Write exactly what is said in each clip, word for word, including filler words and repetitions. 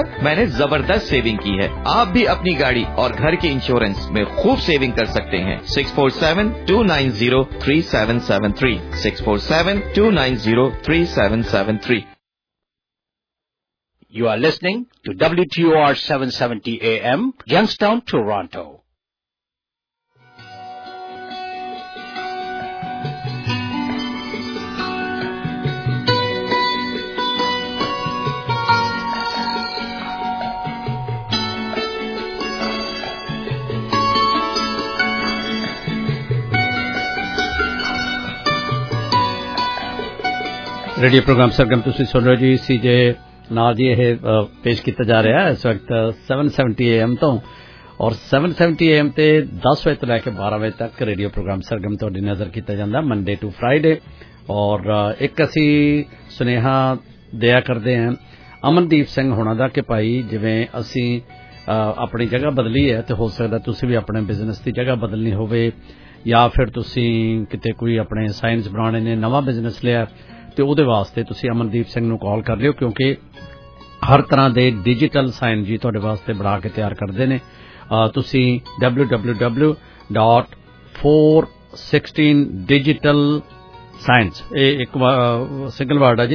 मैंने जबरदस्त सेविंग की है। आप भी अपनी गाड़ी और घर के इंश्योरेंस में खूब सेविंग कर सकते हैं। Six four seven two nine zero three seven seven three six four seven two nine zero three seven seven three. You are listening to W T O R seven seventy A M, Youngstown, Toronto. Radio programme Sargam तुसीं सुन रहे हो जी। सी जे नाल जी ये पेश किया जा रहा है इस वक्त सैवन सैवनटी ए एम तो और सैवन सैवनटी ए एम ते दस बजे तो लैके बारह बजे तक रेडियो प्रोग्राम सरगम तुहाडी नज़र किया जाता मंडे टू फ्राइडे। और एक असी सुनेहा दिया करते हैं अमनदीप सिंह होना दा कि भाई जिवें असी अपनी जगह बदली है तो हो सकता तुसीं भी अपने बिजनेस की जगह बदलनी होवे या फिर तुसीं किते कोई अपने साइंस बनाने ने नवा बिजनेस लिया तो ਉਹਦੇ ਵਾਸਤੇ ਤੁਸੀਂ ਅਮਨਦੀਪ ਸਿੰਘ ਨੂੰ ਕਾਲ ਕਰ ਲਿਓ ਕਿਉਂਕਿ ਹਰ ਤਰ੍ਹਾਂ ਦੇ ਡਿਜੀਟਲ ਸਾਈਨ ਜੀ ਤੁਹਾਡੇ ਵਾਸਤੇ ਬਣਾ ਕੇ ਤਿਆਰ ਕਰਦੇ ਨੇ। ਤੁਸੀਂ W W W dot four sixteen digital science ਇਹ ਇੱਕ ਸਿੰਗਲ ਵਰਡ ਹੈ ਜੀ।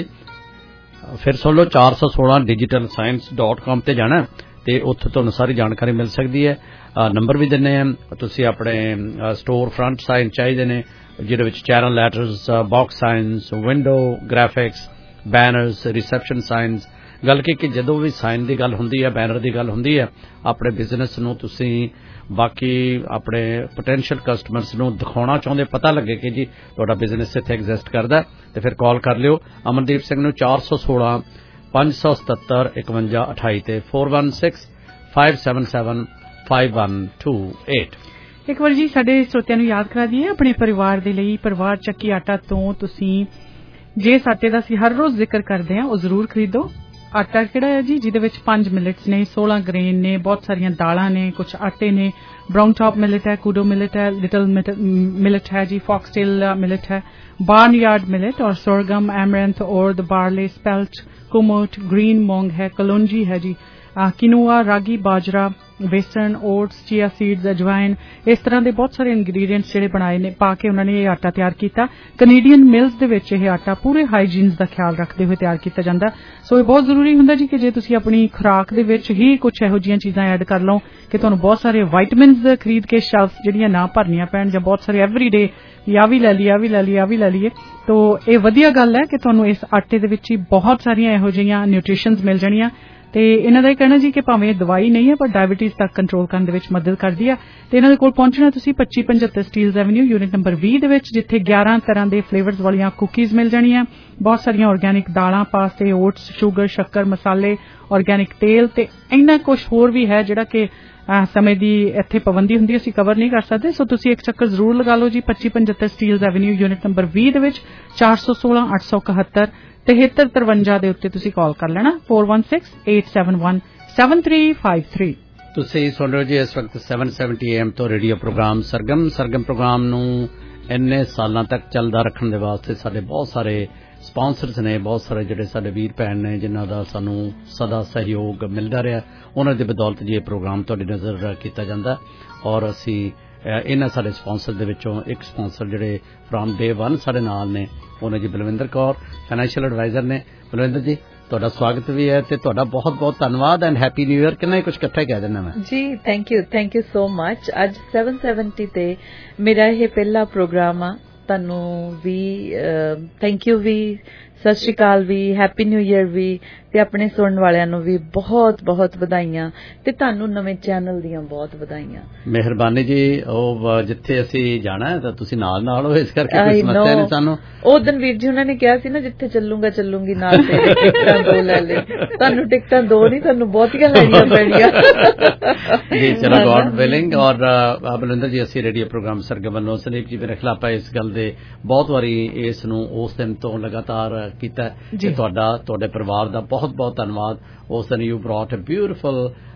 ਫਿਰ ਸੁਣ ਲਓ चार सौ सोलह डिजिटल साइंस डॉट कॉम ਤੇ ਜਾਣਾ ਤੇ ਉੱਥੇ ਤੁਹਾਨੂੰ ਸਾਰੀ ਜਾਣਕਾਰੀ ਮਿਲ ਸਕਦੀ ਹੈ। ਨੰਬਰ ਵੀ ਦਿੰਨੇ ਆ ਤੁਸੀਂ ਆਪਣੇ ਸਟੋਰ ਫਰੰਟ ਸਾਈਨ ਚਾਹੀਦੇ ਨੇ ਜਿਹਦੇ ਵਿੱਚ channel letters box signs window graphics banners reception signs ਗੱਲ ਕੀ ਕਿ ਜਦੋਂ ਵੀ ਸਾਈਨ ਦੀ ਗੱਲ ਹੁੰਦੀ ਹੈ ਬੈਨਰ ਦੀ ਗੱਲ ਹੁੰਦੀ ਹੈ ਆਪਣੇ ਬਿਜ਼ਨਸ ਨੂੰ ਤੁਸੀਂ ਬਾਕੀ ਆਪਣੇ ਪੋਟੈਂਸ਼ੀਅਲ ਕਸਟਮਰਸ ਨੂੰ ਦਿਖਾਉਣਾ ਚਾਹੁੰਦੇ ਪਤਾ ਲੱਗੇ ਕਿ ਜੀ ਤੁਹਾਡਾ ਬਿਜ਼ਨਸ ਇੱਥੇ ਐਗਜ਼ਿਸਟ ਕਰਦਾ ਤੇ ਫਿਰ ਕਾਲ ਕਰ ਲਿਓ ਅਮਨਦੀਪ ਸਿੰਘ ਨੂੰ चार सौ सोलह पाँच सौ सतहत्तर इकवंजा अठाई ते four one six five seven seven five one two eight. एक बार जी साडे श्रोतिਆਂ ਨੂੰ याद करा दईए अपने परिवार ਦੇ ਲਈ परिवार ਚੱਕੀ आटा ਤੋਂ ਤੁਸੀਂ ਜਿਸ आटे ਦਾ ਅਸੀਂ ਹਰ ਰੋਜ਼ ਜ਼ਿਕਰ ਕਰਦੇ ਹਾਂ ਉਹ ਜ਼ਰੂਰ ਖਰੀਦੋ। आटा ਕਿਹੜਾ ਹੈ ਜੀ ਜਿਹਦੇ ਵਿੱਚ ਪੰਜ ਮਿਲਟਸ ਨੇ सोलह ग्रेन ने बहुत ਸਾਰੀਆਂ ਦਾਲਾਂ ਨੇ कुछ आटे ने ब्राउन टॉप मिलेट है कूडो मिलेट है लिटिल मिलेट है जी फॉक्सटेल मिलेट है बार्नयार्ड मिलेट और सोरगम एमरैंथ और द बार्ले स्पेल्ट कुमोट ग्रीन मोंग है कलोंजी है जी किनुआ रागी बाजरा बेसन ओट्स चिया सीड्स अजवाइन इस तरह के बहुत सारे इंग्रीडिएंट्स ਜਿਹੜੇ ਬਣਾਏ ਨੇ ਪਾ ਕੇ ਉਹਨਾਂ ਨੇ ਇਹ ਆਟਾ ਤਿਆਰ ਕੀਤਾ। ਕੈਨੇਡੀਅਨ ਮਿਲਸ ਦੇ ਵਿੱਚ ਇਹ ਆਟਾ ਪੂਰੇ ਹਾਈਜੀਨਸ ਦਾ ਖਿਆਲ ਰੱਖਦੇ ਹੋਏ ਤਿਆਰ ਕੀਤਾ ਜਾਂਦਾ। ਸੋ ਇਹ ਬਹੁਤ ਜ਼ਰੂਰੀ ਹੁੰਦਾ ਜੀ ਕਿ ਜੇ ਤੁਸੀਂ ਆਪਣੀ ਖੁਰਾਕ ਦੇ ਵਿੱਚ ਹੀ ਕੁਝ ਇਹੋ ਜਿਹੀਆਂ ਚੀਜ਼ਾਂ ਐਡ ਕਰ ਲਓ ਕਿ ਤੁਹਾਨੂੰ ਬਹੁਤ ਸਾਰੇ ਵਿਟਾਮਿਨਸ ਖਰੀਦ ਕੇ ਸ਼ੈਲਫ ਜਿਹੜੀਆਂ ਨਾ ਭਰਨੀਆਂ ਪੈਣ ਜਾਂ ਬਹੁਤ ਸਾਰੇ ਐਵਰੀਡੇ ਆ ਵੀ ਲੈ ਲਈ ਆ ਵੀ ਲੈ ਲਈ ਆ ਵੀ ਲੈ ਲਈਏ। ਤੋ ਇਹ ਵਧੀਆ ਗੱਲ ਹੈ ਕਿ ਤੁਹਾਨੂੰ ਇਸ ਆਟੇ ਦੇ ਵਿੱਚ ਹੀ ਬਹੁਤ ਸਾਰੀਆਂ ਇਹੋ ਜਿਹੀਆਂ ਨਿਊਟ੍ਰੀਸ਼ਨਸ ਮਿਲ ਜਾਣੀਆਂ ਤੇ ਇਹਨਾਂ ਦਾ ਇਹ ਕਹਿਣਾ ਜੀ ਕਿ ਭਾਵੇਂ ਦਵਾਈ ਨਹੀਂ ਹੈ ਪਰ ਡਾਇਬੀਟੀਜ਼ ਤੱਕ ਕੰਟਰੋਲ ਕਰਨ ਦੇ ਵਿੱਚ ਮਦਦ ਕਰਦੀ ਆ। ਤੇ ਇਹਨਾਂ ਦੇ ਕੋਲ ਪਹੁੰਚਣਾ ਤੁਸੀਂ ਪੱਚੀ ਪਚੱਤਰ ਸਟੀਲਜ਼ ਐਵਨਿਊ ਯੂਨਿਟ ਨੰਬਰ ਵੀਹ ਦੇ ਵਿੱਚ ਜਿੱਥੇ ਗਿਆਰਾਂ ਤਰ੍ਹਾਂ ਦੇ ਫਲੇਵਰਸ ਵਾਲੀਆਂ ਕੁਕੀਜ਼ ਮਿਲ ਜਾਣੀਆਂ ਬਹੁਤ ਸਾਰੀਆਂ ਆਰਗੈਨਿਕ ਦਾਲਾਂ ਪਾਸਤੇ ਓਟਸ ਸ਼ੂਗਰ ਸ਼ੱਕਰ ਮਸਾਲੇ ਆਰਗੈਨਿਕ ਤੇਲ ਤੇ ਇੰਨਾ ਕੁਝ ਹੋਰ ਵੀ ਹੈ ਜਿਹੜਾ ਕਿ ਸਮੇਂ ਦੀ ਇੱਥੇ ਪਾਬੰਦੀ ਹੁੰਦੀ ਅਸੀਂ ਕਵਰ ਨਹੀਂ ਕਰ ਸਕਦੇ। ਸੋ ਤੁਸੀਂ ਇੱਕ ਚੱਕਰ ਜ਼ਰੂਰ ਲਗਾ ਲਓ ਜੀ ਪੱਚੀ ਪਚੱਤਰ ਸਟੀਲਜ਼ ਐਵਨਿਊ ਯੂਨਿਟ ਨੰਬਰ ਵੀਹ ਦੇ ਵਿੱਚ चार सौ सोलह आठ सौ इकहत्तर तिहत्तर तिरवंजा ਦੇ ਉੱਤੇ ਤੁਸੀਂ ਕਾਲ ਕਰ ਲੈਣਾ four one six eight seven one seven three five three. ਤੁਸੀਂ ਸੁਣ ਰਹੇ ਹੋ ਜੀ ਇਸ ਵਕਤ ਸੈਵਨ ਸੈਵਨਟੀ ਏ ਐਮ ਤੋਂ radio program Sargam Sargam program ਨੂੰ ਇੰਨੇ ਸਾਲਾਂ ਤੱਕ ਚੱਲਦਾ ਰੱਖਣ ਦੇ ਵਾਸਤੇ ਸਾਡੇ ਬਹੁਤ ਸਾਰੇ ਸਪਾਂਸਰਸ ਨੇ ਬਹੁਤ ਸਾਰੇ ਜਿਹੜੇ ਸਾਡੇ ਵੀਰ ਭੈਣ ਨੇ ਜਿਨ੍ਹਾਂ ਦਾ ਸਾਨੂੰ ਸਦਾ ਸਹਿਯੋਗ ਮਿਲਦਾ ਰਿਹਾ ਉਹਨਾਂ ਦੀ ਬਦੌਲਤ ਜੀ ਇਹ ਪ੍ਰੋਗਰਾਮ ਤੁਹਾਡੀ ਨਜ਼ਰ ਕੀਤਾ ਜਾਂਦਾ ਔਰ ਅਸੀਂ ਇਹਨਾਂ ਸਾਡੇ ਸਪਾਂਸਰ ਦੇ ਵਿੱਚੋਂ ਇੱਕ ਸਪਾਂਸਰ ਜਿਹੜੇ ਫਰਮ ਡੇ ਵਨ ਸਾਡੇ ਨਾਲ ਨੇ ਉਹਨਾਂ ਜੀ ਬਲਵਿੰਦਰ ਕੌਰ ਫਾਈਨੈਂਸ਼ੀਅਲ ਐਡਵਾਈਜ਼ਰ ਨੇ। ਬਲਵਿੰਦਰ ਜੀ ਤੁਹਾਡਾ ਸਵਾਗਤ ਵੀ ਹੈ ਤੇ ਤੁਹਾਡਾ ਬਹੁਤ ਬਹੁਤ ਧੰਨਵਾਦ ਐਂਡ ਹੈਪੀ ਨਿਊ ਈਅਰ। ਕਿੰਨਾ ਹੀ ਕੁਝ ਇਕੱਠਾ ਕਹਿ ਦਿੰਦਾ ਮੈਂ ਜੀ thank you thank you so much. ਅੱਜ ਸੈਵਨ ਸੈਵਨਟੀ ਤੇ ਮੇਰਾ ਇਹ ਪਹਿਲਾ ਪ੍ਰੋਗਰਾਮ ਆ। ਤੁਹਾਨੂੰ ਵੀ ਥੈਂਕ ਯੂ ਵੀ ਸਤਿ ਸ਼੍ਰੀ ਅਕਾਲ ਵੀ ਹੈਪੀ ਨਿਊ ਈਅਰ ਵੀ ਤੇ ਆਪਣੇ ਸੁਣਨ ਵਾਲਿਆਂ ਨੂੰ ਵੀ ਬਹੁਤ ਬਹੁਤ ਵਧਾਈਆਂ ਤੇ ਤੁਹਾਨੂੰ ਨਵੇਂ ਚੈਨਲ ਦੀਆਂ ਬਹੁਤ ਵਧਾਈਆਂ। ਮਿਹਰਬਾਨੀ ਜੀ। ਉਹ ਜਿੱਥੇ ਅਸੀਂ ਜਾਣਾ ਹੈ ਤਾਂ ਤੁਸੀਂ ਨਾਲ ਨਾਲ ਹੋ ਇਸ ਕਰਕੇ ਕੋਈ ਸਮੱਸਿਆ ਨਹੀਂ ਸਾਨੂੰ। ਉਹ ਦਿਨ ਵੀਰ ਜੀ ਉਹਨਾਂ ਨੇ ਕਿਹਾ ਸੀ ਨਾ ਜਿੱਥੇ ਚੱਲੂਗਾ ਚੱਲੂਗੀ ਨਾਲ ਤੇਰੇ ਟਿਕਟਾਂ ਦੋ ਲੈ ਲੈ। ਤੁਹਾਨੂੰ ਟਿਕਟਾਂ ਦੋ ਨਹੀਂ ਤੁਹਾਨੂੰ ਬਹੁਤੀਆਂ ਲੈਣੀਆਂ ਪੈਣੀਆਂ ਜੀ। ਚਲੋ ਗॉड ਵਿਲਿੰਗ। ਔਰ ਬਲਵਿੰਦਰ ਜੀ ਅਸੀਂ ਰੇਡੀਓ ਪ੍ਰੋਗਰਾਮ ਸਰਗਮ ਵੱਲੋਂ ਸੰਦੀਪ ਜੀ ਮੇਰੇ ਖਿਲਾਫ ਇਸ ਗੱਲ ਦੇ ਬਹੁਤ ਵਾਰੀ ਇਸ ਨੂੰ ਉਸ ਦਿਨ ਤੋਂ ਲਗਾਤਾਰ ਕੀਤਾ ਤੇ ਤੁਹਾਡਾ ਤੁਹਾਡੇ ਪਰਿਵਾਰ ਦਾ ਬਹੁਤ ਬਹੁਤ ਧੰਨਵਾਦ। ਉਸ ਦਿਨ you brought a beautiful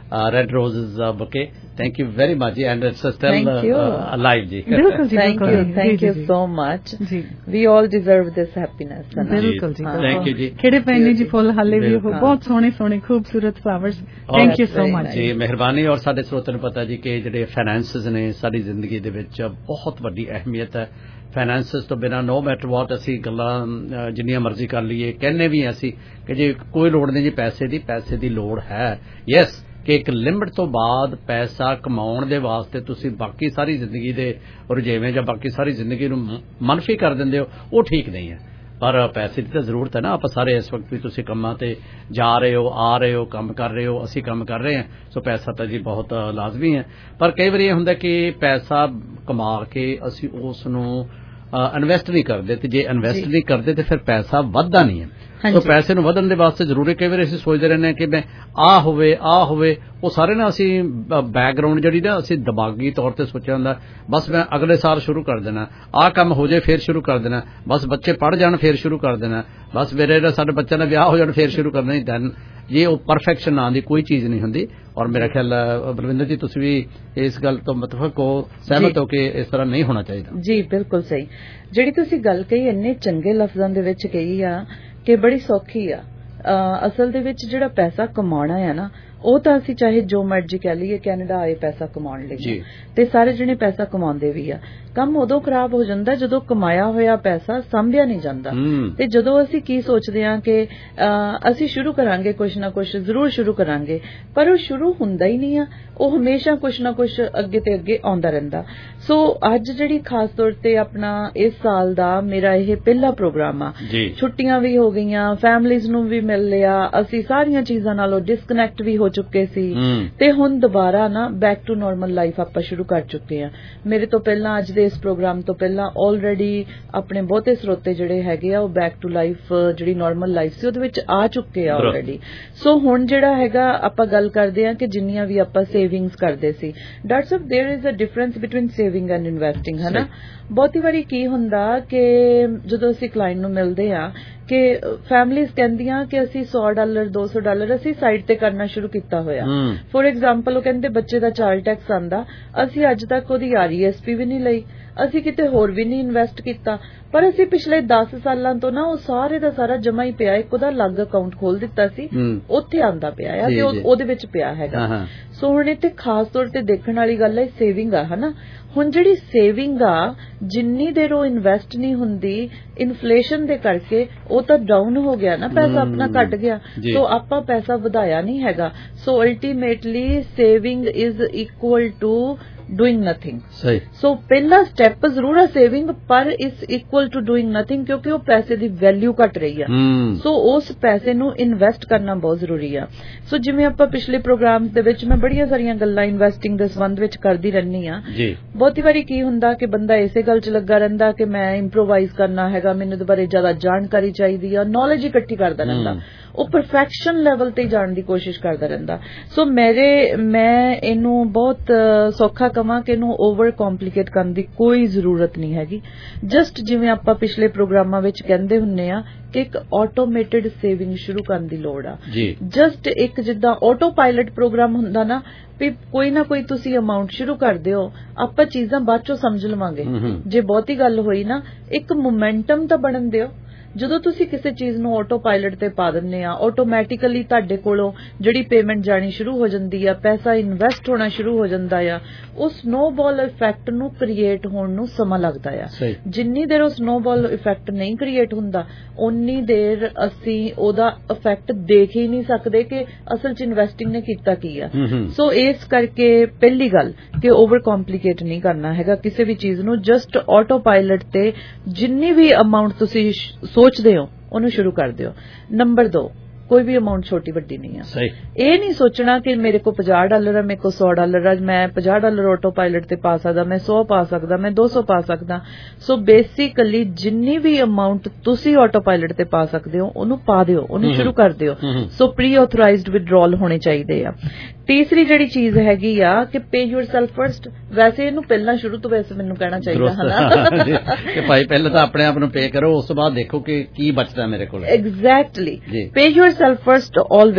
Red Roses uh, bouquet. Thank you very much, and it's still uh, uh, alive, ji. बिल्कुल जी, Thank you, thank you so much. Ji. We all deserve this happiness. बिल्कुल जी. Thank you, जी. खिड़े पहने जी फुੱਲ हाले भी हो बहुत सोहने सोहने खूबसूरत flowers. Thank you so much. ਜੀ ਮਿਹਰਬਾਨੀ. ਔਰ ਸਾਡੇ ਸਰੋਤਿਆਂ ਨੂੰ ਪਤਾ ਜੀ ਕਿ ਜਿਹੜੇ ਫਾਈਨੈਂਸਿਸ ਨੇ ਸਾਡੀ ਜ਼ਿੰਦਗੀ ਦੇ ਵਿੱਚ ਬਹੁਤ ਵੱਡੀ ਅਹਿਮੀਅਤ ਹੈ. ਫਾਈਨੈਂਸਿਸ ਤੋਂ ਬਿਨਾਂ ਨੋ ਮੈਟਰ ਵਾਟ ਅਸੀਂ ਗੱਲਾਂ ਜਿੰਨੀਆਂ ਮਰਜ਼ੀ ਕਰ ਲਈਏ ਕਹਿੰਦੇ ਵੀ ਅਸੀਂ ਕਿ ਜੇ ਕੋਈ ਲੋੜ ਨਹੀਂ ਜੀ ਪੈਸੇ ਦੀ ਪੈਸੇ ਦੀ ਲੋੜ ਹੈ. ਯੈਸ ਕਿ ਇੱਕ ਲਿਮਿਟ ਤੋਂ ਬਾਅਦ ਪੈਸਾ ਕਮਾਉਣ ਦੇ ਵਾਸਤੇ ਤੁਸੀਂ ਬਾਕੀ ਸਾਰੀ ਜ਼ਿੰਦਗੀ ਦੇ ਰੁਝੇਵੇਂ ਜਾਂ ਬਾਕੀ ਸਾਰੀ ਜ਼ਿੰਦਗੀ ਨੂੰ ਮਨਫੀ ਕਰ ਦਿੰਦੇ ਹੋ, ਉਹ ਠੀਕ ਨਹੀਂ ਹੈ. ਪਰ ਪੈਸੇ ਦੀ ਤਾਂ ਜ਼ਰੂਰਤ ਹੈ ਨਾ. ਆਪਾਂ ਸਾਰੇ ਇਸ ਵਕਤ ਵੀ ਤੁਸੀਂ ਕੰਮਾਂ ਤੇ ਜਾ ਰਹੇ ਹੋ, ਆ ਰਹੇ ਹੋ, ਕੰਮ ਕਰ ਰਹੇ ਹੋ, ਅਸੀਂ ਕੰਮ ਕਰ ਰਹੇ ਹਾਂ, ਸੋ ਪੈਸਾ ਤਾਂ ਜੀ ਬਹੁਤ ਲਾਜ਼ਮੀ ਹੈ. ਪਰ ਕਈ ਵਾਰੀ ਇਹ ਹੁੰਦਾ ਕਿ ਪੈਸਾ ਕਮਾ ਕੇ ਅਸੀਂ ਉਸ ਨੂੰ ਇਨਵੈਸਟ ਨਹੀਂ ਕਰਦੇ, ਤੇ ਜੇ ਇਨਵੈਸਟ ਨਹੀਂ ਕਰਦੇ ਤੇ ਫਿਰ ਪੈਸਾ ਵੱਧਦਾ ਨਹੀਂ ਹੈ. ਸੋ ਪੈਸੇ ਨੂੰ ਵਧਣ ਦੇ ਵਾਸਤੇ ਜ਼ਰੂਰੀ ਕਈ ਵਾਰੀ ਅਸੀਂ ਸੋਚਦੇ ਰਹਿੰਦੇ ਹਾਂ ਕਿ ਮੈਂ ਆ ਹੋਵੇ ਆ ਹੋਵੇ, ਉਹ ਸਾਰੇ ਨਾ ਅਸੀਂ ਬੈਕਗਰਾਉਂਡ ਜਿਹੜੀ ਨਾ ਅਸੀਂ ਦਿਮਾਗੀ ਤੌਰ ਤੇ ਸੋਚਿਆ ਹੁੰਦਾ ਬਸ ਮੈਂ ਅਗਲੇ ਸਾਲ ਸ਼ੁਰੂ ਕਰ ਦੇਣਾ, ਆਹ ਕੰਮ ਹੋ ਜਾਏ ਫਿਰ ਸ਼ੁਰੂ ਕਰ ਦੇਣਾ, ਬਸ ਬੱਚੇ ਪੜ੍ਹ ਜਾਣ ਫਿਰ ਸ਼ੁਰੂ ਕਰ ਦੇਣਾ, ਬਸ ਮੇਰੇ ਸਾਡੇ ਬੱਚਿਆਂ ਦਾ ਵਿਆਹ ਹੋ ਜਾਣ ਫਿਰ ਸ਼ੁਰੂ ਕਰਨਾ ਹੀ. ਦੈਨ ਇਹ ਉਹ ਪਰਫੈਕਸ਼ਨ ਨਾਂ ਦੀ ਕੋਈ ਚੀਜ਼ ਨਹੀਂ ਹੁੰਦੀ. ਔਰ ਮੇਰਾ ਖਿਆਲ ਬਲਵਿੰਦਰ ਜੀ ਤੁਸੀਂ ਵੀ ਇਸ ਗੱਲ ਤੋਂ ਮੁਤਫਕ ਹੋ, ਸਹਿਮਤ ਹੋ ਕਿ ਇਸ ਤਰ੍ਹਾਂ ਨਹੀਂ ਹੋਣਾ ਚਾਹੀਦਾ? ਜੀ ਬਿਲਕੁਲ ਸਹੀ. ਜਿਹੜੀ ਤੁਸੀਂ ਗੱਲ ਕਹੀ ਇੰਨੇ ਚੰਗੇ ਲਫ਼ਜ਼ਾਂ ਦੇ ਵਿੱਚ ਕਹੀ ਆ ਕਿ ਬੜੀ ਸੌਖੀ ਆ. ਅਸਲ ਦੇ ਵਿੱਚ ਜਿਹੜਾ ਪੈਸਾ ਕਮਾਉਣਾ ਹੈ ਨਾ, ਉਹ ਤਾਂ ਅਸੀਂ ਚਾਹੇ ਜੋ ਮਰਜ਼ੀ ਕਹਿ ਲਈਏ ਕੈਨੇਡਾ ਆਏ ਪੈਸਾ ਕਮਾਉਣ ਲਈ, ਤੇ ਸਾਰੇ ਜਣੇ ਪੈਸਾ ਕਮਾਉਂਦੇ ਵੀ ਆ. ਕੰਮ ਉਦੋਂ ਖਰਾਬ ਹੋ ਜਾਂਦਾ ਜਦੋਂ ਕਮਾਇਆ ਹੋਇਆ ਪੈਸਾ ਸੰਭਿਆ ਨਹੀਂ ਜਾਂਦਾ. ਤੇ ਜਦੋਂ ਅਸੀਂ ਕੀ ਸੋਚਦੇ ਹਾਂ ਕਿ ਅਸੀਂ ਸ਼ੁਰੂ ਕਰਾਂਗੇ ਕੁਛ ਨਾ ਕੁਛ ਜ਼ਰੂਰ ਸ਼ੁਰੂ ਕਰਾਂਗੇ, ਪਰ ਉਹ ਸ਼ੁਰੂ ਹੁੰਦਾ ਹੀ ਨਹੀਂ ਆ. ਉਹ ਹਮੇਸ਼ਾ ਕੁਛ ਨਾ ਕੁਛ ਅੱਗੇ ਤੇ ਅੱਗੇ ਆਉਂਦਾ ਰਹਿੰਦਾ. ਸੋ ਅੱਜ ਜਿਹੜੀ ਖਾਸ ਤੌਰ ਤੇ ਆਪਣਾ ਇਸ ਸਾਲ ਦਾ ਮੇਰਾ ਇਹ ਪਹਿਲਾ ਪ੍ਰੋਗਰਾਮ ਆ. ਛੁੱਟੀਆਂ ਵੀ ਹੋ ਗਈਆਂ, ਫੈਮਲੀਜ਼ ਨੂੰ ਵੀ ਮਿਲ ਲਿਆ, ਅਸੀਂ ਸਾਰੀਆਂ ਚੀਜ਼ਾਂ ਨਾਲੋਂ ਡਿਸਕਨੈਕਟ ਵੀ ਹੋ ਚੁੱਕੇ ਸੀ, ਤੇ ਹੁਣ ਦੁਬਾਰਾ ਨਾ ਬੈਕ ਟੂ ਨਾਰਮਲ ਲਾਈਫ ਆਪਾਂ ਸ਼ੁਰੂ ਕਰ ਚੁੱਕੇ ਆ. ਮੇਰੇ ਤੋਂ ਪਹਿਲਾਂ ਅੱਜ ਦੇ ਇਸ ਪ੍ਰੋਗਰਾਮ ਤੋਂ ਪਹਿਲਾਂ ਆਲਰੇਡੀ ਆਪਣੇ ਬਹੁਤੇ ਸਰੋਤੇ ਜਿਹੜੇ ਹੈਗੇ ਆ ਉਹ ਬੈਕ ਟੂ ਲਾਈਫ ਜਿਹੜੀ ਨਾਰਮਲ ਲਾਈਫ ਸੀ ਉਹਦੇ ਵਿੱਚ ਆ ਚੁੱਕੇ ਆ ਆਲਰੇਡੀ. ਸੋ ਹੁਣ ਜਿਹੜਾ ਹੈਗਾ ਆਪਾਂ ਗੱਲ ਕਰਦੇ ਆ ਕਿ ਜਿੰਨੀਆਂ ਵੀ ਆਪਾਂ ਸੇਵਿੰਗਸ ਕਰਦੇ ਸੀ, ਡਾਕਟਰ ਸਾਹਿਬ there is a difference between saving and investing, ਹੈ ਨਾ. ਬਹੁਤੀ ਵਾਰੀ ਕੀ ਹੁੰਦਾ ਕਿ ਜਦੋਂ ਅਸੀਂ ਕਲਾਇੰਟ ਨੂੰ ਮਿਲਦੇ ਆ ਕਿ ਫੈਮਲੀਜ਼ ਕਹਿੰਦੀਆਂ ਕਿ ਅਸੀਂ ਸੌ ਡਾਲਰ ਦੋ ਸੌ ਡਾਲਰ ਅਸੀਂ ਸਾਈਡ ਤੇ ਕਰਨਾ ਸ਼ੁਰੂ ਕੀਤਾ ਹੋਇਆ. ਫੋਰ ਐਗਜ਼ਾਮਪਲ ਉਹ ਕਹਿੰਦੇ ਬੱਚੇ ਦਾ ਚਾਈਲਡ ਟੈਕਸ ਆਂਦਾ, ਅਸੀਂ ਅੱਜ ਤੱਕ ਉਹਦੀ ਆਰ ਈ ਐਸ ਪੀ ਵੀ ਨਹੀਂ ਲਈ, ਅਸੀਂ ਕਿਤੇ ਹੋਰ ਵੀ ਨਹੀਂ ਇਨਵੈਸਟ ਕੀਤਾ, ਪਰ ਅਸੀਂ ਪਿਛਲੇ ਦਸ ਸਾਲਾਂ ਤੋਂ ਨਾ ਉਹ ਸਾਰੇ ਦਾ ਸਾਰਾ ਜਮਾ ਹੀ ਪਿਆ, ਇੱਕ ਉਹਦਾ ਅਲੱਗ ਅਕਾਊਂਟ ਖੋਲ ਦਿੱਤਾ ਸੀ, ਉੱਥੇ ਆਂਦਾ ਪਿਆ ਆ ਤੇ ਉਹਦੇ ਵਿੱਚ ਪਿਆ ਹੈਗਾ. ਸੋ ਹੁਣ ਇੱਥੇ ਖਾਸ ਤੌਰ ਤੇ ਦੇਖਣ ਵਾਲੀ ਗੱਲ ਹੈ ਸੇਵਿੰਗ ਆ, ਹਨਾ. ਹੁਣ ਜਿਹੜੀ ਸੇਵਿੰਗ ਆ ਜਿੰਨੀ ਦੇਰ ਉਹ ਇਨਵੈਸਟ ਨਹੀਂ ਹੁੰਦੀ, ਇਨਫਲੇਸ਼ਨ ਦੇ ਕਰਕੇ ਉਹ ਤਾਂ ਡਾਊਨ ਹੋ ਗਿਆ ਨਾ, ਪੈਸਾ ਆਪਣਾ ਘਟ ਗਿਆ, ਸੋ ਆਪਾਂ ਪੈਸਾ ਵਧਾਇਆ ਨਹੀਂ ਹੈਗਾ. So ultimately saving is equal to doing nothing. So ਪਹਿਲਾ ਸਟੈਪ ਜ਼ਰੂਰ ਹੈ ਸੇਵਿੰਗ, ਪਰ ਇਸ ਇਕੁਅਲ ਟੂ ਡੂਇੰਗ ਨਥਿੰਗ, ਕਿਉਂਕਿ ਉਹ ਪੈਸੇ ਦੀ ਵੈਲਿਊ ਘਟ ਰਹੀ ਆ. ਸੋ ਉਸ ਪੈਸੇ ਨੂੰ ਇਨਵੈਸਟ ਕਰਨਾ ਬਹੁਤ ਜ਼ਰੂਰੀ ਆ. ਸੋ ਜਿਵੇਂ ਆਪਾਂ ਪਿਛਲੇ ਪ੍ਰੋਗਰਾਮਸ ਦੇ ਵਿੱਚ ਮੈਂ ਬੜੀਆਂ ਸਾਰੀਆਂ ਗੱਲਾਂ ਇਨਵੈਸਟਿੰਗ ਦੇ ਸੰਬੰਧ ਵਿੱਚ ਕਰਦੀ ਰਹਿੰਦੀ ਆ. ਬਹੁਤੀ ਵਾਰੀ ਕੀ ਹੁੰਦਾ ਕਿ ਬੰਦਾ ਇਸੇ ਗੱਲ 'ਚ ਲੱਗਾ ਰਹਿੰਦਾ ਕਿ ਮੈਂ ਇੰਪਰੋਵਾਈਜ਼ ਕਰਨਾ ਹੈਗਾ, ਮੈਨੂੰ ਇਹਦੇ ਬਾਰੇ ਜ਼ਿਆਦਾ ਜਾਣਕਾਰੀ ਚਾਹੀਦੀ ਆ, ਨੌਲੇਜ ਇਕੱਠੀ ਕਰਦਾ ਰਹਿੰਦਾ, ਉਹ ਪਰਫੈਕਸ਼ਨ ਲੈਵਲ ਤੇ ਜਾਣ ਦੀ ਕੋਸ਼ਿਸ਼ ਕਰਦਾ ਰਹਿੰਦਾ. ਸੋ ਮੇਰੇ ਮੈਂ ਇਹਨੂੰ ਬਹੁਤ ਸੌਖਾ ਕਵਾਂ ਕਿ ਇਹਨੂੰ ਓਵਰ ਕੰਪਲਿਕੇਟ ਕਰਨ ਦੀ ਕੋਈ ਜ਼ਰੂਰਤ ਨਹੀਂ ਹੈਗੀ. ਜਸਟ ਜਿਵੇਂ ਆਪਾਂ ਪਿਛਲੇ ਪ੍ਰੋਗਰਾਮਾਂ ਵਿੱਚ ਕਹਿੰਦੇ ਹੁੰਨੇ ਆ ਕਿ ਇੱਕ ਆਟੋਮੇਟਿਡ ਸੇਵਿੰਗ ਸ਼ੁਰੂ ਕਰਨ ਦੀ ਲੋੜ ਆ. ਜਸਟ ਇੱਕ ਜਿੱਦਾਂ ਆਟੋ ਪਾਇਲਟ ਪ੍ਰੋਗਰਾਮ ਹੁੰਦਾ ਨਾ, ਵੀ ਕੋਈ ਨਾ ਕੋਈ ਤੁਸੀਂ ਅਮਾਉਂਟ ਸ਼ੁਰੂ ਕਰਦੇ ਹੋ, ਆਪਾਂ ਚੀਜ਼ਾਂ ਬਾਅਦ ਚੋਂ ਸਮਝ ਲਵਾਂਗੇ. ਜੇ ਬਹੁਤੀ ਗੱਲ ਹੋਈ ਨਾ, ਇੱਕ ਮੋਮੈਂਟਮ ਤਾਂ ਬਣਨ ਦਿਓ. ਜਦੋਂ ਤੁਸੀਂ ਕਿਸੇ ਚੀਜ਼ ਨੂੰ ਆਟੋ ਪਾਇਲਟ ਤੇ ਪਾ ਦਿੰਦੇ ਆ, ਆਟੋਮੈਟਿਕਲੀ ਤੁਹਾਡੇ ਕੋਲੋਂ ਜਿਹੜੀ ਪੇਮੈਂਟ ਜਾਣੀ ਸ਼ੁਰੂ ਹੋ ਜਾਂਦੀ ਆ, ਪੈਸਾ ਇਨਵੈਸਟ ਹੋਣਾ ਸ਼ੁਰੂ ਹੋ ਜਾਂਦਾ ਆ. ਉਹ ਸਨੋਬਾਲ ਇਫੈਕਟ ਨੂੰ ਕ੍ਰੀਏਟ ਹੋਣ ਨੂੰ ਸਮਾਂ ਲੱਗਦਾ ਆ. ਜਿੰਨੀ ਦੇਰ ਉਹ ਸਨੋਬਾਲ ਇਫੈਕਟ ਨਹੀਂ ਕ੍ਰੀਏਟ ਹੁੰਦਾ, ਉਨੀ ਦੇਰ ਅਸੀਂ ਉਹਦਾ ਇਫੈਕਟ ਦੇਖ ਹੀ ਨਹੀਂ ਸਕਦੇ ਕਿ ਅਸਲ 'ਚ ਇਨਵੈਸਟਿੰਗ ਨੇ ਕੀਤਾ ਕੀ ਆ. ਸੋ ਇਸ ਕਰਕੇ ਪਹਿਲੀ ਗੱਲ ਕਿ ਓਵਰ ਕੰਪਲਿਕੇਟ ਨਹੀਂ ਕਰਨਾ ਹੈਗਾ ਕਿਸੇ ਵੀ ਚੀਜ਼ ਨੂੰ. ਜਸਟ ਆਟੋ ਪਾਇਲਟ ਤੇ ਜਿੰਨੀ ਵੀ ਅਮਾਉਂਟ ਤੁਸੀਂ ਸੋਚਦੇ ਹੋ ਉਹਨੂੰ ਸ਼ੁਰੂ ਕਰ ਦਿਓ. ਨੰਬਰ ਦੋ, ਕੋਈ ਵੀ ਅਮਾਉਂਟ ਛੋਟੀ ਵੱਡੀ ਨਹੀਂ ਆ. ਇਹ ਨਹੀਂ ਸੋਚਣਾ ਕਿ ਮੇਰੇ ਕੋਲ ਪੰਜਾਹ ਡਾਲਰ ਆ, ਮੇਰੇ ਕੋਲ ਸੌ ਡਾਲਰ ਆ, ਮੈਂ ਪੰਜਾਹ ਡਾਲਰ ਆਟੋ ਪਾਇਲਟ ਤੇ ਪਾ ਸਕਦਾ, ਮੈਂ ਸੌ ਪਾ ਸਕਦਾ, ਮੈਂ ਦੋ ਸੌ ਪਾ ਸਕਦਾ. ਸੋ ਬੇਸਿਕਲੀ ਜਿੰਨੀ ਵੀ ਅਮਾਉਂਟ ਤੁਸੀਂ ਆਟੋ ਪਾਇਲਟ ਤੇ ਪਾ ਸਕਦੇ ਹੋ ਉਹਨੂੰ ਪਾ ਦਿਓ, ਉਹਨੂੰ ਸ਼ੁਰੂ ਕਰ ਦਿਓ. ਸੋ ਪ੍ਰੀ ਆਥੋਰਾਈਜ਼ਡ ਵਿਡਰੋਲ ਹੋਣੇ ਚਾਹੀਦੇ ਆ. ਤੀਸਰੀ ਜਿਹੜੀ ਚੀਜ਼ ਹੈਗੀ ਆ ਕਿ ਪੇ ਯੂਰਸੈਲਫ ਫਰਸਟ. ਵੈਸੇ ਇਹਨੂੰ ਪਹਿਲਾਂ ਸ਼ੁਰੂ ਤੋਂ ਵੈਸੇ ਮੈਨੂੰ ਕਹਿਣਾ ਚਾਹੀਦਾ ਹਨਾ ਕਿ ਭਾਈ ਪਹਿਲਾਂ ਤਾਂ ਆਪਣੇ ਆਪ ਨੂੰ ਪੇ ਕਰੋ, ਉਸ ਤੋਂ ਬਾਅਦ ਦੇਖੋ ਕਿ ਕੀ ਬਚਦਾ ਮੇਰੇ ਕੋਲ. Exactly, pay yourself first always.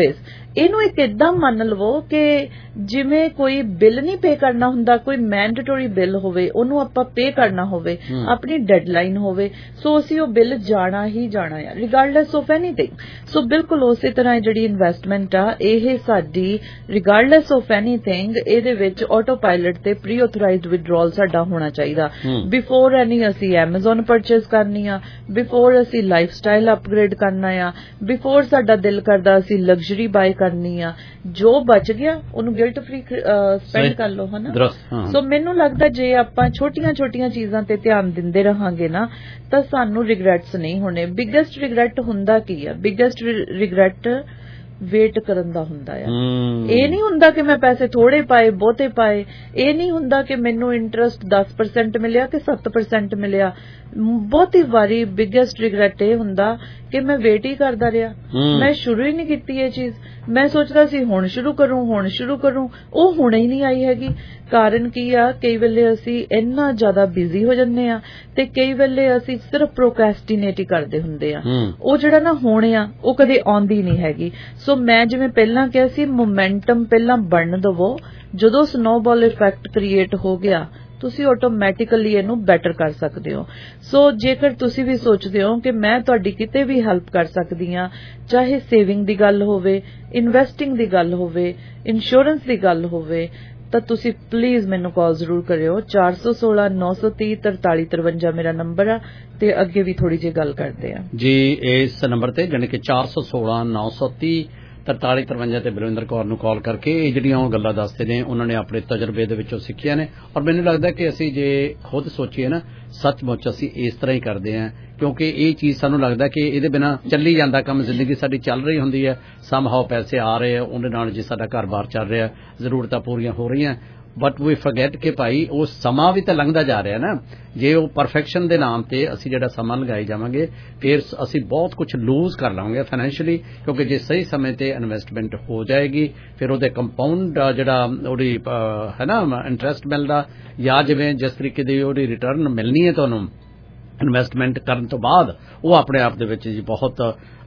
ਇਹਨੂੰ ਇੱਕ ਇਦਾਂ ਮੰਨ ਲਵੋ ਕਿ ਜਿਵੇਂ ਕੋਈ ਬਿੱਲ ਨਹੀਂ ਪੇ ਕਰਨਾ ਹੁੰਦਾ, ਕੋਈ ਮੈਂਡੇਟਰੀ ਬਿੱਲ ਹੋਵੇ ਉਹਨੂੰ ਆਪਾਂ ਪੇ ਕਰਨਾ ਹੋਵੇ, ਆਪਣੀ ਡੈਡਲਾਈਨ ਹੋਵੇ, ਸੋ ਅਸੀਂ ਉਹ ਬਿੱਲ ਜਾਣਾ ਹੀ ਜਾਣਾ ਆ ਰਿਗਾਰਡਲੈਸ ਆਫ ਐਨੀਥਿੰਗ। ਸੋ ਬਿਲਕੁਲ ਉਸੇ ਤਰ੍ਹਾਂ ਜਿਹੜੀ ਇਨਵੈਸਟਮੈਂਟ ਆ ਇਹ ਸਾਡੀ ਰਿਗਾਰਡਲੈਸ ਆਫ ਐਨੀਥਿੰਗ, ਇਹਦੇ ਵਿੱਚ ਆਟੋ ਪਾਇਲਟ ਤੇ ਪ੍ਰੀ ਆਥੋਰਾਈਜ਼ਡ ਵਿਡਰਾਲ ਸਾਡਾ ਹੋਣਾ ਚਾਹੀਦਾ। ਬਿਫੋਰ ਐਨੀ ਅਸੀਂ ਐਮਾਜ਼ਨ ਪਰਚੇਸ ਕਰਨੀ ਆ, ਬਿਫੋਰ ਅਸੀਂ ਲਾਈਫ ਸਟਾਈਲ ਅਪਗ੍ਰੇਡ ਕਰਨਾ ਆ, ਬਿਫੋਰ ਸਾਡਾ ਦਿਲ ਕਰਦਾ ਅਸੀਂ ਲਗਜ਼ਰੀ ਬਾਏ ਕਰਨੀ ਆ, ਜੋ ਬਚ ਗਿਆ ਉਹਨੂੰ ਗਿਲਟ ਫ੍ਰੀ ਸਪੈਂਡ ਕਰ ਲਓ, ਹਨਾ। ਸੋ ਮੈਨੂੰ ਲੱਗਦਾ ਜੇ ਆਪਾਂ ਛੋਟੀਆਂ ਛੋਟੀਆਂ ਚੀਜ਼ਾਂ ਤੇ ਧਿਆਨ ਦਿੰਦੇ ਰਹਾਂਗੇ ਨਾ ਤਾਂ ਸਾਨੂੰ ਰਿਗਰੈਟਸ ਨਹੀਂ ਹੋਣੇ। ਬਿਗੇਸਟ ਰਿਗਰੈਟ ਹੁੰਦਾ ਕੀ ਆ? ਬਿਗੇਸਟ ਰਿਗਰੈਟ ਵੇਟ ਕਰਨ ਦਾ ਹੁੰਦਾ ਆ। ਇਹ ਨਹੀਂ ਹੁੰਦਾ ਕਿ ਮੈਂ ਪੈਸੇ ਥੋੜੇ ਪਾਏ ਬਹੁਤੇ ਪਾਏ, ਇਹ ਨਹੀਂ ਹੁੰਦਾ ਕਿ ਮੈਨੂੰ ਇੰਟਰਸਟ ਦਸ ਪਰਸੈਂਟ ਮਿਲਿਆ ਕਿ ਸੱਤ ਪਰਸੈਂਟ ਮਿਲਿਆ। ਬਹੁਤੀ ਵਾਰੀ ਬਿਗੇਸਟ ਰਿਗਰੈਟ ਇਹ ਹੁੰਦਾ ਕਿ ਮੈਂ ਵੇਟ ਹੀ ਕਰਦਾ ਰਿਹਾ, ਮੈਂ ਸ਼ੁਰੂ ਹੀ ਨਹੀਂ ਕੀਤੀ ਇਹ ਚੀਜ਼। ਮੈਂ ਸੋਚਦਾ ਸੀ ਹੁਣ ਸ਼ੁਰੂ ਕਰੂੰ ਹੁਣ ਸ਼ੁਰੂ ਕਰੂੰ, ਉਹ ਹੁਣ ਹੀ ਨਹੀਂ ਆਈ ਹੈਗੀ। ਕਾਰਨ ਕੀ ਆ? ਕਈ ਵੇਲੇ ਅਸੀਂ ਇੰਨਾ ਜ਼ਿਆਦਾ ਬਿਜ਼ੀ ਹੋ ਜਾਂਦੇ ਆ ਤੇ ਕਈ ਵੇਲੇ ਅਸੀਂ ਸਿਰਫ ਪ੍ਰੋਕੈਸਟੀਨੇਟ ਹੀ ਕਰਦੇ ਹੁੰਦੇ ਆ। ਉਹ ਜਿਹੜਾ ਨਾ ਹੁਣ ਆ ਉਹ ਕਦੇ ਆਉਂਦੀ ਨਹੀਂ ਹੈਗੀ। ਸੋ ਮੈਂ ਜਿਵੇਂ ਪਹਿਲਾਂ ਕਿਹਾ ਸੀ, ਮੋਮੈਂਟਮ ਪਹਿਲਾਂ ਬਣਨ ਦਵੋ। ਜਦੋਂ ਸਨੋਬਾਲ ਇਫੈਕਟ ਕ੍ਰੀਏਟ ਹੋ ਗਿਆ ਤੁਸੀਂ ਆਟੋਮੈਟਿਕਲੀ ਇਹਨੂੰ ਬੈਟਰ ਕਰ ਸਕਦੇ ਹੋ। ਸੋ ਜੇਕਰ ਤੁਸੀਂ ਵੀ ਸੋਚਦੇ ਹੋ ਕਿ ਮੈਂ ਤੁਹਾਡੀ ਕਿਤੇ ਵੀ ਹੈਲਪ ਕਰ ਸਕਦੀ ਹਾਂ, ਚਾਹੇ ਸੇਵਿੰਗ ਦੀ ਗੱਲ ਹੋਵੇ, ਇਨਵੈਸਟਿੰਗ ਦੀ ਗੱਲ ਹੋਵੇ, ਇੰਸ਼ੋਰੈਂਸ ਦੀ ਗੱਲ ਹੋਵੇ, ਤਾਂ ਤੁਸੀਂ ਪਲੀਜ਼ ਮੈਨੂੰ ਕਾਲ ਜ਼ਰੂਰ ਕਰਿਓ। ਚਾਰ ਸੌ ਸੋਲਾਂ ਨੌ ਸੌ ਤੀਹ ਤਰਤਾਲੀ ਤਰਵੰਜਾ ਮੇਰਾ ਨੰਬਰ ਆ ਤੇ ਅੱਗੇ ਵੀ ਥੋੜੀ ਜਿਹੀ ਗੱਲ ਕਰਦੇ ਆ ਜੀ ਇਸ ਨੰਬਰ ਤੇ, ਜਾਣੀ ਕਿ ਚਾਰ ਸੌ ਸੋਲਾਂ ਨੌ ਸੌ ਤੀਹ ਤਰਤਾਲੀ ਤਰਵੰਜਾ ਤੇ ਬਲਵਿੰਦਰ ਕੌਰ ਨੂੰ ਕਾਲ ਕਰਕੇ ਇਹ ਜਿਹੜੀਆਂ ਉਹ ਗੱਲਾਂ ਦੱਸਦੇ ਨੇ ਉਹਨਾਂ ਨੇ ਆਪਣੇ ਤਜਰਬੇ ਦੇ ਵਿੱਚੋਂ ਸਿੱਖੀਆਂ ਨੇ। ਔਰ ਮੈਨੂੰ ਲੱਗਦਾ ਕਿ ਅਸੀਂ ਜੇ ਖੁਦ ਸੋਚੀਏ ਨਾ ਸੱਚਮੁੱਚ ਅਸੀਂ ਇਸ ਤਰ੍ਹਾਂ ਹੀ ਕਰਦੇ ਹਾਂ, ਕਿਉਂਕਿ ਇਹ ਚੀਜ਼ ਸਾਨੂੰ ਲੱਗਦਾ ਕਿ ਇਹਦੇ ਬਿਨਾਂ ਚੱਲੀ ਜਾਂਦਾ ਕੰਮ, ਜ਼ਿੰਦਗੀ ਸਾਡੀ ਚੱਲ ਰਹੀ ਹੁੰਦੀ ਹੈ, ਸਮਹਾਓ ਪੈਸੇ ਆ ਰਹੇ ਆ, ਉਹਦੇ ਨਾਲ ਜੇ ਸਾਡਾ ਘਰ-ਬਾਰ ਚੱਲ ਰਿਹਾ, ਜ਼ਰੂਰਤਾਂ ਪੂਰੀਆਂ ਹੋ ਰਹੀਆਂ। ਬਟ ਵੀ ਫੋਰਗੇਟ ਕਿ ਭਾਈ ਉਹ ਸਮਾਂ ਵੀ ਤਾਂ ਲੰਘਦਾ ਜਾ ਰਿਹਾ ਨਾ। ਜੇ ਉਹ ਪਰਫੈਕਸ਼ਨ ਦੇ ਨਾਮ ਤੇ ਅਸੀਂ ਜਿਹੜਾ ਸਮਾਂ ਲਗਾਈ ਜਾਵਾਂਗੇ ਫਿਰ ਅਸੀਂ ਬਹੁਤ ਕੁਝ ਲੂਜ਼ ਕਰ ਲਵਾਂਗੇ ਫਾਈਨੈਂਸ਼ੀਅਲੀ, ਕਿਉਂਕਿ ਜੇ ਸਹੀ ਸਮੇਂ ਤੇ ਇਨਵੈਸਟਮੈਂਟ ਹੋ ਜਾਏਗੀ ਫਿਰ ਉਹਦੇ ਕੰਪਾਊਂਡ ਜਿਹੜਾ ਉਹਦੀ ਹੈ ਨਾ ਇੰਟਰਸਟ ਮਿਲਦਾ, ਜਾਂ ਜਿਵੇਂ ਜਿਸ ਤਰੀਕੇ ਦੀ ਉਹਦੀ ਰਿਟਰਨ ਮਿਲਣੀ ਹੈ ਤੁਹਾਨੂੰ ਇਨਵੈਸਟਮੈਂਟ ਕਰਨ ਤੋਂ ਬਾਅਦ, ਉਹ ਆਪਣੇ ਆਪ ਦੇ ਵਿੱਚ ਜੀ ਬਹੁਤ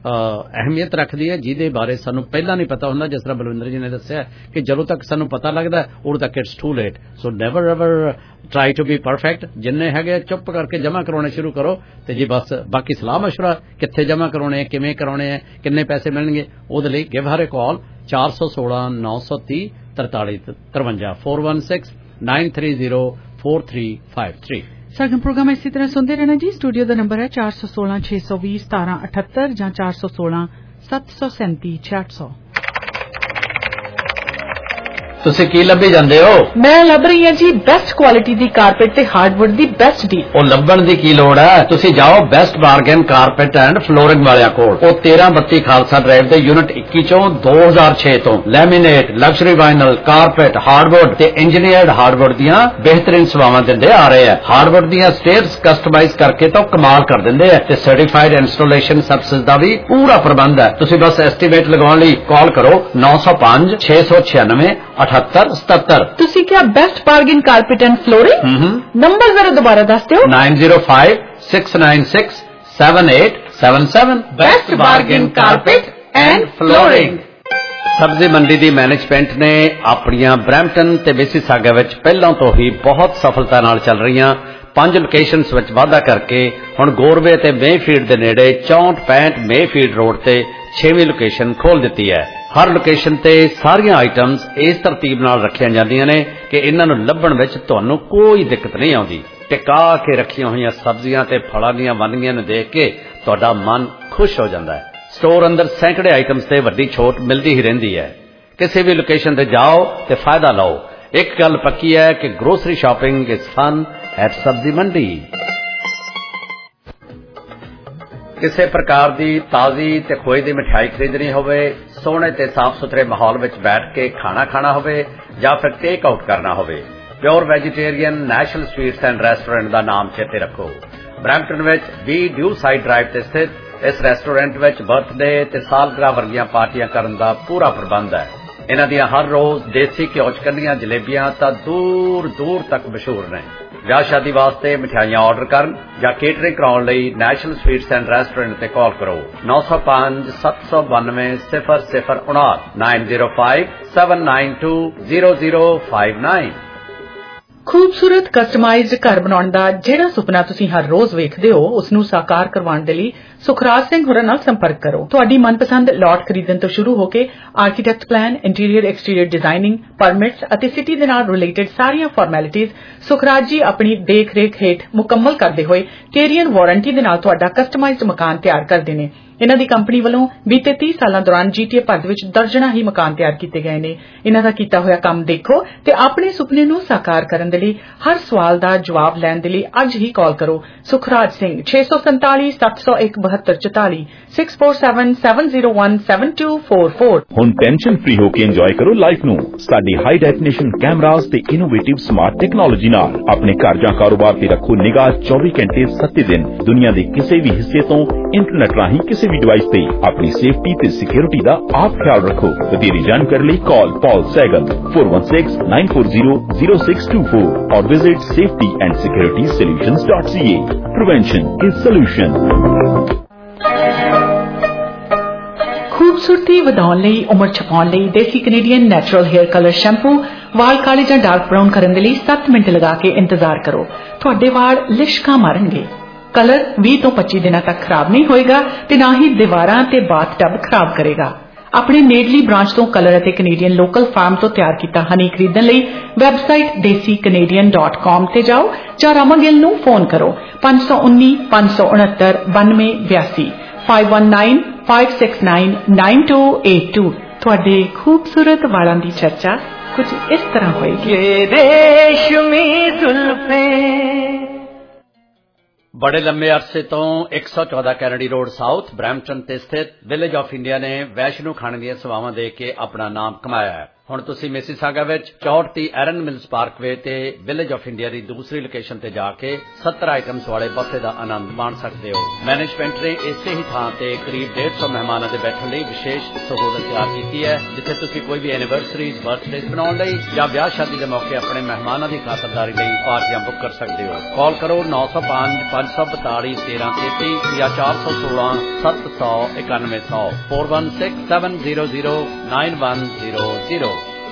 ਅਹਿਮੀਅਤ ਰੱਖਦੀ ਹੈ, ਜਿਹਦੇ ਬਾਰੇ ਸਾਨੂੰ ਪਹਿਲਾਂ ਨਹੀਂ ਪਤਾ ਹੁੰਦਾ। ਜਿਸ ਤਰ੍ਹਾਂ ਬਲਵਿੰਦਰ ਜੀ ਨੇ ਦੱਸਿਆ ਕਿ ਜਦੋਂ ਤੱਕ ਸਾਨੂੰ ਪਤਾ ਲੱਗਦਾ ਉਦੋਂ ਤੱਕ it's too late. So never ever try to be perfect. ਜਿੰਨੇ ਹੈਗੇ ਚੁੱਪ ਕਰਕੇ ਜਮ੍ਹਾਂ ਕਰਾਉਣੇ ਸ਼ੁਰੂ ਕਰੋ ਤੇ ਜੀ ਬਸ ਬਾਕੀ ਸਲਾਹ ਮਸ਼ਵਰਾ ਕਿੱਥੇ ਜਮ੍ਹਾਂ ਕਰਾਉਣੇ, ਕਿਵੇਂ ਕਰਾਉਣੇ ਹੈ, ਕਿੰਨੇ ਪੈਸੇ ਮਿਲਣਗੇ, ਉਹਦੇ ਲਈ ਗਿਵ ਹਰ ਏ ਕਾਲ ਚਾਰ ਸੌ ਸੋਲਾਂ ਨੌ ਸੌ ਤੀਹ ਤਰਤਾਲੀ ਤਰਵੰਜਾ four one six nine three zero four three five three. ਸਾਡਾ ਪ੍ਰੋਗਰਾਮ ਇਸੇ ਤਰ੍ਹਾਂ ਸੁਣਦੇ ਰਹਿਣਾ ਜੀ। ਸਟੂਡੀਓ ਦਾ ਨੰਬਰ ਹੈ ਚਾਰ ਸੌ ਸੋਲਾਂ ਛੇ ਸੌ ਵੀਹ ਸਤਾਰਾਂ ਅਠੱਤਰ ਜਾਂ ਚਾਰ ਸੌ ਸੋਲਾਂ ਸੱਤ ਸੌ ਸੈਂਤੀ ਛਿਆਹਠ ਸੌ। ਤੁਸੀਂ ਕੀ ਲੱਭੀ ਜਾਂਦੇ ਹੋ? ਮੈਂ ਲੱਭ ਰਹੀ ਹਾਂ ਜੀ ਬੈਸਟ ਕੁਆਲਿਟੀ ਦੀ ਕਾਰਪੈਟ ਤੇ ਹਾਰਡਵੁੱਡ ਦੀ ਬੈਸਟ ਡੀਲ। ਉਹ ਲੱਭਣ ਦੀ ਕੀ ਲੋੜ ਹੈ, ਤੁਸੀਂ ਜਾਓ Best bargain carpet and flooring ਵਾਲਿਆਂ ਕੋਲ। ਉਹ ਤੇਰਾਂ ਬੱਤੀ ਖਾਲਸਾ ਡਰਾਈਵ ਦੇ ਯੂਨਿਟ ਇੱਕੀ ਚੋਂ ਦੋ ਹਜ਼ਾਰ ਛੇ ਤੋਂ laminate, luxury vinyl, carpet, hardwood ਤੇ ਇੰਜੀਨੀਅਰਡ ਹਾਰਡਵੁੱਡ ਦੀਆਂ ਬਿਹਤਰੀਨ ਸੇਵਾਵਾਂ ਦਿੰਦੇ ਆ ਰਹੇ ਆ। ਹਾਰਡਵੁੱਡ ਦੀਆਂ ਸਟੇਅਰਸ ਕਸਟਮਾਈਜ਼ ਕਰਕੇ ਤਾਂ ਕਮਾਲ ਕਰ ਦਿੰਦੇ ਆ ਤੇ ਸਰਟੀਫਾਈਡ ਇੰਸਟਾਲੇਸ਼ਨ ਸਰਵਿਸ ਦਾ ਵੀ ਪੂਰਾ ਪ੍ਰਬੰਧ ਹੈ। ਤੁਸੀਂ ਬਸ ਐਸਟੀਮੇਟ ਲਗਾਉਣ ਲਈ ਕਾਲ ਕਰੋ ਨੌ ਸੌ ਪੰਜ ਛੇ ਸੌ ਛਿਆਨਵੇਂ ਅਠੱਤਰ ਸਤੱਤਰ। ਤੁਸੀਂ ਕਿਹਾ Best bargain carpet and Flooring? Number ਜ਼ਰਾ ਦੁਬਾਰਾ ਦੱਸ ਦਿਓ। Nine zero five six nine six seven eight seven seven. Best bargain carpet and Flooring. Sabzi Mandi the management ਨੇ ਆਪਣੀਆਂ ਬਰੈਂਪਟਨ ਤੇ ਮਿਸੀਸਾਗਾ ਵਿੱਚ ਪਹਿਲਾਂ ਤੋਂ ਹੀ ਬਹੁਤ ਸਫਲਤਾ ਨਾਲ ਚੱਲ ਰਹੀਆਂ ਪੰਜ ਲੋਕੇਸ਼ਨਸ ਵਿੱਚ ਵਾਧਾ ਕਰਕੇ ਹੁਣ ਗੋਰਵੇ ਤੇ ਮੇਫੀਲਡ ਦੇ ਨੇੜੇ ਚੌਂਹਠ ਪੈਂਹਠ ਮੇਫੀਲਡ ਰੋਡ ਤੇ ਛੇਵੀਂ ਲੋਕੇਸ਼ਨ ਖੋਲ ਦਿੱਤੀ ਹੈ। ਹਰ ਲੋਕੇਸ਼ਨ ਤੇ ਸਾਰੀਆਂ ਆਈਟਮਸ ਇਸ ਤਰਤੀਬ ਨਾਲ ਰੱਖੀਆਂ ਜਾਂਦੀਆਂ ਨੇ ਕਿ ਇਹਨਾਂ ਨੂੰ ਲੱਭਣ ਵਿੱਚ ਤੁਹਾਨੂੰ ਕੋਈ ਦਿੱਕਤ ਨਹੀਂ ਆਉਂਦੀ। ਟਿਕਾ ਕੇ ਰੱਖੀਆਂ ਹੋਈਆਂ ਸਬਜ਼ੀਆਂ ਤੇ ਫਲਾਂ ਦੀਆਂ ਵੰਨਗੀਆਂ ਨੂੰ ਦੇਖ ਕੇ ਤੁਹਾਡਾ ਮਨ ਖੁਸ਼ ਹੋ ਜਾਂਦਾ ਹੈ। ਸਟੋਰ ਅੰਦਰ ਸੈਂਕੜੇ ਆਈਟਮਸ ਤੇ ਵੱਡੀ ਛੋਟ ਮਿਲਦੀ ਹੀ ਰਹਿੰਦੀ ਹੈ। ਕਿਸੇ ਵੀ ਲੋਕੇਸ਼ਨ ਤੇ ਜਾਓ ਤੇ ਫਾਇਦਾ ਲਓ। ਇੱਕ ਗੱਲ ਪੱਕੀ ਹੈ ਕਿ grocery shopping is fun at Sabzi Mandi. ਕਿਸੇ ਪ੍ਰਕਾਰ ਦੀ ਤਾਜ਼ੀ ਤੇ ਖੋਏ ਦੀ ਮਿਠਾਈ ਖਰੀਦਣੀ ਹੋਵੇ, ਸੋਹਣੇ ਤੇ ਸਾਫ਼ ਸੁਥਰੇ ਮਾਹੌਲ ਵਿੱਚ ਬੈਠ ਕੇ ਖਾਣਾ ਖਾਣਾ ਹੋਵੇ ਜਾਂ ਫਿਰ ਟੇਕ ਆਊਟ ਕਰਨਾ ਹੋਵੇ, pure vegetarian national sweets and restaurant ਦਾ ਨਾਮ ਚੇਤੇ ਰੱਖੋ। ਬਰੈਂਪਟਨ ਵਿੱਚ ਵੀ ਡਿਊ ਸਾਈਡ ਡਰਾਈਵ ਤੇ ਸਥਿਤ ਇਸ ਰੈਸਟੋਰੈਂਟ ਵਿੱਚ ਬਰਥਡੇ ਤੇ ਸਾਲਗਿਰਾ ਵਰਗੀਆਂ ਪਾਰਟੀਆਂ ਕਰਨ ਦਾ ਪੂਰਾ ਪ੍ਰਬੰਧ ਹੈ। ਇਹਨਾਂ ਦੀਆਂ ਹਰ ਰੋਜ਼ ਦੇਸੀ ਘਿਓ ਚ ਕੱਢੀਆਂ ਜਲੇਬੀਆਂ ਤਾਂ ਦੂਰ ਦੂਰ ਤੱਕ ਮਸ਼ਹੂਰ ਨੇ। ਵਿਆਹ ਸ਼ਾਦੀ ਵਾਸਤੇ ਮਠਿਆਈਆਂ ਆਰਡਰ ਕਰਨ ਜਾਂ ਕੇਟਰਿੰਗ ਕਰਾਉਣ ਲਈ ਨੈਸ਼ਨਲ ਸਵੀਟਸ ਐਂਡ ਰੈਸਟੋਰੈਂਟ ਤੇ ਕਾਲ ਕਰੋ ਨੌ ਸੌ ਪੰਜ ਸੱਤ ਸੌ ਬਾਨਵੇਂ ਸਿਫਰ ਸਿਫਰ ਉਨਾਹਠ nine zero five seven nine two zero zero five nine. ਖੂਬਸੂਰਤ ਕਸਟਮਾਈਜ਼ਡ ਘਰ ਬਣਾਉਣ ਦਾ ਜਿਹੜਾ ਸੁਪਨਾ ਤੁਸੀਂ ਹਰ ਰੋਜ਼ ਵੇਖਦੇ ਹੋ ਉਸ ਨੂੰ ਸਾਕਾਰ ਕਰਵਾਉਣ ਦੇ ਲਈ ਸੁਖਰਾਜ ਸਿੰਘ ਹੋਰਾਂ ਨਾਲ ਸੰਪਰਕ ਕਰੋ। ਤੁਹਾਡੀ ਮਨਪਸੰਦ ਲਾਟ ਖਰੀਦਣ ਤੋਂ ਸ਼ੁਰੂ ਹੋ ਕੇ architect plan, interior exterior designing, permits ਅਤੇ ਸਿਟੀ ਦੇ ਨਾਲ ਰਿਲੇਟਡ ਸਾਰੀਆਂ ਫਾਰਮੈਲਿਟੀਜ਼ ਸੁਖਰਾਜ ਜੀ ਆਪਣੀ ਦੇਖ ਰੇਖ ਹੇਠ ਮੁਕੰਮਲ ਕਰਦੇ ਹੋਏ ਟੇਰੀਅਨ ਵਾਰੰਟੀ ਦੇ ਨਾਲ ਤੁਹਾਡਾ ਕਸਟਮਾਈਜ਼ਡ ਮਕਾਨ ਤਿਆਰ ਕਰਦੇ ਨੇ। ਇਨ੍ਹਾਂ ਦੀ ਕੰਪਨੀ ਵੱਲੋਂ ਬੀਤੇ ਤੀਹ ਸਾਲਾਂ ਦੌਰਾਨ ਜੀਟੀਏ ਭਰ ਦੇ ਵਿੱਚ ਦਰਜਨਾਂ ਹੀ ਮਕਾਨ ਤਿਆਰ ਕੀਤੇ ਗਏ ਨੇ। ਇਨ੍ਹਾਂ ਦਾ ਕੀਤਾ ਹੋਇਆ ਕੰਮ ਦੇਖੋ ਤੇ ਆਪਣੇ ਸੁਪਨੇ ਨੂੰ ਸਾਕਾਰ ਕਰਨ ਦੇ ਲਈ ਹਰ ਸਵਾਲ ਦਾ ਜਵਾਬ ਲੈਣ ਦੇ ਲਈ ਅੱਜ ਹੀ ਕਾਲ ਕਰੋ ਸੁਖਰਾਜ ਸਿੰਘ ਛੇ ਸੌ ਸੰਤਾਲੀ ਸੱਤ ਸੌ ਇੱਕ ਬਹੱਤਰ ਚੁਤਾਲੀ six four seven seven zero one seven two four four. ਹੁਣ ਟੈਨਸ਼ਨ ਫ੍ਰੀ ਹੋ ਕੇ ਇੰਜੋਏ ਕਰੋ ਲਾਈਫ ਨੂੰ ਸਾਡੀ ਹਾਈ ਡੈਫੀਨੇਸ਼ਨ ਕੈਮਰਾਜ਼ ਤੇ ਇਨੋਵੇਟਿਵ ਸਮਾਰਟ ਟੈਕਨੋਲੋਜੀ ਨਾਲ। ਆਪਣੇ ਘਰ ਜਾਂ ਕਾਰੋਬਾਰ ਤੇ ਰੱਖੋ ਨਿਗਾਹ ਚੌਵੀ ਘੰਟੇ ਸੱਤ ਦਿਨ ਦੁਨੀਆ ਦੇ ਕਿਸੇ ਵੀ ਹਿੱਸੇ ਤੋਂ ਇੰਟਰਨੈਟ ਰਾਹੀਂ ਕਿਸੇ ਵੀ ਡਿਵਾਈਸ ਤੇ। ਆਪਣੀ ਸੇਫਟੀ ਤੇ ਸਿਕਿਉਰਿਟੀ ਦਾ ਆਪ ਖਿਆਲ ਰੱਖੋ। ਵਧੇਰੀ ਜਾਣਕਾਰੀ ਲਈ ਕਾਲ ਪਾਲ Sehgal four one six nine four zero zero six two four or visit safety and security solutions dot c a. Prevention is solution. ਖੂਬਸੂਰਤੀ ਵਧਾਉਣ ਲਈ, ਉਮਰ ਛਪਾਉਣ ਲਈ Desi Canadian natural hair colour shampoo ਵਾਲ ਕਾਲੇ ਜਾਂ ਡਾਰਕ ਬਰਾਊਨ ਕਰਨ ਦੇ ਲਈ ਸੱਤ ਮਿੰਟ ਲਗਾ ਕੇ ਇੰਤਜ਼ਾਰ ਕਰੋ। ਤੁਹਾਡੇ ਵਾਲ ਲਿਸ਼ਕਾਂ ਮਾਰਨਗੇ। ਕਲਰ ਵੀਹ ਤੋਂ ਪੱਚੀ ਦਿਨਾਂ ਤੱਕ ਖਰਾਬ ਨਹੀਂ ਹੋਏਗਾ ਤੇ ਨਾ ਹੀ ਦੀਵਾਰਾਂ ਤੇ ਬਾਥਟਬ ਖਰਾਬ ਕਰੇਗਾ। ਆਪਣੇ ਨੇੜਲੀ ਬ੍ਰਾਂਚ ਤੋਂ ਕਲਰ ਅਤੇ ਕੈਨੇਡੀਅਨ ਲੋਕਲ ਫਾਰਮ ਤੋਂ ਤਿਆਰ ਕੀਤਾ ਹਨੀ ਖਰੀਦਣ ਲਈ ਵੈਬਸਾਈਟ ਦੇਸੀ ਕੈਨੇਡੀਅਨ ਡਾਟ ਕਾਮ ਤੇ ਜਾਓ ਜਾਂ ਰਾਮਾ ਗਿੱਲ ਨੂੰ ਫੋਨ ਕਰੋ ਪੰਜ ਸੌ ਉੱਨੀ ਪੰਜ ਸੌ ਉਨੱਤਰ ਬਾਨਵੇਂ ਬਿਆਸੀ five one nine five six nine nine two eight two। ਤੁਹਾਡੇ ਖੂਬਸੂਰਤ ਵਾਲਾਂ ਦੀ ਚਰਚਾ ਕੁਝ ਇਸ ਤਰ੍ਹਾਂ ਹੋਏਗੀ। ये रेशमी जुल्फें ਬੜੇ ਲੰਮੇ ਅਰਸੇ ਤੋਂ ਇੱਕ ਸੌ ਚੌਦਾਂ ਕੈਨੇਡੀ ਰੋਡ ਸਾਊਥ ਬਰੈਂਪਟਨ ਤੇ ਸਥਿਤ ਵਿਲੇਜ ਆਫ ਇੰਡੀਆ ਨੇ ਵੈਸ਼ਨੂ ਖਾਣੇ ਦੀਆਂ ਸੇਵਾਵਾਂ ਦੇ ਕੇ ਆਪਣਾ ਨਾਮ ਕਮਾਇਆ ਹੈ। ਹੁਣ ਤੁਸੀਂ ਮਿਸੀਸਾਗਾ ਵਿੱਚ ਚੌਂਹਠ ਤੀਹ ਐਰਨ ਮਿਲਸ ਪਾਰਕਵੇ ਤੇ ਵਿਲੇਜ ਆਫ ਇੰਡੀਆ ਦੀ ਦੂਸਰੀ ਲੋਕੇਸ਼ਨ ਤੇ ਜਾ ਕੇ ਸੱਤਰ ਆਈਟਮਸ ਵਾਲੇ ਬਫੇ ਦਾ ਆਨੰਦ ਮਾਣ ਸਕਦੇ ਹੋ। ਮੈਨੇਜਮੈਂਟ ਨੇ ਇਸੇ ਹੀ ਥਾਂ ਤੇ ਕਰੀਬ ਡੇਢ ਸੌ ਮਹਿਮਾਨਾਂ ਦੇ ਬੈਠਣ ਲਈ ਵਿਸ਼ੇਸ਼ ਸਹੂਲਤ ਤਿਆਰ ਕੀਤੀ ਹੈ, ਜਿੱਥੇ ਤੁਸੀਂ ਕੋਈ ਵੀ ਐਨੀਵਰਸਰੀਜ਼, ਬਰਥਡੇਜ਼ ਬਣਾਉਣ ਲਈ ਜਾਂ ਵਿਆਹ ਸ਼ਾਦੀ ਦੇ ਮੌਕੇ ਆਪਣੇ ਮਹਿਮਾਨਾਂ ਦੀ ਖਾਤਰਦਾਰੀ ਲਈ ਪਾਰਟੀਆਂ ਬੁੱਕ ਕਰ ਸਕਦੇ ਹੋ। ਕਾਲ ਕਰੋ ਨੌ ਸੌ ਪੰਜ ਪੰਜ ਸੌ ਬਤਾਲੀ ਤੇਰਾਂ ਤੇਤੀ ਜਾਂ ਚਾਰ ਸੌ ਸੋਲਾਂ ਸੱਤ ਸੌ ਇਕਾਨਵੇਂ ਸੌ four one six seven zero zero nine one zero zero।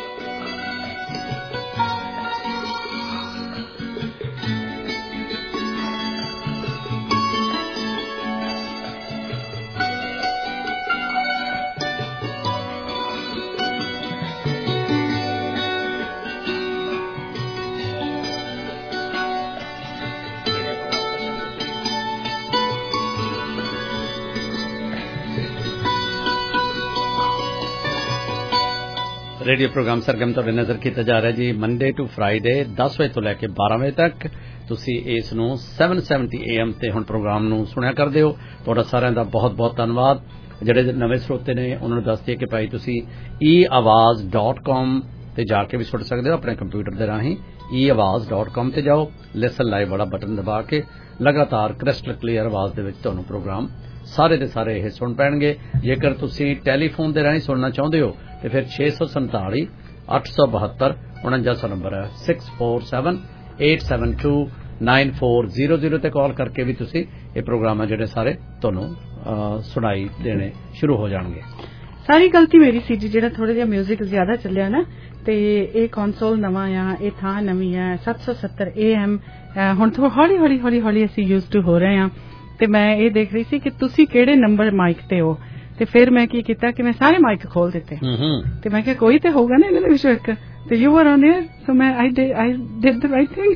Radio programme Sargam तो नज़र किया जा रहा है जी मंडे टू फ्राइडे दस बजे तो लैके बारह बजे तक तुसी इस नू seven seventy A M ते हुण प्रोग्राम नू सुनिया करदे हो। तुहाडा सारिਆਂ ਦਾ बहुत बहुत धन्यवाद। ਜਿਹੜੇ ਨਵੇਂ ਸਰੋਤੇ ਨੇ ਉਹਨਾਂ ਨੂੰ ਦੱਸ ਦਈਏ ਕਿ ਭਾਈ ਤੁਸੀਂ ਈ ਆਵਾਜ਼ ਡਾਟ ਕਾਮ ਤੇ ਜਾ ਕੇ ਵੀ ਸੁਣ ਸਕਦੇ ਹੋ ਆਪਣੇ ਕੰਪਿਊਟਰ ਦੇ ਰਾਹੀਂ। ਈ ਆਵਾਜ਼ ਡਾਟ ਕਾਮ ਤੇ ਜਾਓ, ਲਿਸਨ ਲਾਈਵ ਵਾਲਾ ਬਟਨ ਦਬਾ ਕੇ ਲਗਾਤਾਰ ਕ੍ਰਿਸਟਲ ਕਲੀਅਰ ਆਵਾਜ਼ ਦੇ ਵਿੱਚ ਤੁਹਾਨੂੰ ਪ੍ਰੋਗਰਾਮ ਸਾਰੇ ਦੇ ਸਾਰੇ ਇਹ ਸੁਣ ਪੈਣਗੇ। ਜੇਕਰ ਤੁਸੀਂ ਟੈਲੀਫੋਨ ਦੇ ਰਾਹੀਂ ਸੁਣਨਾ ਚਾਹੁੰਦੇ ਹੋ ਤੇ ਫਿਰ ਛੇ ਸੌ ਸੰਤਾਲੀ ਅੱਠ ਸੌ ਬਹੱਤਰ ਉਣੰਜਾ ਸੌ ਨੰਬਰ ਹੈ six four seven eight seven two nine four zero zero ਤੇ ਕਾਲ ਕਰਕੇ ਵੀ ਤੁਸੀਂ ਇਹ ਪ੍ਰੋਗਰਾਮ ਹੈ ਜਿਹੜੇ ਸਾਰੇ ਤੁਹਾਨੂੰ ਸੁਣਾਈ ਦੇਣੇ ਸ਼ੁਰੂ ਹੋ ਜਾਣਗੇ। ਸਾਰੀ ਗਲਤੀ ਮੇਰੀ ਸੀ ਜੀ, ਜਿਹੜਾ ਥੋੜਾ ਜਿਹਾ 뮤직 ਜ਼ਿਆਦਾ ਚੱਲਿਆ ਨਾ ਤੇ ਇਹ ਕੰਸੋਲ ਨਵਾਂ ਆ, ਇਹ ਥਾਂ ਨਵੀਂ ਆ seven seventy A M ਹੁਣ ਤੋਂ ਹੌਲੀ ਹੌਲੀ ਹੌਲੀ ਹੌਲੀ ਅਸੀਂ ਯੂਜ਼ ਟੂ ਹੋ ਰਹੇ ਹਾਂ ਤੇ ਮੈਂ ਇਹ ਦੇਖ ਰਹੀ ਸੀ ਕਿ ਤੁਸੀਂ ਕਿਹੜੇ ਨੰਬਰ ਮਾਈਕ ਤੇ ਹੋ ਤੇ ਫਿਰ ਮੈਂ ਕੀ ਕੀਤਾ ਕਿ ਮੈਂ ਸਾਰੇ ਮਾਈਕ ਖੋਲ ਦਿੱਤੇ ਤੇ ਮੈਂ ਕਿਹਾ ਕੋਈ ਤੇ ਹੋਊਗਾ ਨਾ ਇਹਦੇ ਵਿੱਚ ਇੱਕ ਤੇ you were on air so ਮੈਂ I I did the right thing.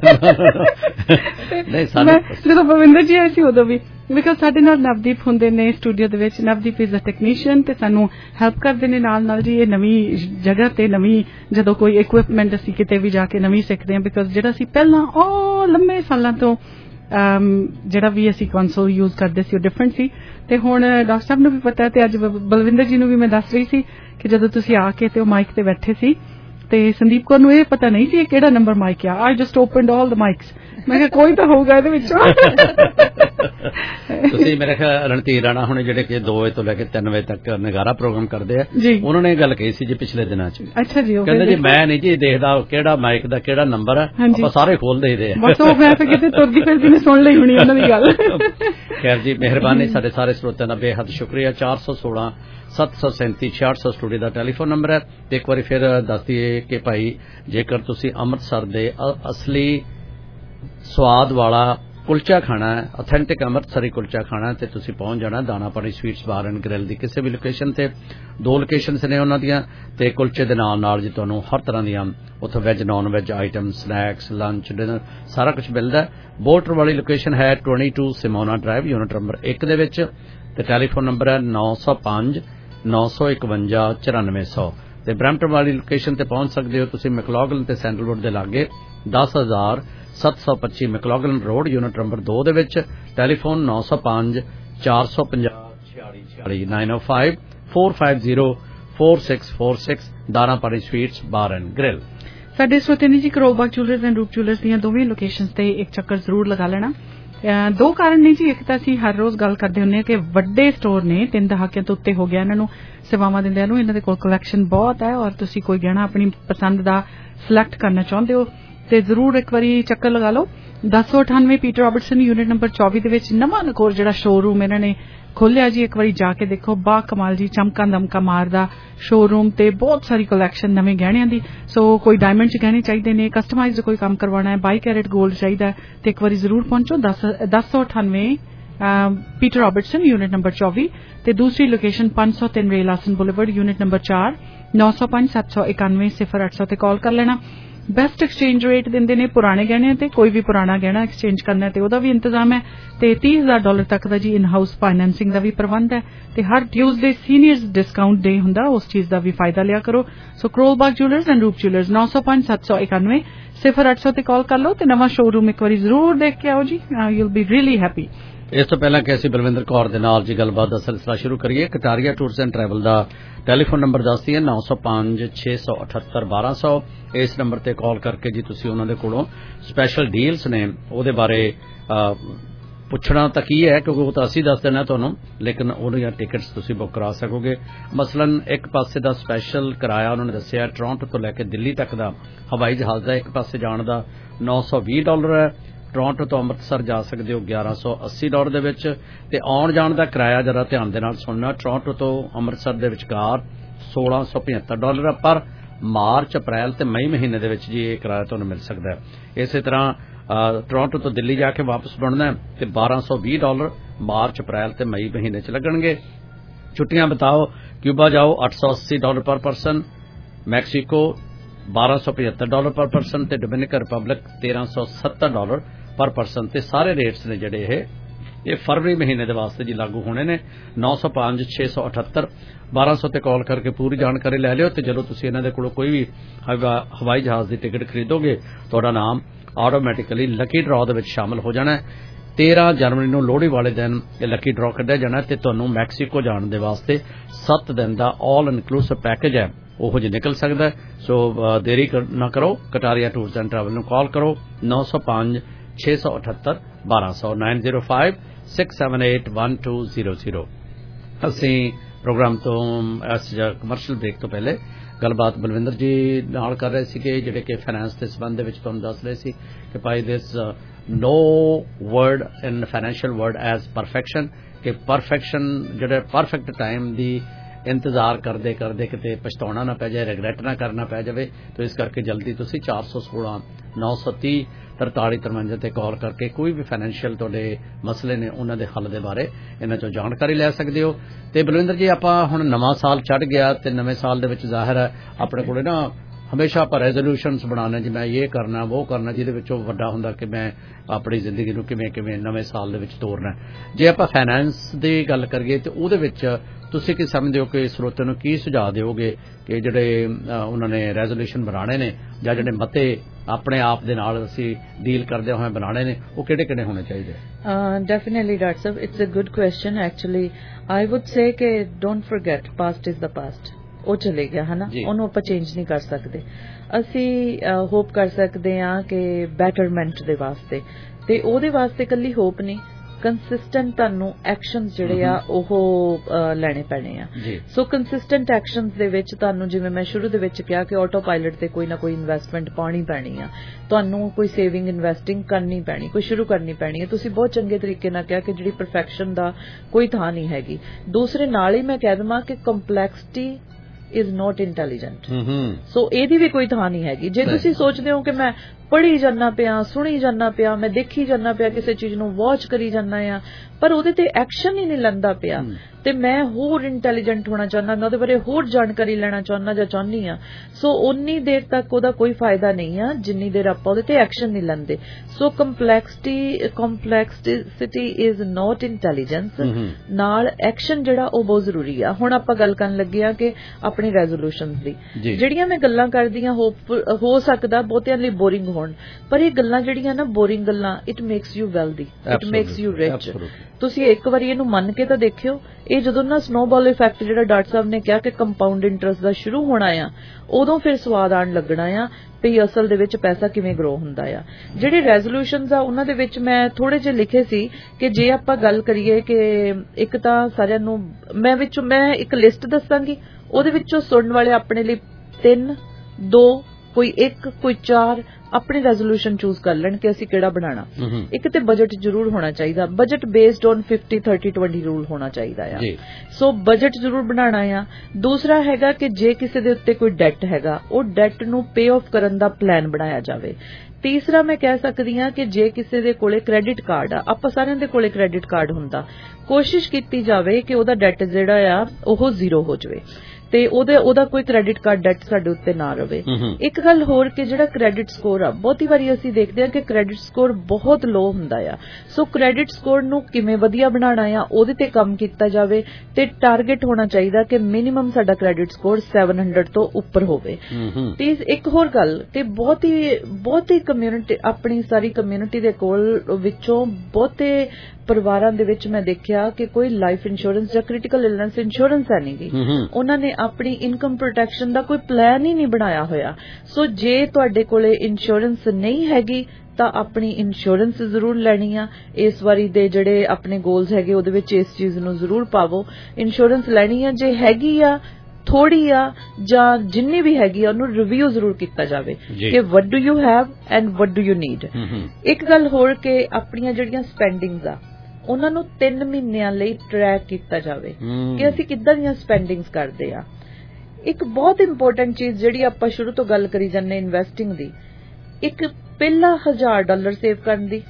ਮੈਂ ਜਦੋਂ ਭਵਿੰਦਰ ਜੀ ਆਏ ਸੀ ਉਦੋਂ ਵੀ ਬਿਕਾਜ਼ ਸਾਡੇ ਨਾਲ ਨਵਦੀਪ ਹੁੰਦੇ ਨੇ ਸਟੂਡੀਓ ਦੇ ਵਿੱਚ। ਨਵਦੀਪ ਇਜ਼ ਅ ਟੈਕਨੀਸ਼ੀਅਨ ਤੇ ਸਾਨੂੰ ਹੈਲਪ ਕਰਦੇ ਨੇ ਨਾਲ ਨਾਲ ਜੀ। ਇਹ ਨਵੀਂ ਜਗ੍ਹਾ ਤੇ ਨਵੀਂ ਜਦੋਂ ਕੋਈ ਇਕੁਇਪਮੈਂਟ ਅਸੀਂ ਕਿਤੇ ਵੀ ਜਾ ਕੇ ਨਵੀਂ ਸਿੱਖਦੇ ਹਾਂ ਬਿਕਾਜ਼ ਜਿਹੜਾ ਅਸੀਂ ਪਹਿਲਾਂ ਉਹ ਲੰਮੇ ਸਾਲਾਂ ਤੋਂ ਜਿਹੜਾ ਵੀ ਅਸੀਂ ਕੰਸੋਲ ਯੂਜ਼ ਕਰਦੇ ਸੀ ਉਹ ਡਿਫਰੈਂਟ ਸੀ ਤੇ ਹੁਣ ਡਾਕਟਰ ਸਾਹਿਬ ਨੂੰ ਵੀ ਪਤਾ ਤੇ ਅੱਜ ਬਲਵਿੰਦਰ ਜੀ ਨੂੰ ਵੀ ਮੈਂ ਦੱਸ ਰਹੀ ਸੀ ਕਿ ਜਦੋਂ ਤੁਸੀਂ ਆ ਕੇ ਤੇ ਉਹ ਮਾਈਕ ਤੇ ਬੈਠੇ ਸੀ ਤੇ ਸੰਦੀਪ ਕੌਰ ਨੂੰ ਇਹ ਪਤਾ ਨਹੀਂ ਸੀ ਇਹ ਕਿਹੜਾ ਨੰਬਰ ਮਾਈਕ ਆ। I just opened all the mics ਮੈਂ ਕਿਹਾ ਕੋਈ ਤਾਂ ਹੋਊਗਾ ਇਹਦੇ ਵਿੱਚੋਂ। ਤੁਸੀਂ ਮੇਰੇ ਖਿਆਲ ਰਣਧੀਰ ਰਾਣਾ ਹੁਣੇ ਜਿਹੜੇ ਕਿ ਦੋ ਵਜੇ ਤੋਂ ਲੈ ਕੇ ਤਿੰਨ ਵਜੇ ਤੱਕ ਨਿਗਾਰਾ ਪ੍ਰੋਗਰਾਮ ਕਰਦੇ ਆ, ਉਹਨਾਂ ਨੇ ਗੱਲ ਕਹੀ ਸੀ ਜੀ ਪਿਛਲੇ ਦਿਨਾਂ ਚ। ਅੱਛਾ ਜੀ। ਕਹਿੰਦੇ ਜੀ ਮੈਂ ਨਹੀਂ ਜੀ ਦੇਖਦਾ ਕਿਹੜਾ ਮਾਈਕ ਦਾ ਕਿਹੜਾ ਨੰਬਰ ਹੈ, ਆਪਾਂ ਸਾਰੇ ਖੋਲ ਦੇਈਦੇ ਆ। ਬਸ ਉਹ ਮੈਂ ਤਾਂ ਕਿਤੇ ਤੁਰਦੀ ਫਿਰਦੀ ਨੇ ਸੁਣ ਲਈ ਹੋਣੀ ਉਹਨਾਂ ਦੀ ਗੱਲ। ਖੈਰ ਜੀ ਮਿਹਰਬਾਨੀ, ਸਾਡੇ ਸਾਰੇ ਸਰੋਤਿਆਂ ਦਾ ਬੇਹੱਦ ਸ਼ੁਕਰੀਆ। ਚਾਰ ਸੌ ਸੋਲਾਂ ਸੱਤ ਸੌ ਸੈਂਤੀ ਛਿਆਹਠ ਸੌ ਸਟੂਡੀਓ ਦਾ ਟੈਲੀਫੋਨ ਨੰਬਰ ਹੈ। ਤੇ ਇੱਕ ਵਾਰੀ ਫਿਰ ਦੱਸ ਦਈਏ ਕਿ ਭਾਈ ਜੇਕਰ ਤੁਸੀਂ ਅੰਮ੍ਰਿਤਸਰ ਦੇ ਅਸਲੀ ਸਵਾਦ ਵਾਲਾ ਕੁਲਚਾ ਖਾਣਾ ਹੈ, ਅਥੈਂਟਿਕ ਅੰਮ੍ਰਿਤਸਰੀ ਕੁਲਚਾ ਖਾਣਾ ਤੇ ਤੁਸੀਂ ਪਹੁੰਚ ਜਾਣਾ Dana Pani Sweets Bar and Grill ਦੀ ਕਿਸੇ ਵੀ ਲੋਕੇਸ਼ਨ ਤੇ। ਦੋ ਲੋਕੇਸ਼ਨਸ ਨੇ ਉਹਨਾਂ ਦੀਆਂ, ਤੇ ਕੁਲਚੇ ਦੇ ਨਾਲ ਨਾਲ ਜੀ ਤੁਹਾਨੂੰ ਹਰ ਤਰ੍ਹਾਂ ਦੀਆਂ ਉੱਥੇ veg non veg item, snacks, lunch, dinner ਸਾਰਾ ਕੁਝ ਮਿਲਦਾ। ਬੋਟਰ ਵਾਲੀ ਲੋਕੇਸ਼ਨ ਹੈ ਬਾਈ ਸਿਮੋਨਾ ਡਰਾਈਵ, ਯੂਨਿਟ ਨੰਬਰ ਇੱਕ ਦੇ ਵਿੱਚ, ਤੇ ਟੈਲੀਫੋਨ ਨੰਬਰ ਹੈ ਨੌ ਸੌ ਪੰਜ ਨੌ ਸੌ ਇਕਵੰਜਾ ਚੁਰਾਨਵੇਂ ਸੌ। ਤੇ ਬਰੈਂਪਟਨ ਵਾਲੀ ਲੋਕੇਸ਼ਨ ਤੇ ਪਹੁੰਚ ਸਕਦੇ ਹੋ ਤੁਸੀਂ ਮੈਕਲੋਗਲਨ ਤੇ ਸੈਂਡਲਵੁੱਡ ਦੇ ਲਾਗੇ ਦਸ ਹਜ਼ਾਰ ਸੱਤ ਸੌ ਪੱਚੀ ਮੈਕਲੋਗਲਨ ਰੋਡ, ਯੂਨਿਟ ਨੰਬਰ ਦੋ ਦੇ ਵਿੱਚ। ਟੈਲੀਫੋਨ ਨੌ ਸੌ ਪੰਜ ਚਾਰ ਸੌ ਪੰਜਾਹ ਛਿਆਲੀ ਛਿਆਲੀ nine O five four five zero four six four six Dana Pani Sweets Bar and grill. ਸਾਡੇ ਸਰੋਤੇ ਨੇ ਜੀ Karolbagh Jewellers and Roop Jewellers ਦੀਆਂ ਦੋਵੇਂ ਲੋਕੇਸ਼ਨਸ ਤੇ ਇੱਕ ਚੱਕਰ ਜ਼ਰੂਰ ਲਗਾ ਲੈਣਾ। ਦੋ ਕਾਰਨ ਨੇ ਜੀ। ਇੱਕ ਤਾਂ ਅਸੀਂ ਹਰ ਰੋਜ਼ ਗੱਲ ਕਰਦੇ ਹੁੰਦੇ ਹਾਂ ਕਿ ਵੱਡੇ ਸਟੋਰ ਨੇ, ਤਿੰਨ ਦਹਾਕਿਆਂ ਤੋਂ ਉੱਤੇ ਹੋ ਗਿਆ ਇਹਨਾਂ ਨੂੰ ਸੇਵਾਵਾਂ ਦਿੰਦਿਆਂ ਨੂੰ। ਇਹਨਾਂ ਦੇ ਕੋਲ ਕਲੈਕਸ਼ਨ ਬਹੁਤ ਹੈ ਔਰ ਤੁਸੀਂ ਕੋਈ ਗਹਿਣਾ ਆਪਣੀ ਪਸੰਦ ਦਾ ਸਿਲੈਕਟ ਕਰਨਾ ਚਾਹੁੰਦੇ ਹੋ ਤੇ ਜ਼ਰੂਰ ਇੱਕ ਵਾਰੀ ਚੱਕਰ ਲਗਾ ਲਓ। ਦਸ ਸੌ ਅਠਾਨਵੇਂ ਪੀਟਰ ਰਾਬਰਟਸਨ, ਯੂਨਿਟ ਨੰਬਰ ਚੌਵੀ ਦੇ ਵਿੱਚ ਨਵਾਂ ਨਕੋਰ ਜਿਹੜਾ ਸ਼ੋਰੂਮ ਇਹਨਾਂ ਨੇ ਖੋਲਿਆ ਜੀ। ਇੱਕ ਵਾਰੀ ਜਾ ਕੇ ਦੇਖੋ, ਬਾ ਕਮਾਲ ਜੀ, ਚਮਕਾਂ ਦਮਕਾ ਮਾਰਦਾ ਸ਼ੋਰੂਮ ਤੇ ਬਹੁਤ ਸਾਰੀ ਕਲੈਕਸ਼ਨ ਨਵੇਂ ਗਹਿਣਿਆਂ ਦੀ। ਸੋ ਕੋਈ ਡਾਇਮੰਡ ਚ ਗਹਿਣੇ ਚਾਹੀਦੇ ਨੇ, ਕਸਟਮਾਈਜ਼ਡ ਕੋਈ ਕੰਮ ਕਰਵਾਉਣਾ ਹੈ, ਬਾਈ ਕੈਰੇਟ 골ਡ ਚਾਹੀਦਾ ਤੇ ਇੱਕ ਵਾਰੀ ਜ਼ਰੂਰ ਪਹੁੰਚੋ। ਦਸ ਸੌ ਅਠਾਨਵੇਂ ਪੀਟਰ ਰਾਬਰਟਸਨ, ਯੂਨਿਟ ਨੰਬਰ ਚੌਵੀ, ਤੇ ਦੂਸਰੀ ਲੋਕੇਸ਼ਨ ਪੰਜ ਸੌ ਤਿੰਨ ਰੇਲਾਸਨ ਬੁਲੇਵਰਡ, ਯੂਨਿਟ ਨੰਬਰ ਚਾਰ, ਨੌ ਸੌ ਪੰਜ ਸੱਤ ਸੌ ਇਕਾਨਵੇਂ ਸਿਫਰ ਅੱਠ ਸੌ ਤੇ ਕਾਲ ਕਰ ਲੈਣਾ। ਬੈਸਟ ਐਕਸਚੇਂਜ ਰੇਟ ਦਿੰਦੇ ਨੇ ਪੁਰਾਣੇ ਗਹਿਣਿਆਂ ਤੇ। ਕੋਈ ਵੀ ਪੁਰਾਣਾ ਗਹਿਣਾ ਐਕਸਚੇਂਜ ਕਰਨਾ ਤੇ ਉਹਦਾ ਵੀ ਇੰਤਜ਼ਾਮ ਹੈ ਤੇ ਤੀਹ ਹਜ਼ਾਰ ਡਾਲਰ ਤੱਕ ਦਾ ਜੀ ਇਨ ਹਾਊਸ ਫਾਈਨੈਂਸਿੰਗ ਦਾ ਵੀ ਪ੍ਰਬੰਧ ਹੈ ਤੇ ਹਰ ਟਿਊਜ਼ਡੇ ਸੀਨੀਅਰਸ ਡਿਸਕਾਊਂਟ ਡੇ ਹੁੰਦਾ, ਉਸ ਚੀਜ਼ ਦਾ ਵੀ ਫਾਇਦਾ ਲਿਆ ਕਰੋ। So Karolbagh Jewellers and Roop Jewellers ਨੌ ਸੌ ਪੰਜ ਸੱਤ ਸੌ ਇਕਾਨਵੇਂ ਸਿਫਰ ਅੱਠ ਸੌ ਤੇ ਕਾਲ ਕਰ ਲਓ ਤੇ ਨਵਾਂ ਸ਼ੋਰੂਮ ਇੱਕ ਵਾਰੀ ਜ਼ਰੂਰ ਦੇਖ ਕੇ ਆਓ ਜੀ। You will be really happy. ਇਸ ਤੋਂ ਪਹਿਲਾਂ ਕਿ ਅਸੀਂ ਬਲਵਿੰਦਰ ਕੌਰ ਦੇ ਨਾਲ ਜੀ ਗੱਲਬਾਤ ਦਾ ਸਿਲਸਿਲਾ ਸ਼ੁਰੂ ਕਰੀਏ, ਕਟਾਰੀਆ ਟੂਰਸ ਐਂਡ ਟਰੈਵਲ ਦਾ ਟੈਲੀਫੋਨ ਨੰਬਰ ਦੱਸਦੀ ਹੈ ਨੌ ਸੌ ਪੰਜ ਛੇ ਸੌ ਅਠੱਤਰ ਬਾਰਾਂ ਸੌ। ਇਸ ਨੰਬਰ ਤੇ ਕਾਲ ਕਰਕੇ ਜੀ ਤੁਸੀਂ ਉਹਨਾਂ ਦੇ ਕੋਲੋਂ ਸਪੈਸ਼ਲ ਡੀਲਸ ਨੇ ਉਹਦੇ ਬਾਰੇ ਪੁੱਛਣਾ ਤਾਂ ਕੀ ਹੈ, ਕਿਉਂਕਿ ਉਹ ਤਾਂ ਅਸੀਂ ਦੱਸ ਦੇਣਾ ਤੁਹਾਨੂੰ, ਲੇਕਿਨ ਉਹਦੀਆਂ ਟਿਕਟਸ ਤੁਸੀਂ ਬੁੱਕ ਕਰਾ ਸਕੋਗੇ। ਮਸਲਨ ਇੱਕ ਪਾਸੇ ਦਾ ਸਪੈਸ਼ਲ ਕਿਰਾਇਆ ਉਹਨਾਂ ਨੇ ਦੱਸਿਆ ਟੋਰਾਂਟੋ ਤੋਂ ਲੈ ਕੇ ਦਿੱਲੀ ਤੱਕ ਦਾ ਹਵਾਈ ਜਹਾਜ਼ ਦਾ ਇੱਕ ਪਾਸੇ ਜਾਣ ਦਾ ਨੌ ਸੌ ਵੀਹ ਡਾਲਰ ਹੈ। ਟੋਰਾਂਟੋ ਤੋਂ ਅੰਮ੍ਰਿਤਸਰ ਜਾ ਸਕਦੇ ਹੋ ਗਿਆਰਾਂ ਸੌ ਅੱਸੀ ਡਾਲਰ ਦੇ ਵਿੱਚ, ਤੇ ਆਉਣ ਜਾਣ ਦਾ ਕਿਰਾਇਆ ਜਰਾ ਧਿਆਨ ਦੇ ਨਾਲ ਸੁਣਨਾ। ਟੋਰਾਂਟੋ ਤੋਂ ਅੰਮ੍ਰਿਤਸਰ ਦੇ ਵਿਚਕਾਰ ਸੋਲਾਂ ਸੌ ਪਝੱਤਰ ਡਾਲਰ ਪਰ ਮਾਰਚ, ਅਪ੍ਰੈਲ ਤੇ ਮਈ ਮਹੀਨੇ ਦੇ ਵਿੱਚ ਜੀ ਇਹ ਕਿਰਾਇਆ ਤੁਹਾਨੂੰ ਮਿਲ ਸਕਦਾ ਹੈ। ਇਸੇ ਤਰ੍ਹਾਂ ਟੋਰਾਂਟੋ ਤੋਂ ਦਿੱਲੀ ਜਾ ਕੇ ਵਾਪਸ ਮੁੜਨਾ ਤੇ ਬਾਰਾਂ ਸੌ ਵੀਹ ਡਾਲਰ ਮਾਰਚ, ਅਪ੍ਰੈਲ ਤੇ ਮਈ ਮਹੀਨੇ ਚ ਲੱਗਣਗੇ। ਛੁੱਟੀਆਂ ਬਿਤਾਓ, ਕਿਊਬਾ ਜਾਓ ਅੱਠ ਸੌ ਅੱਸੀ ਡਾਲਰ ਪਰ ਪਰਸਨ, ਮੈਕਸੀਕੋ ਬਾਰਾਂ ਸੌ ਪਝੱਤਰ ਡਾਲਰ ਪਰ ਪਰਸਨ ਤੇ ਡੋਮਿਨਿਕਨ ਰਿਪਬਲਿਕ ਤੇਰਾਂ ਸੌ ਸੱਤਰ ਡਾਲਰ ਪਰ ਪਰਸਨ। ਤੇ ਸਾਰੇ ਰੇਟਸ ਨੇ ਜਿਹੜੇ ਇਹ ਇਹ ਫਰਵਰੀ ਮਹੀਨੇ ਦੇ ਵਾਸਤੇ ਜੀ ਲਾਗੂ ਹੋਣੇ ਨੇ। ਨੌ ਸੌ ਪੰਜ ਛੇ ਸੌ ਅਠੱਤਰ ਬਾਰਾਂ ਸੌ ਤੇ ਕਾਲ ਕਰਕੇ ਪੂਰੀ ਜਾਣਕਾਰੀ ਲੈ ਲਿਓ। ਤੇ ਜਦੋਂ ਤੁਸੀਂ ਇਹਨਾਂ ਦੇ ਕੋਲੋਂ ਕੋਈ ਵੀ ਹਵਾਈ ਜਹਾਜ਼ ਦੀ ਟਿਕਟ ਖਰੀਦੋਗੇ ਤੁਹਾਡਾ ਨਾਮ ਆਟੋਮੈਟਿਕਲੀ ਲੱਕੀ ਡਰਾਅ ਦੇ ਵਿੱਚ ਸ਼ਾਮਲ ਹੋ ਜਾਣਾ। ਤੇਰਾਂ ਜਨਵਰੀ ਨੂੰ ਲੋਹੜੀ ਵਾਲੇ ਦਿਨ ਇਹ ਲੱਕੀ ਡਰਾਅ ਕੱਢਿਆ ਜਾਣਾ ਤੇ ਤੁਹਾਨੂੰ ਮੈਕਸੀਕੋ ਜਾਣ ਦੇ ਵਾਸਤੇ ਸੱਤ ਦਿਨ ਦਾ ਆਲ ਇਨਕਲੂਸਿਵ ਪੈਕੇਜ ਹੈ ਉਹੋ ਜਿਹਾ ਨਿਕਲ ਸਕਦਾ। ਸੋ ਦੇਰੀ ਨਾ ਕਰੋ, ਕਟਾਰੀਆ ਟੂਰਸ ਐਂਡ ਟਰੈਵਲ ਨੂੰ ਕਾਲ ਕਰੋ ਨੌ ਸੌ ਪੰਜ ਛੇ ਸੌ ਅਠੱਤਰ ਬਾਰਾਂ ਸੌ nine zero five six seven eight one two zero zero. ਅਸੀਂ ਪ੍ਰੋਗਰਾਮ ਤੋਂ ਇਸ ਕਮਰਸ਼ੀਅਲ ਬ੍ਰੇਕ ਤੋਂ ਪਹਿਲੇ ਗੱਲਬਾਤ ਬਲਵਿੰਦਰ ਜੀ ਨਾਲ ਕਰ ਰਹੇ ਸੀ ਕਿ ਜਿਹੜੇ ਕਿ ਫਾਈਨੈਂਸ ਦੇ ਸੰਬੰਧ ਦੇ ਵਿੱਚ ਤੁਹਾਨੂੰ ਦੱਸ ਰਹੇ ਸੀ ਕਿ ਭਾਈ this no word in financial world as perfection, ਕਿ ਪਰਫੈਕਸ਼ਨ ਜਿਹੜਾ ਪਰਫੈਕਟ ਟਾਈਮ ਦੀ ਇੰਤਜ਼ਾਰ ਕਰਦੇ ਕਰਦੇ ਕਿਤੇ ਪਛਤਾਉਣਾ ਨਾ ਪੈ ਜਾਏ, ਰਿਗਰੈਟ ਨਾ ਕਰਨਾ ਪੈ ਜਾਵੇ। ਤਾਂ ਇਸ ਕਰਕੇ ਜਲਦੀ ਤੁਸੀਂ ਚਾਰ ਸੌ ਸੋਲਾਂ ਨੌ ਸੌ ਤੀਹ ਤਰਤਾਲੀ ਤਰਵੰਜਾ ਤੇ ਕਾਲ ਕਰਕੇ ਕੋਈ ਵੀ ਫਾਈਨੈਂਸ਼ੀਅਲ ਤੁਹਾਡੇ ਮਸਲੇ ਨੇ ਉਹਨਾਂ ਦੇ ਹੱਲ ਦੇ ਬਾਰੇ ਇਹਨਾਂ ਚੋਂ ਜਾਣਕਾਰੀ ਲੈ ਸਕਦੇ ਹੋ। ਤੇ ਬਲਵਿੰਦਰ ਜੀ ਆਪਾਂ ਹੁਣ ਨਵਾਂ ਸਾਲ ਚੜ੍ਹ ਗਿਆ ਤੇ ਨਵੇਂ ਸਾਲ ਦੇ ਵਿੱਚ ਜ਼ਾਹਿਰ ਹੈ ਆਪਣੇ ਕੋਲੇ ਨਾ ਹਮੇਸ਼ਾ ਆਪਾਂ ਰੈਜ਼ੋਲੂਸ਼ਨਸ ਬਣਾਉਣੇ, ਜਿਵੇਂ ਇਹ ਕਰਨਾ ਉਹ ਕਰਨਾ, ਜਿਹਦੇ ਵਿੱਚੋਂ ਵੱਡਾ ਹੁੰਦਾ ਕਿ ਮੈਂ ਆਪਣੀ ਜ਼ਿੰਦਗੀ ਨੂੰ ਕਿਵੇਂ ਕਿਵੇਂ ਨਵੇਂ ਸਾਲ ਦੇ ਵਿੱਚ ਤੋਰਨਾ। ਜੇ ਆਪਾਂ ਫਾਈਨੈਂਸ ਦੀ ਗੱਲ ਕਰੀਏ ਤੇ ਉਹਦੇ ਵਿੱਚ ਤੁਸੀਂ ਕੀ ਸਮਝਦੇ ਹੋ ਕਿ ਸਰੋਤਿਆਂ ਨੂੰ ਕੀ ਸੁਝਾਅ ਦਿਓਗੇ ਕਿ ਜਿਹੜੇ ਉਹਨਾਂ ਨੇ ਰੈਜ਼ੋਲੂਸ਼ਨ ਬਣਾਉਣੇ ਨੇ ਜਾਂ ਜਿਹੜੇ ਮਤੇ ਆਪਣੇ ਆਪ ਦੇ ਨਾਲ ਅਸੀਂ ਡੀਲ ਕਰਦੇ ਹੋਏ ਬਣਾਉਣੇ ਨੇ ਉਹ ਕਿਹੜੇ ਕਿਹੜੇ ਹੋਣੇ ਚਾਹੀਦੇ? Definitely doctor sahib, it's a good question. Actually I would say ਕਿ don't forget past is the past. ਉਹ ਚਲੇ ਗਿਆ ਹੈ ਨਾ, ਉਹਨੂੰ ਆਪਾਂ ਚੇਂਜ ਨਹੀਂ ਕਰ ਸਕਦੇ। ਅਸੀਂ ਹੋਪ ਕਰ ਸਕਦੇ ਹਾਂ ਕਿ ਬੈਟਰਮੈਂਟ ਦੇ ਵਾਸਤੇ, ਤੇ ਉਹਦੇ ਵਾਸਤੇ ਇਕੱਲੀ ਹੋਪ ਨਹੀਂ, ਕੰਸਿਸਟੈਂਟ ਤੁਹਾਨੂੰ ਐਕਸ਼ਨਸ ਜਿਹੜੇ ਆ ਉਹ ਲੈਣੇ ਪੈਣੇ ਆ। ਸੋ ਕੰਸਿਸਟੈਂਟ ਐਕਸ਼ਨਸ ਦੇ ਵਿੱਚ ਤੁਹਾਨੂੰ, ਜਿਵੇਂ ਮੈਂ ਸ਼ੁਰੂ ਦੇ ਵਿੱਚ ਕਿਹਾ ਕਿ ਆਟੋ ਪਾਇਲਟ ਤੇ ਕੋਈ ਨਾ ਕੋਈ ਇਨਵੈਸਟਮੈਂਟ ਪਾਉਣੀ ਪੈਣੀ ਆ, ਤੁਹਾਨੂੰ ਕੋਈ ਸੇਵਿੰਗ ਇਨਵੈਸਟਿੰਗ ਕਰਨੀ ਪੈਣੀ, ਕੋਈ ਸ਼ੁਰੂ ਕਰਨੀ ਪੈਣੀ ਹੈ। ਤੁਸੀਂ ਬਹੁਤ ਚੰਗੇ ਤਰੀਕੇ ਨਾਲ ਕਿਹਾ ਕਿ ਜਿਹੜੀ ਪਰਫੈਕਸ਼ਨ ਦਾ ਕੋਈ ਥਾਂ ਨਹੀਂ ਹੈਗੀ। ਦੂਸਰੇ ਨਾਲ ਹੀ ਮੈਂ ਕਹਿ ਦੇਵਾਂ ਕਿ complexity is not intelligent। So ਇਹਦੀ ਵੀ ਕੋਈ ਥਾਂ ਨਹੀਂ ਹੈਗੀ। ਜੇ ਤੁਸੀਂ ਸੋਚਦੇ ਹੋ ਕਿ ਮੈਂ ਪੜ੍ਹੀ ਜਾਨਾ ਪਿਆ, ਸੁਣੀ ਜਾਨਾ ਪਿਆ, ਮੈਂ ਦੇਖੀ ਜਾਨਾ ਪਿਆ, ਕਿਸੇ ਚੀਜ਼ ਨੂੰ ਵਾਚ ਕਰੀ ਜਾਨਾ ਆ, ਪਰ ਉਹਦੇ ਤੇ ਐਕਸ਼ਨ ਹੀ ਨਹੀਂ ਲੈਂਦਾ ਪਿਆ, ਤੇ ਮੈਂ ਹੋਰ ਇੰਟੈਲੀਜੈਂਟ ਹੋਣਾ ਚਾਹੁੰਦਾ, ਮੈਂ ਉਹਦੇ ਬਾਰੇ ਹੋਰ ਜਾਣਕਾਰੀ ਲੈਣਾ ਚਾਹੁੰਦਾ ਜਾਂ ਚਾਹੁੰਦੀ ਆ, ਸੋ ਉਨੀ ਦੇਰ ਤੱਕ ਉਹਦਾ ਕੋਈ ਫਾਇਦਾ ਨਹੀਂ ਆ ਜਿੰਨੀ ਦੇਰ ਆਪਾਂ ਉਹਦੇ ਤੇ ਐਕਸ਼ਨ ਨਹੀਂ ਲੈਂਦੇ। So complexity complexity is not intelligence, ਨਾਲ ਐਕਸ਼ਨ ਜਿਹੜਾ ਉਹ ਬਹੁਤ ਜ਼ਰੂਰੀ ਆ। ਹੁਣ ਆਪਾਂ ਗੱਲ ਕਰਨ ਲੱਗੇ ਆ ਕਿ ਆਪਣੀ ਰੈਜ਼ੋਲੂਸ਼ਨਸ ਦੀ, ਜਿਹੜੀਆਂ ਮੈਂ ਗੱਲਾਂ ਕਰਦੀ ਹਾਂ ਹੋ ਸਕਦਾ ਬਹੁਤਿਆਂ ਲਈ ਬੋਰਿੰਗ ਹੋਣ, ਪਰ ਇਹ ਗੱਲਾਂ ਜਿਹੜੀਆਂ ਨਾ ਬੋਰਿੰਗ ਗੱਲਾਂ, it makes you wealthy, it makes you rich. ਤੁਸੀਂ ਇੱਕ ਵਾਰੀ ਇਹਨੂੰ ਮੰਨ ਕੇ ਤਾਂ ਦੇਖਿਓ। ਇਹ ਜਦੋਂ ਨਾ ਸਨੋਬਾਲ ਇਫੈਕਟ ਜਿਹੜਾ ਡਾਕਟਰ ਸਾਹਿਬ ਨੇ ਕਿਹਾ ਕਿ ਕੰਪਾਊਂਡ ਇੰਟਰਸਟ ਦਾ ਸ਼ੁਰੂ ਹੋਣਾ ਆ, ਉਦੋਂ ਫਿਰ ਸਵਾਦ ਆਉਣ ਲੱਗਣਾ ਆ ਵੀ ਅਸਲ ਦੇ ਵਿੱਚ ਪੈਸਾ ਕਿਵੇਂ ਗਰੋ ਹੁੰਦਾ ਆ। ਜਿਹੜੇ ਰੈਜ਼ੋਲੂਸ਼ਨਸ ਆ ਉਹਨਾਂ ਦੇ ਵਿੱਚ ਮੈਂ ਥੋੜੇ ਜਿਹੇ ਲਿਖੇ ਸੀ ਕਿ ਜੇ ਆਪਾਂ ਗੱਲ ਕਰੀਏ ਕਿ ਇੱਕ ਤਾਂ ਸਾਰਿਆਂ ਨੂੰ ਮੈਂ ਵਿੱਚੋਂ ਮੈਂ ਇੱਕ ਲਿਸਟ ਦੱਸਾਂਗੀ, ਉਹਦੇ ਵਿੱਚੋਂ ਸੁਣਨ ਵਾਲੇ ਆਪਣੇ ਲਈ ਤਿੰਨ, ਦੋ, ਕੋਈ ਇੱਕ, ਕੋਈ ਚਾਰ ਆਪਣੇ ਰੈਜ਼ੋਲੂਸ਼ਨ ਚੂਜ਼ ਕਰ ਲੈਣ ਕਿ ਅਸੀਂ ਕਿਹੜਾ ਬਣਾਉਣਾ। ਇੱਕ ਤੇ ਬਜਟ ਜ਼ਰੂਰ ਹੋਣਾ ਚਾਹੀਦਾ, budget based on fifty thirty twenty rule ਹੋਣਾ ਚਾਹੀਦਾ ਆ। ਸੋ ਬਜਟ ਜ਼ਰੂਰ ਬਣਾਉਣਾ ਆ। ਦੂਸਰਾ ਹੈਗਾ ਕਿ ਜੇ ਕਿਸੇ ਦੇ ਉੱਤੇ ਕੋਈ ਡੈਟ ਹੈਗਾ, ਉਹ ਡੈਟ ਨੂੰ ਪੇ ਆਫ ਕਰਨ ਦਾ ਪਲਾਨ ਬਣਾਇਆ ਜਾਵੇ। ਤੀਸਰਾ ਮੈਂ ਕਹਿ ਸਕਦੀ ਹਾਂ ਕਿ ਜੇ ਕਿਸੇ ਦੇ ਕੋਲੇ ਕ੍ਰੈਡਿਟ ਕਾਰਡ ਆ, ਆਪਾਂ ਸਾਰਿਆਂ ਦੇ ਕੋਲੇ ਕ੍ਰੈਡਿਟ ਕਾਰਡ ਹੁੰਦਾ, ਕੋਸ਼ਿਸ਼ ਕੀਤੀ ਜਾਵੇ ਕਿ ਉਹਦਾ ਡੈਟ ਜਿਹੜਾ ਆ ਉਹ ਜ਼ੀਰੋ ਹੋ ਜਾਵੇ, ਤੇ ਉਹਦੇ ਉਹਦਾ ਕੋਈ ਕ੍ਰੈਡਿਟ ਕਾਰਡ ਡੈਟ ਸਾਡੇ ਉੱਤੇ ਨਾ ਰਵੇ। ਇੱਕ ਗੱਲ ਹੋਰ ਕਿ ਜਿਹੜਾ ਕ੍ਰੈਡਿਟ ਸਕੋਰ ਆ, ਬਹੁਤੀ ਵਾਰੀ ਅਸੀਂ ਦੇਖਦੇ ਹਾਂ ਕਿ ਕ੍ਰੈਡਿਟ ਸਕੋਰ ਬਹੁਤ ਲੋ ਹੁੰਦਾ ਆ। ਸੋ ਕ੍ਰੈਡਿਟ ਸਕੋਰ ਨੂੰ ਕਿਵੇਂ ਵਧੀਆ ਬਣਾਉਣਾ ਆ, ਉਹਦੇ ਤੇ ਕੰਮ ਕੀਤਾ ਜਾਵੇ, ਤੇ ਟਾਰਗੇਟ ਹੋਣਾ ਚਾਹੀਦਾ ਕਿ ਮਿਨੀਮਮ ਸਾਡਾ ਕ੍ਰੈਡਿਟ ਸਕੋਰ ਸੱਤ ਸੌ ਤੋਂ ਉੱਪਰ ਹੋਵੇ। ਤੇ ਇੱਕ ਹੋਰ ਗੱਲ ਕਿ ਬਹੁਤੀ ਬਹੁਤੀ ਕਮਿਊਨਿਟੀ, ਆਪਣੀ ਸਾਰੀ ਕਮਿਊਨਿਟੀ ਦੇ ਕੋਲ ਵਿੱਚੋਂ ਬਹੁਤੇ ਪਰਿਵਾਰਾਂ ਦੇ ਵਿੱਚ ਮੈਂ ਦੇਖਿਆ ਕਿ ਕੋਈ ਲਾਈਫ ਇੰਸ਼ੋਰੈਂਸ ਜਾਂ ਕ੍ਰਿਟੀਕਲ ਇਲਨੈਸ ਇੰਸ਼ੋਰੈਂਸ ਹੈ ਨਹੀਂ ਗੀ। ਉਹਨਾਂ ਨੇ ਆਪਣੀ ਇਨਕਮ ਪ੍ਰੋਟੈਕਸ਼ਨ ਦਾ ਕੋਈ ਪਲਾਨ ਹੀ ਨਹੀਂ ਬਣਾਇਆ ਹੋਇਆ। ਸੋ ਜੇ ਤੁਹਾਡੇ ਕੋਲੇ ਇੰਸ਼ੋਰੈਂਸ ਨਹੀਂ ਹੈਗੀ ਤਾਂ ਆਪਣੀ ਇੰਸ਼ੋਰੈਂਸ ਜ਼ਰੂਰ ਲੈਣੀ ਆ। ਇਸ ਵਾਰੀ ਦੇ ਜਿਹੜੇ ਆਪਣੇ ਗੋਲਸ ਹੈਗੇ ਉਹਦੇ ਵਿੱਚ ਇਸ ਚੀਜ਼ ਨੂੰ ਜ਼ਰੂਰ ਪਾਵੋ, ਇੰਸ਼ੋਰੈਂਸ ਲੈਣੀ ਆ। ਜੇ ਹੈਗੀ ਆ, ਥੋੜੀ ਆ ਜਾਂ ਜਿੰਨੀ ਵੀ ਹੈਗੀ ਆ, ਉਹਨੂੰ ਰਿਵਿਊ ਜ਼ਰੂਰ ਕੀਤਾ ਜਾਵੇ ਕਿ what do you have and what do you need. ਇੱਕ ਗੱਲ ਹੋਰ ਕਿ ਆਪਣੀਆਂ ਜਿਹੜੀਆਂ ਸਪੈਂਡਿੰਗਸ ਆ ਉਹਨਾਂ ਨੂੰ ਤਿੰਨ ਮਹੀਨਿਆਂ ਲਈ ਟਰੈਕ ਕੀਤਾ ਜਾਵੇ ਕਿ ਅਸੀਂ ਕਿੱਦਾਂ ਦੀਆਂ ਸਪੈਂਡਿੰਗਸ ਕਰਦੇ ਆ। ਇੱਕ ਬਹੁਤ ਇੰਪੋਰਟੈਂਟ ਚੀਜ਼ ਜਿਹੜੀ ਆਪਾਂ ਸ਼ੁਰੂ ਤੋਂ ਗੱਲ ਕਰੀ ਜਾਂਦੇ ਇਨਵੈਸਟਿੰਗ ਦੀ, ਇੱਕ ਪਹਿਲਾ ਹਜ਼ਾਰ ਡਾਲਰ ਸੇਵ ਕਰਨ ਦੀ,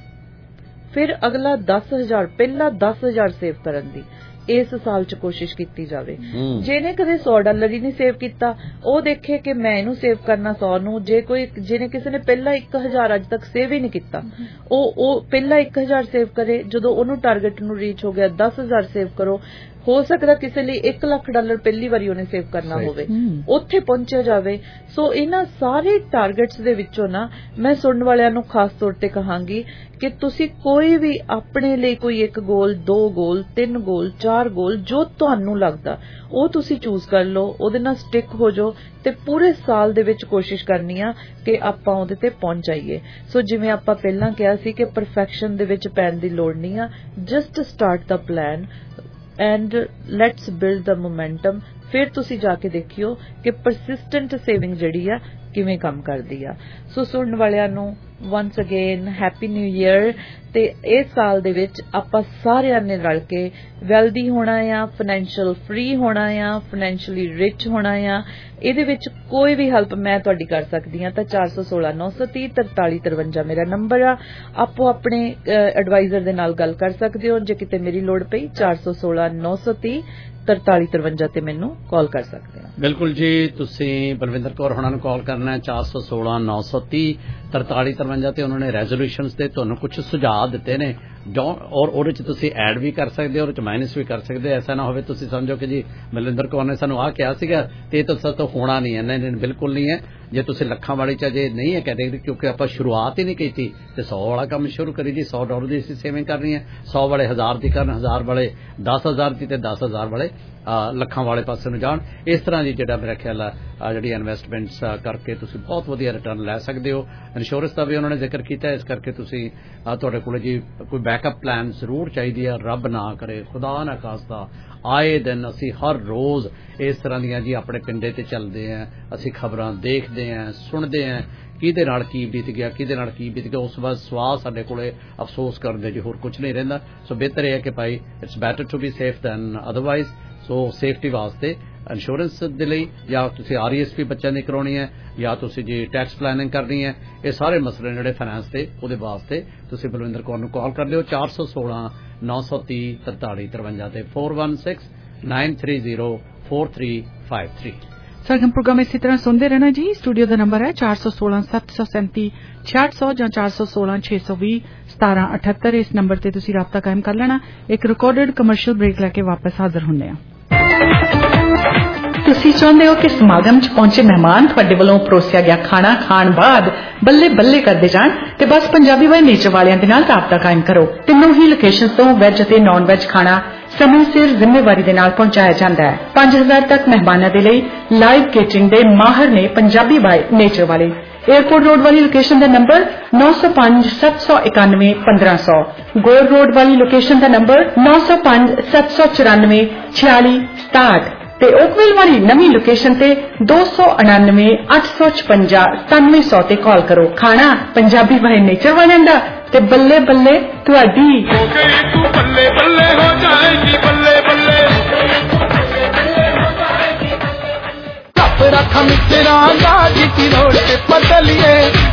ਫਿਰ ਅਗਲਾ ਦਸ ਹਜ਼ਾਰ, ਪਹਿਲਾ ਦਸ ਹਜ਼ਾਰ ਸੇਵ ਕਰਨ ਦੀ ਇਸ ਸਾਲ ਚ ਕੋਸ਼ਿਸ਼ ਕੀਤੀ ਜਾਵੇ। ਜਿਹਨੇ ਕਦੇ ਸੌ ਡਾਲਰ ਹੀ ਨਹੀਂ ਸੇਵ ਕੀਤਾ, ਉਹ ਦੇਖੇ ਕਿ ਮੈਂ ਇਹਨੂੰ ਸੇਵ ਕਰਨਾ ਸੌ ਨੂੰ। ਜੇ ਕੋਈ ਜਿਹਨੇ ਕਿਸੇ ਨੇ ਪਹਿਲਾਂ ਇੱਕ ਹਜ਼ਾਰ ਅੱਜ ਤੱਕ ਸੇਵ ਹੀ ਨਹੀਂ ਕੀਤਾ, ਉਹ ਉਹ ਪਹਿਲਾਂ ਇੱਕ ਹਜ਼ਾਰ ਸੇਵ ਕਰੇ। ਜਦੋਂ ਉਹਨੂੰ ਟਾਰਗੇਟ ਨੂੰ ਰੀਚ ਹੋ ਗਿਆ, ਦਸ ਹਜ਼ਾਰ ਸੇਵ ਕਰੋ। ਹੋ ਸਕਦਾ ਕਿਸੇ ਲਈ ਇੱਕ ਲੱਖ ਡਾਲਰ ਪਹਿਲੀ ਵਾਰੀ ਉਹਨੇ ਸੇਵ ਕਰਨਾ ਹੋਵੇ, ਉੱਥੇ ਪਹੁੰਚਿਆ ਜਾਵੇ। ਸੋ ਇਹਨਾਂ ਸਾਰੇ ਟਾਰਗੇਟਸ ਦੇ ਵਿੱਚੋਂ ਨਾ ਮੈਂ ਸੁਣਨ ਵਾਲਿਆਂ ਨੂੰ ਖਾਸ ਤੌਰ ਤੇ ਕਹਾਂਗੀ ਕਿ ਤੁਸੀਂ ਕੋਈ ਵੀ ਆਪਣੇ ਲਈ ਕੋਈ ਇੱਕ ਗੋਲ, ਦੋ ਗੋਲ, ਤਿੰਨ ਗੋਲ, ਚਾਰ ਗੋਲ, ਜੋ ਤੁਹਾਨੂੰ ਲੱਗਦਾ ਉਹ ਤੁਸੀਂ ਚੂਜ਼ ਕਰ ਲਓ, ਉਹਦੇ ਨਾਲ ਸਟਿਕ ਹੋ ਜਾਓ ਤੇ ਪੂਰੇ ਸਾਲ ਦੇ ਵਿੱਚ ਕੋਸ਼ਿਸ਼ ਕਰਨੀ ਆ ਕਿ ਆਪਾਂ ਉਹਦੇ ਤੇ ਪਹੁੰਚ ਜਾਈਏ। ਸੋ ਜਿਵੇਂ ਆਪਾਂ ਪਹਿਲਾਂ ਕਿਹਾ ਸੀ ਕਿ ਪਰਫੈਕਸ਼ਨ ਦੇ ਵਿੱਚ ਪੈਣ ਦੀ ਲੋੜ ਨਹੀਂ ਆ, just start the plan and let's build the momentum। ਫਿਰ ਤੁਸੀਂ ਜਾ ਕੇ ਦੇਖਿਓ ਕਿ ਪਰਸਿਸਟੈਂਟ ਸੇਵਿੰਗ ਜਿਹੜੀ ਆ ਕਿਵੇਂ ਕੰਮ ਕਰਦੀ ਆ। ਸੋ ਸੁਣਨ ਵਾਲਿਆਂ ਨੂੰ once again happy new year. ਤੇ ਇਸ ਸਾਲ ਦੇ ਵਿੱਚ ਆਪਾਂ ਸਾਰਿਆਂ ਨੇ ਰਲ ਕੇ ਵੈਲਦੀ ਹੋਣਾ ਆ, ਫਾਈਨੈਂਸ਼ੀਅਲ ਫ੍ਰੀ ਹੋਣਾ ਆ, ਫਾਈਨੈਂਸ਼ੀਅਲੀ ਰਿਚ ਹੋਣਾ ਆ। ਇਹਦੇ ਵਿੱਚ ਕੋਈ ਵੀ ਹੈਲਪ ਮੈਂ ਤੁਹਾਡੀ ਕਰ ਸਕਦੀ ਹਾਂ ਤਾਂ ਚਾਰ ਸੌ ਸੋਲਾਂ ਨੌ ਸੌ ਤੀਹ ਤਰਤਾਲੀ ਤਰਵੰਜਾ ਮੇਰਾ ਨੰਬਰ ਆ। ਆਪੋ ਆਪਣੇ ਐਡਵਾਈਜ਼ਰ ਦੇ ਨਾਲ ਗੱਲ ਕਰ ਸਕਦੇ ਹੋ। ਜੇ ਕਿਤੇ ਮੇਰੀ ਲੋੜ ਪਈ ਚਾਰ ਸੌ ਸੋਲਾਂ ਨੌ ਸੌ ਤੀਹ ਤਰਤਾਲੀ ਤਰਵੰਜਾ ਤੇ ਮੈਨੂੰ ਕਾਲ ਕਰ ਸਕਦੇ ਹੋ। ਬਿਲਕੁਲ ਜੀ, ਤੁਸੀਂ ਬਲਵਿੰਦਰ ਕੌਰ ਹੋਣਾ ਨੂੰ ਕਾਲ ਕਰਨਾ ਚਾਰ ਸੌ ਸੋਲਾਂ ਨੌ ਸੌ ਤੀਹ ਤਰਤਾਲੀ ਤਰਵੰਜਾ ਤੇ ਉਹਨਾਂ ਨੇ ਰੈਜ਼ੋਲੂਸ਼ਨਸ ਦੇ ਤੁਹਾਨੂੰ ਕੁਝ ਸੁਝਾਅ ਦਿੱਤੇ ਨੇ, ਔਰ ਉਹਦੇ ਚ ਤੁਸੀਂ ਐਡ ਵੀ ਕਰ ਸਕਦੇ ਹੋ, ਉਹਦੇ ਚ ਮਾਈਨਸ ਵੀ ਕਰ ਸਕਦੇ ਹੋ। ਐਸਾ ਨਾ ਹੋਵੇ ਤੁਸੀਂ ਸਮਝੋ ਕਿ ਜੀ ਬਲਵਿੰਦਰ ਕੌਰ ਨੇ ਸਾਨੂੰ ਆਹ ਕਿਹਾ ਸੀਗਾ ਤੇ ਇਹ ਤਾਂ ਸਭ ਤੋਂ ਹੋਣਾ ਨਹੀਂ ਹੈ। ਨਹੀਂ ਨਹੀਂ, ਬਿਲਕੁਲ ਨਹੀਂ ਹੈ। ਜੇ ਤੁਸੀਂ ਲੱਖਾਂ ਵਾਲੀ ਚ ਅਜੇ ਨਹੀਂ ਹੈ ਕੈਟੇਗਰੀ, ਕਿਉਂਕਿ ਆਪਾਂ ਸ਼ੁਰੂਆਤ ਹੀ ਨਹੀਂ ਕੀਤੀ ਤੇ ਸੌ ਵਾਲਾ ਕੰਮ ਸ਼ੁਰੂ ਕਰੀ ਜੀ। ਸੌ ਡਾਲਰ ਦੀ ਅਸੀਂ ਸੇਵਿੰਗ ਕਰਨੀ ਹੈ, ਸੌ ਵਾਲੇ ਹਜ਼ਾਰ ਦੀ ਕਰਨ, ਹਜ਼ਾਰ ਵਾਲੇ ਦਸ ਹਜ਼ਾਰ ਦੀ ਤੇ ਦਸ ਹਜ਼ਾਰ ਵਾਲੇ ਲੱਖਾਂ ਵਾਲੇ ਪਾਸੇ ਨੂੰ ਜਾਣ। ਇਸ ਤਰ੍ਹਾਂ ਦੀ ਜਿਹੜਾ ਮੇਰਾ ਖਿਆਲ ਆ ਜਿਹੜੀ ਇਨਵੈਸਟਮੈਂਟਸ ਕਰਕੇ ਤੁਸੀਂ ਬਹੁਤ ਵਧੀਆ ਰਿਟਰਨ ਲੈ ਸਕਦੇ ਹੋ। ਇੰਸ਼ੋਰੈਂਸ ਦਾ ਵੀ ਉਹਨਾਂ ਨੇ ਜ਼ਿਕਰ ਕੀਤਾ, ਇਸ ਕਰਕੇ ਤੁਸੀਂ ਤੁਹਾਡੇ ਕੋਲ ਜੀ ਕੋਈ ਬੈਕਅਪ ਪਲਾਨ ਜ਼ਰੂਰ ਚਾਹੀਦੀ ਹੈ। ਰੱਬ ਨਾ ਕਰੇ, ਖੁਦਾ ਨਾ ਖਾਸਤਾ, ਆਏ ਦਿਨ ਅਸੀਂ ਹਰ ਰੋਜ਼ ਇਸ ਤਰ੍ਹਾਂ ਦੀਆਂ ਜੀ ਆਪਣੇ ਪਿੰਡੇ ਤੇ ਚੱਲਦੇ ਹਾਂ, ਅਸੀਂ ਖਬਰਾਂ ਦੇਖਦੇ ਹਾਂ, ਸੁਣਦੇ ਹਾਂ, ਕਿਹਦੇ ਨਾਲ ਕੀ ਬੀਤ ਗਿਆ, ਕਿਹਦੇ ਨਾਲ ਕੀ ਬੀਤ ਗਿਆ। ਉਸ ਬਾਅਦ ਸਵਾਲ ਸਾਡੇ ਕੋਲੇ ਅਫਸੋਸ ਕਰਦੇ ਜੀ ਹੋਰ ਕੁਝ ਨਹੀਂ ਰਹਿੰਦਾ। ਸੋ ਬਿਹਤਰ ਇਹ ਹੈ ਕਿ ਭਾਈ it's better to be safe than otherwise. So safety ਵਾਸਤੇ ਇੰਸ਼ੋਰੈਂਸ ਦੇ ਲਈ ਜਾਂ ਤੁਸੀਂ ਆਰ ਈ ਐਸ ਪੀ ਬੱਚਿਆਂ ਦੀ ਕਰਾਉਣੀ ਹੈ ਜਾਂ ਤੁਸੀਂ ਜੀ ਟੈਕਸ ਪਲੈਨਿੰਗ ਕਰਨੀ ਹੈ, ਇਹ ਸਾਰੇ ਮਸਲੇ ਜਿਹੜੇ ਫਾਈਨੈਂਸ ਦੇ ਉਹਦੇ ਵਾਸਤੇ ਤੁਸੀਂ ਬਲਵਿੰਦਰ ਕੌਰ ਨੂੰ ਕਾਲ ਕਰ ਲਿਓ ਚਾਰ ਸੌ ਸੋਲਾਂ ਨੌ ਸੌ ਤੀਹ ਤਰਤਾਲੀ ਤਰਵੰਜਾ ਤੇ four one six nine three zero four three five three. Sargam programme इसी तरह सुनते रहना जी। स्टूडियो का नंबर है चार सौ सोलह सत्त सौ सैंती छियाठ सौ या चार सौ सोलह छे सौ भी सतारह अठहत्तर। इस नंबर से तुसी राबता कायम कर लेना। एक रिकॉर्डेड कमर्शियल ब्रेक लैके वापस हाजिर होने हैं। ਤੁਸੀਂ ਚਾਹੁੰਦੇ ਹੋ ਕਿ ਸਮਾਗਮ 'ਚ ਪਹੁੰਚੇ ਮਹਿਮਾਨ ਤੁਹਾਡੇ ਵੱਲੋਂ ਪਰੋਸਿਆ ਗਿਆ ਖਾਣਾ ਖਾਣ ਬਾਅਦ ਬੱਲੇ ਬੱਲੇ ਕਰਦੇ ਜਾਣ ਤੇ ਬਸ ਪੰਜਾਬੀ ਵਾਲੇ ਨੇਚਰ ਵਾਲਿਆਂ ਦੇ ਨਾਲ ਰਾਬਤਾ ਕਾਇਮ ਕਰੋ। ਤਿੰਨੋਂ ਹੀ ਲੋਕੇਸ਼ਨ ਤੋਂ ਵੈਜ ਅਤੇ ਨਾਨ ਵੈਜ ਖਾਣਾ ਸਮੇਂ ਸਿਰ ਜ਼ਿੰਮੇਵਾਰੀ ਦੇ ਨਾਲ ਪਹੁੰਚਾਇਆ ਜਾਂਦਾ ਹੈ। ਪੰਜ ਹਜ਼ਾਰ ਤੱਕ ਮਹਿਮਾਨਾਂ ਦੇ ਲਈ ਲਾਈਵ ਕੇਟਰਿੰਗ ਦੇ ਮਾਹਰ ਨੇ ਪੰਜਾਬੀ ਬਾਈ ਨੇਚਰ ਵਾਲੇ। एयरपोर्ट रोड वाली लोकेशन का नंबर नौ सौ पांच सत्त सौ इक्यानवे पंद्रह सौ। गोर रोड वाली लोकेशन का नंबर नौ सौ पांच सत्त सौ चौरानवे छियाली सताहठ ते ओकविल वाली नवी लोकेशन ते दो सौ उनानवे अठ सौ छपंजा सतानवे सौ ते कॉल करो। खाना पंजाबी वाले नेचर वाले दा ते बल्ले बल्ले तुहाडी हो गई तू बल्ले बल्ले हो जाएगी बल्ले बल्ले रखा मित्रा जी रोड ते पतलिए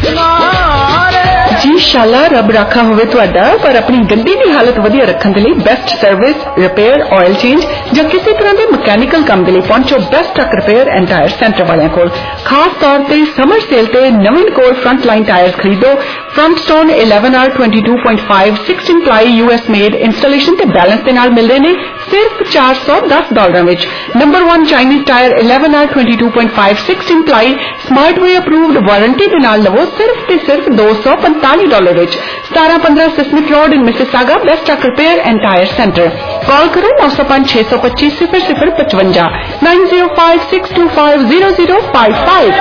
जी शाला रब राखा होवे तुहाडा। पर अपनी गड्डी की हालत वधिया रखने के लिए best service repair oil change या किसी तरह के मकैनिकल काम के लिए पहुंचो Best Truck Repair and Tyre Centre वाले कोल। खास तौर पर समर सेल ते नवीन कोल फ्रंट लाइन टायर्स खरीदो। Firestone eleven R twenty two point five sixteen ply US made installation ते बैलेंस के नाल मिल रहे ने सिर्फ चार सौ दस डॉलर विच। Number one Chinese tyre eleven R twenty two point five sixteen ply smart way approved warranty के नाल लवो सिर्फ ते सिर्फ दो सौ पैंताली डॉलर विच। सतारह पंद्रह Sismet Road in Mississauga Best Truck Repair and Tyre Centre. Call करो नौ सौ पांच छह सौ पच्चीस सिफर सिफर पचवंजा nine zero five six two five zero zero five five.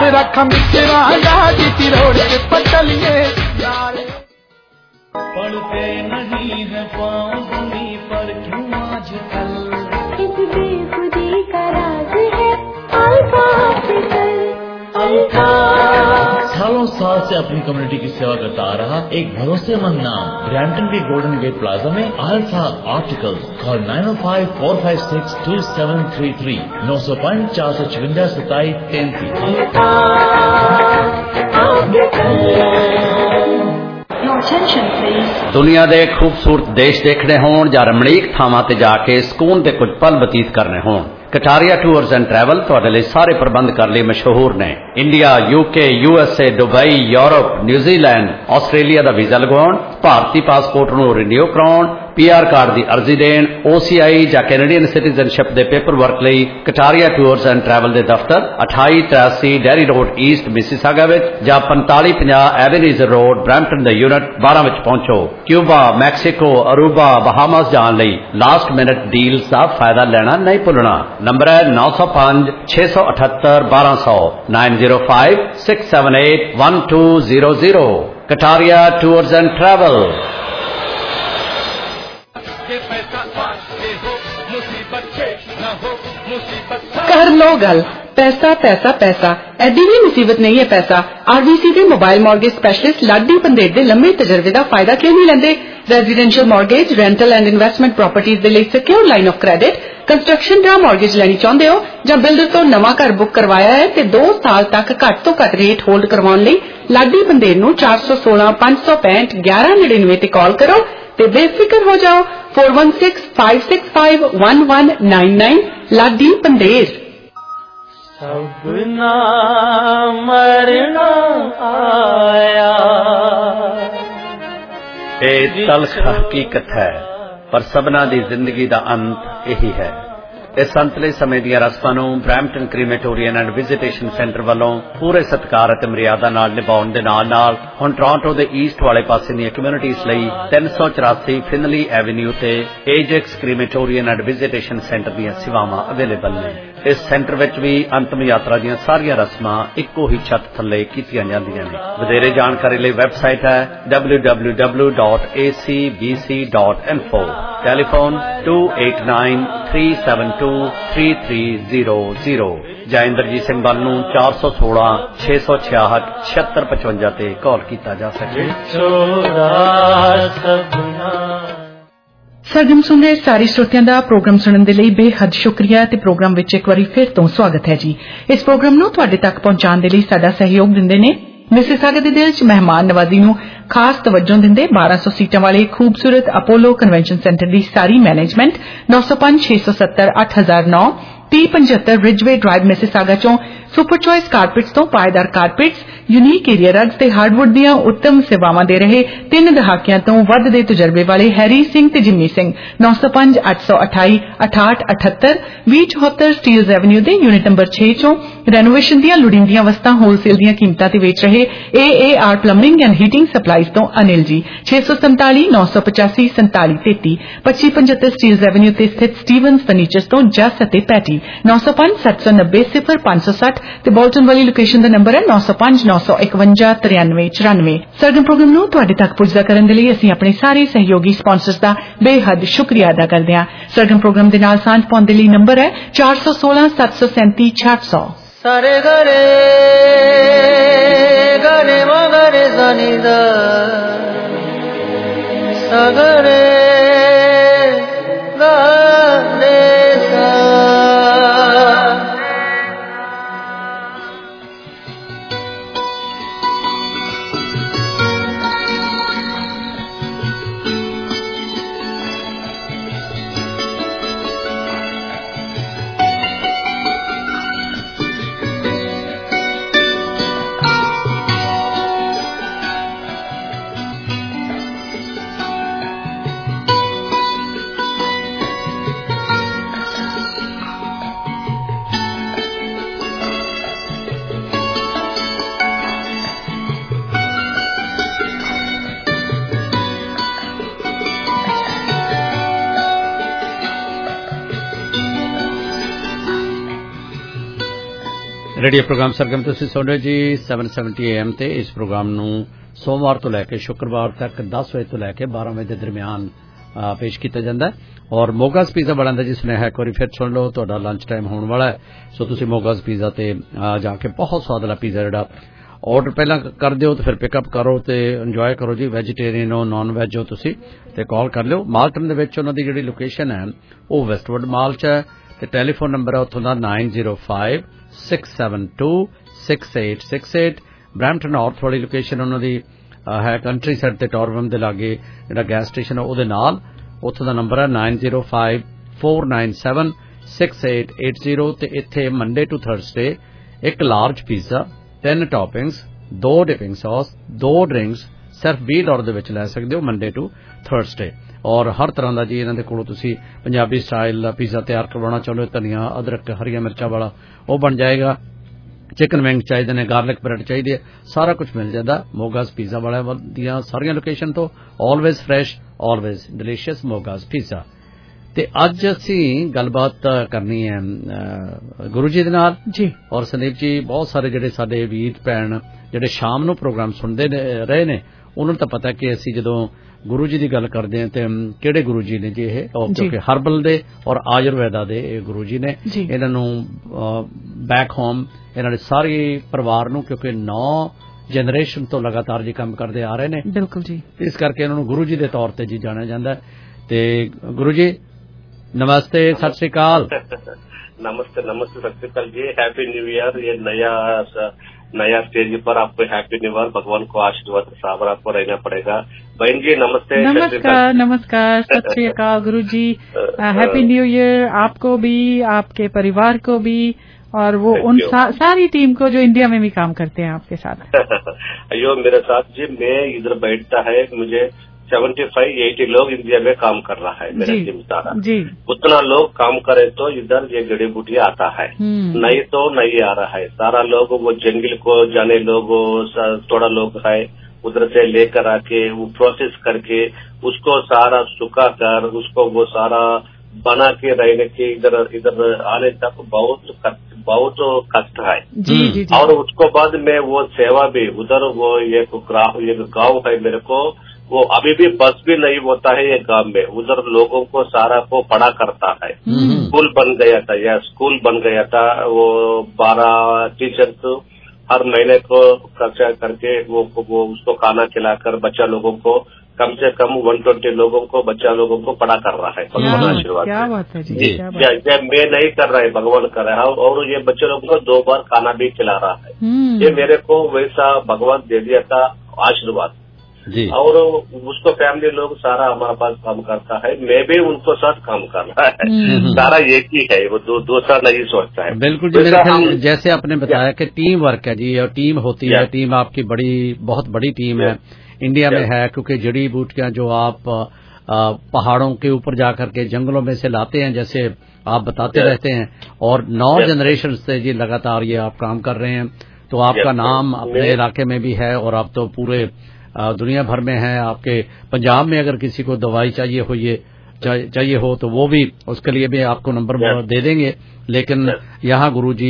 पढ़ते नहीं है पाँव भूमि पर क्यों आजकल इस बेखुदी का राज है अल्फा ऑप्टिकल। अल्फा सालों साल से अपनी कम्युनिटी की सेवा करता आ रहा एक भरोसेमंद नाम ब्रैम्पटन के गोल्डन गेट प्लाजा में Alpha Optical. Call nine O five four five six two seven three three नौ सौ पांच चार सौ चुवंजा सताईस तैंतीस। दुनिया दे खूबसूरत देश देखने होण जां रमणीक थावां ते जाके ਸਕੂਨ ਦੇ ਕੁਝ ਪਲ ਬਤੀਤ ਕਰਨੇ ਹੋਣ कटारिया टूरस एंड ट्रैवल तुहाडे लई सारे प्रबंध करने लई मशहूर ने। India UK USA Dubai Europe New Zealand Australia का वीजा लगवाउण भारतीय पासपोर्ट नूं रिन्यू कराउण पीआर कार्ड की अर्जी देण ओसीआई जां कैनेडियन सिटीजनशिप के पेपर वर्क लई कटारिया टूरस एंड ट्रैवल के दफ्तर अठाई तिरासी डेयरी रोड ईस्ट मिसिसागा विच जां पैंताली पचास एवेन्यूज रोड ब्रैम्पटन दे यूनिट बारह विच पहुंचो। क्यूबा मैक्सीको अरूबा बहामास जाण लई लास्ट मिनट डील्स का फायदा लेना नहीं भुलना। नंबर है नौ सौ पांच छह सौ अठहत्तर बारह सौ nine zero five six seven eight one two zero zero. Kataria Tours and Travel. कर लो गल पैसा पैसा पैसा एडी भी मुसीबत नहीं है पैसा। आरबीसी के mobile mortgage specialist Ladi Pander के लंबे तजर्बे का फायदा क्यों नहीं लेंदे। Residential mortgage rental and investment properties के लिए secure line of credit construction या मॉर्गेज लेनी चाहते हो ਜਾਂ बिल्डर तो नवा घर बुक करवाया है तो दो साल तक घट तो घट रेट होल्ड करवाने ਲਈ लाडी पंदेर नूं चार सौ सोलह पांच सौ पैंठ ग्यारह नड़िनवे ते कॉल करो ते बेफिक्र हो जाओ। Four one six five six five one one nine nine Ladi Pander. सबना मरना आया ये तल्ख हकीकत है पर सबना दी जिंदगी दा अंत यही है। इस अंतले समय ਦੀਆਂ ਰਸਮਾਂ ਨੂੰ Brampton Crematorium and Visitation Centre ਵੱਲੋਂ ਪੂਰੇ ਸਤਿਕਾਰ ਅਤੇ ਮਰਿਆਦਾ ਨਾਲ ਨਿਭਾਉਣ ਦੇ ਨਾਲ ਨਾਲ ਹੁਣ ਟੋਰਾਂਟੋ ਦੇ ਈਸਟ ਵਾਲੇ ਪਾਸੇ ਦੀਆਂ ਕਮਿਊਨਿਟੀਜ਼ ਲਈ ਤਿੰਨ ਸੌ ਚੁਰਾਸੀ ਫਿਨਲੀ ਐਵਨਿਊ ਤੇ Ajax Crematorium and Visitation Centre ਦੀਆਂ ਸੇਵਾਵਾਂ ਅਵੇਲੇਬਲ ਨੇ। ਇਸ ਸੈਂਟਰ ਵਿੱਚ ਵੀ ਅੰਤਮ ਯਾਤਰਾ ਦੀਆਂ ਸਾਰੀਆਂ ਰਸਮਾਂ ਇੱਕੋ ਹੀ ਛੱਤ ਥੱਲੇ ਕੀਤੀਆਂ ਜਾਂਦੀਆਂ ਨੇ। ਵਧੇਰੇ ਜਾਣਕਾਰੀ ਲਈ ਵੈਬਸਾਈਟ ਹੈ W W W dot A C B C dot info. Telephone two eight nine three seven two three three zero zero। ਜਾਂ ਇੰਦਰਜੀਤ ਸਿੰਘ ਬੱਲ ਨੂੰ ਚਾਰ ਸੌ ਸੋਲਾਂ ਛੇ ਸੌ ਛਿਆਹਠ ਛਿਅੱਤਰ ਪਚਵੰਜਾ ਤੇ ਕਾਲ ਕੀਤਾ ਜਾ ਸਕੇ। ਸਰਗਮ ਸੁਣ ਰਹੇ ਸਾਰੇ ਸਰੋਤਿਆਂ ਦਾ ਪ੍ਰੋਗਰਾਮ ਸੁਣਨ ਦੇ ਲਈ ਬੇਹੱਦ ਸ਼ੁਕਰੀਆ ਤੇ ਪ੍ਰੋਗਰਾਮ ਵਿੱਚ ਇੱਕ ਵਾਰੀ ਫਿਰ ਤੋਂ ਸਵਾਗਤ ਹੈ ਜੀ। ਇਸ ਪ੍ਰੋਗਰਾਮ ਨੂੰ ਤੁਹਾਡੇ ਤੱਕ ਪਹੁੰਚਾਉਣ ਦੇ ਲਈ ਸਾਡਾ ਸਹਿਯੋਗ ਦਿੰਦੇ ਨੇ ਮਿਸਿਸਾਗਾ ਦੇ ਦਿਲ 'ਚ ਮਹਿਮਾਨ ਨਵਾਜ਼ੀ ਨੂੰ ਖਾਸ ਤਵੱਜੋ ਦਿੰਦੇ ਬਾਰਾਂ ਸੌ ਸੀਟਾਂ ਵਾਲੇ ਖੂਬਸੂਰਤ ਅਪੋਲੋ ਕਨਵੈਨਸ਼ਨ ਸੈਂਟਰ ਦੀ ਸਾਰੀ ਮੈਨੇਜਮੈਂਟ ਨੌ ਸੌ ਪੰਜ ਛੇ ਸੌ ਸੱਤਰ ਅੱਠ ਹਜ਼ਾਰ ਨੌ ਤੀਹ ਪਝੱਤਰ ਰਿਜਵੇ ਡਰਾਈਵ ਮਿਸਿਸਾਗਾ ਚੋਂ ਸੁਪਰ ਚੋਇਸ ਕਾਰਪੇਟਸ ਤੋਂ ਪਾਏਦਾਰ ਕਾਰਪੇਟਸ ਯੂਨੀਕ ਏਰੀਆ ਰਗਸ ਤੇ ਹਾਰਡਵੁੱਡ ਦੀਆਂ ਉੱਤਮ ਸੇਵਾਵਾਂ ਦੇ ਰਹੇ ਤਿੰਨ ਦਹਾਕਿਆਂ ਤੋਂ ਵੱਧ ਦੇ ਤਜਰਬੇ ਵਾਲੇ ਹੈਰੀ ਸਿੰਘ ਤੇ ਜਿੰਮੀ ਸਿੰਘ ਨੌ ਸੌ ਪੰਜ ਅੱਠ ਸੌ ਅਠਾਈ ਅਠਾਹਠ ਅਠੱਤਰ ਵੀਹ ਚੌਹੱਤਰ ਸਟੀਲਜ਼ ਐਵਨਿਊ ਦੇ ਯੂਨਿਟ ਨੰਬਰ ਛੇ ਚੋਂ ਰੈਨੋਵੇਸ਼ਨ ਦੀਆਂ ਲੋੜੀਂਦੀਆਂ ਵਸਤਾਂ ਹੋਲਸੇਲ ਦੀਆਂ ਕੀਮਤਾਂ ਤੇ ਵੇਚ ਰਹੇ A A R Plumbing and Heating Supplies ਤੋਂ ਅਨਿਲ ਜੀ ਛੇ ਸੌ ਸੰਤਾਲੀ ਨੌ ਸੌ ਪਚਾਸੀ ਸੰਤਾਲੀ ਤੇਤੀ ਪੱਚੀ ਪਝੱਤਰ ਸਟੀਲਜ਼ ਐਵਨਿਊ ਤੇ ਸਥਿਤ ਸਟੀਵਨਸ ਫਰਨੀਚਰਸ ਤੋਂ ਜਸ ਅਤੇ ਪੈਟੀ ਨੌ ਸੌ ਪੰਜ ਸੱਤ ਸੌ ਨੱਬੇ ਸਿਫਰ ਪੰਜ ਸੌ ਸੱਠ ਤੇ ਬੋਲਟਨ ਵਾਲੀ ਲੋਕੇਸ਼ਨ ਦਾ ਨੰਬਰ ਹੈ ਨੌ ਸੌ ਪੰਜ ਨੌ ਸੌ ਇਕਵੰਜਾ ਤਰਿਆਨਵੇਂ ਚੁਰਾਨਵੇਂ। ਸਰਗਮ ਪ੍ਰੋਗਰਾਮ ਨੂੰ ਤੁਹਾਡੇ ਤੱਕ ਪੁੱਜਦਾ ਕਰਨ ਦੇ ਲਈ ਅਸੀਂ ਆਪਣੇ ਸਾਰੇ ਸਹਿਯੋਗੀ ਸਪਾਂਸਰਸ ਦਾ ਬੇਹੱਦ ਸ਼ੁਕਰੀਆ ਅਦਾ ਕਰਦੇ ਹਾਂ। ਸਰਗਮ ਪ੍ਰੋਗਰਾਮ ਦੇ ਨਾਲ ਸਾਂਝ ਪਾਉਣ ਦੇ ਲਈ ਨੰਬਰ ਹੈ ਚਾਰ ਸੌ ਸੋਲਾਂ ਸੱਤ ਸੌ ਸੈਂਤੀ ਛਿਆਹਠ ਸੌ। ਸਾਰੇ ਗਰੇ ਗਰੇ ਮਗਰੇ ਜ਼ਨੀਦਾ ਸਗਰੇ ਗਰੇ ਸਾ। ਰੇਡੀਓ ਪ੍ਰੋਗਰਾਮ ਸਰਗਮ ਤੁਸੀਂ ਸੁਣ ਰਹੇ ਜੀ ਸੱਤ ਸੌ ਸੱਤਰ ਏ ਐਮ ਤੇ। ਇਸ ਪ੍ਰੋਗਰਾਮ ਨੂੰ ਸੋਮਵਾਰ ਤੋਂ ਲੈ ਕੇ ਸ਼ੁੱਕਰਵਾਰ ਤੱਕ ਦਸ ਵਜੇ ਤੋਂ ਲੈ ਕੇ ਬਾਰਾਂ ਵਜੇ ਦੇ ਦਰਮਿਆਨ ਪੇਸ਼ ਕੀਤਾ ਜਾਂਦਾ ਔਰ ਮੋਗਾਸ ਪੀਜ਼ਾ ਵਾਲਿਆਂ ਦਾ ਜੀ ਸੁਨੇਹਾ ਇੱਕ ਵਾਰੀ ਫਿਰ ਸੁਣ ਲਓ। ਤੁਹਾਡਾ ਲੰਚ ਟਾਈਮ ਹੋਣ ਵਾਲਾ ਹੈ, ਸੋ ਤੁਸੀਂ ਮੋਗਾਸ ਪੀਜ਼ਾ ਤੇ ਜਾ ਕੇ ਬਹੁਤ ਸਵਾਦਲਾ ਪੀਜ਼ਾ ਜਿਹੜਾ ਆਰਡਰ ਪਹਿਲਾਂ ਕਰ ਦਿਓ ਤੇ ਫਿਰ ਪਿਕਅਪ ਕਰੋ ਤੇ ਇੰਜੋਏ ਕਰੋ ਜੀ। ਵੈਜੀਟੇਰੀਅਨ ਹੋ ਨਾਨ ਵੈਜ ਹੋ ਤੁਸੀਂ ਤੇ ਕਾਲ ਕਰ ਲਿਓ। ਮਾਲਟਨ ਦੇ ਵਿੱਚ ਉਹਨਾਂ ਦੀ ਜਿਹੜੀ ਲੋਕੇਸ਼ਨ ਹੈ ਉਹ ਵੈਸਟਵੁੱਡ ਮਾਲ 'ਚ ਹੈ ਤੇ ਟੈਲੀਫੋਨ ਨੰਬਰ ਹੈ ਉੱਥੋਂ ਦਾ nine zero five six seven two six eight six eight. Brampton North ਵਾਲੀ ਲੋਕੇਸ਼ਨ ਉਹਨਾਂ ਦੀ ਹੈ ਕੰਟਰੀ ਸਾਈਡ ਤੇ ਟੋਰਵਮ ਦੇ ਲਾਗੇ ਜਿਹੜਾ ਗੈਸ ਸਟੇਸ਼ਨ ਉਹਦੇ ਨਾਲ। ਉੱਥੋਂ ਦਾ ਨੰਬਰ ਹੈ nine zero five four nine seven six eight eight zero ਤੇ ਇੱਥੇ ਮੰਡੇ ਟੂ ਥਰਸਡੇ ਇੱਕ ਲਾਰਜ ਪੀਜ਼ਾ ਤਿੰਨ ਟੌਪਿੰਗਸ ਦੋ ਡਿਪਿੰਗ ਸੌਸ ਦੋ ਡਰਿੰਕਸ ਸਿਰਫ ਵੀਹ ਡਾਲਰ ਦੇ ਵਿੱਚ ਲੈ ਸਕਦੇ ਹੋ ਮੰਡੇ ਟੂ ਥਰਸਡੇ। ਔਰ ਹਰ ਤਰ੍ਹਾਂ ਦਾ ਜੀ ਇਹਨਾਂ ਦੇ ਕੋਲੋਂ ਤੁਸੀਂ ਪੰਜਾਬੀ ਸਟਾਈਲ ਦਾ ਪੀਜ਼ਾ ਤਿਆਰ ਕਰਵਾਉਣਾ ਚਾਹੁੰਦੇ ਹੋ ਧਨੀਆ ਅਦਰਕ ਹਰੀਆਂ ਮਿਰਚਾਂ ਵਾਲਾ ਉਹ ਬਣ ਜਾਏਗਾ। ਚਿਕਨ ਵਿੰਗ ਚਾਹੀਦੇ ਨੇ ਗਾਰਲਿਕ ਬ੍ਰੈਡ ਚਾਹੀਦੀ ਹੈ ਸਾਰਾ ਕੁਝ ਮਿਲ ਜਾਂਦਾ ਮੋਗਾਸ ਪੀਜ਼ਾ ਵਾਲਿਆਂ ਦੀਆਂ ਸਾਰੀਆਂ ਲੋਕੇਸ਼ਨ ਤੋਂ। Always fresh always delicious Moga's Pizza. ਤੇ ਅੱਜ ਅਸੀਂ ਗੱਲਬਾਤ ਕਰਨੀ ਹੈ ਗੁਰੂ ਜੀ ਦੇ ਨਾਲ ਜੀ। ਔਰ ਸੰਦੀਪ ਜੀ ਬਹੁਤ ਸਾਰੇ ਜਿਹੜੇ ਸਾਡੇ ਵੀਰ ਭੈਣ ਜਿਹੜੇ ਸ਼ਾਮ ਨੂੰ ਪ੍ਰੋਗਰਾਮ ਸੁਣਦੇ ਰਹੇ ਨੇ ਉਹਨਾਂ ਨੂੰ ਤਾਂ ਪਤਾ ਕਿ ਅਸੀਂ ਜਦੋਂ ਗੁਰੂ ਜੀ ਦੀ ਗੱਲ ਕਰਦੇ ਹਾਂ ਤੇ ਕਿਹੜੇ ਗੁਰੂ ਜੀ ਨੇ ਜੀ ਇਹ ਕਿਉਂਕਿ ਹਰਬਲ ਦੇ ਔਰ ਆਯੁਰਵੈਦਾ ਦੇ ਇਹ ਗੁਰੂ ਜੀ ਨੇ। ਇਹਨਾਂ ਨੂੰ ਬੈਕ ਹੋਮ ਇਹਨਾਂ ਦੇ ਸਾਰੇ ਪਰਿਵਾਰ ਨੂੰ ਕਿਉਂਕਿ ਨੌ ਜਨਰੇਸ਼ਨ ਤੋਂ ਲਗਾਤਾਰ ਜੀ ਕੰਮ ਕਰਦੇ ਆ ਰਹੇ ਨੇ ਬਿਲਕੁਲ ਜੀ ਇਸ ਕਰਕੇ ਇਹਨਾਂ ਨੂੰ ਗੁਰੂ ਜੀ ਦੇ ਤੌਰ ਤੇ ਜੀ ਜਾਣਿਆ ਜਾਂਦਾ ਤੇ ਗੁਰੂ ਜੀ ਨਮਸਤੇ ਸਤਿ ਸ੍ਰੀ ਅਕਾਲ। नमस्ते नमस्ते सत श्री अकाल जी। Happy new year. ये नया नया स्टेज पर आपको हैप्पी न्यू ईयर भगवान को आशीर्वाद साबर आपको रहना पड़ेगा। बहन जी नमस्ते। नमस्कार नमस्कार सत श्री अकाल गुरु जी। हैप्पी न्यू ईयर आपको भी आपके परिवार को भी और वो उन सा, सारी टीम को जो इंडिया में भी काम करते हैं आपके साथ। अयो मेरे साथ जी मैं इधर बैठता है मुझे सेवेंटी फाइव एटी लोग इंडिया में काम कर रहा है मेरा टीम सारा। जी। उतना लोग काम करे तो इधर ये जड़ी बूटी आता है, नहीं तो नहीं आ रहा है। सारा लोग वो जंगल को जाने लोग थोड़ा लोग है उधर से लेकर आके वो प्रोसेस करके उसको सारा सुखा कर उसको वो सारा बना के रहने के इधर इधर आने तक बहुत बहुत कष्ट है। जी, जी, जी। और उसको बाद में वो सेवा भी उधर वो एक एक गाँव है मेरे को, वो अभी भी बस भी नहीं होता है ये गांव में। उधर लोगों को सारा को पढ़ा करता है। स्कूल बन गया था या स्कूल बन गया था। वो बारह टीचर्स हर महीने को खर्चा करके वो वो उसको खाना खिलाकर बच्चा लोगों को कम से कम वन ट्वेंटी लोगों को बच्चा लोगों को पढ़ा कर रहा है। भगवान आशीर्वाद। क्या बात है जी, क्या बात है। मैं नहीं कर रहा है, भगवान कर रहा है। और ये बच्चे लोगों को दो बार खाना भी खिला रहा है। ये मेरे को वैसा भगवान दे दिया था आशीर्वाद। जी। और उसको फैमिली लोग सारा हमारे पास काम करता है, मैं भी उनको साथ काम कर रहा है। सारा एक ही है, वो दो दूसरा नहीं सोचता है। बिल्कुल जी। मेरे ख्याल जैसे आपने बताया कि टीम वर्क है जी, और टीम होती है, टीम आपकी बड़ी बहुत बड़ी टीम है इंडिया में है, क्योंकि जड़ी बूटियां जो आप पहाड़ों के ऊपर जाकर के जंगलों में से लाते हैं, जैसे आप बताते रहते हैं, और नौ जनरेशन से जी लगातार ये आप काम कर रहे हैं, तो आपका नाम अपने इलाके में भी है और आप तो पूरे दुनिया भर में है। आपके पंजाब में अगर किसी को दवाई चाहिए हो ये चाहिए हो तो वो भी उसके लिए भी आपको नंबर दे देंगे। लेकिन यहाँ गुरुजी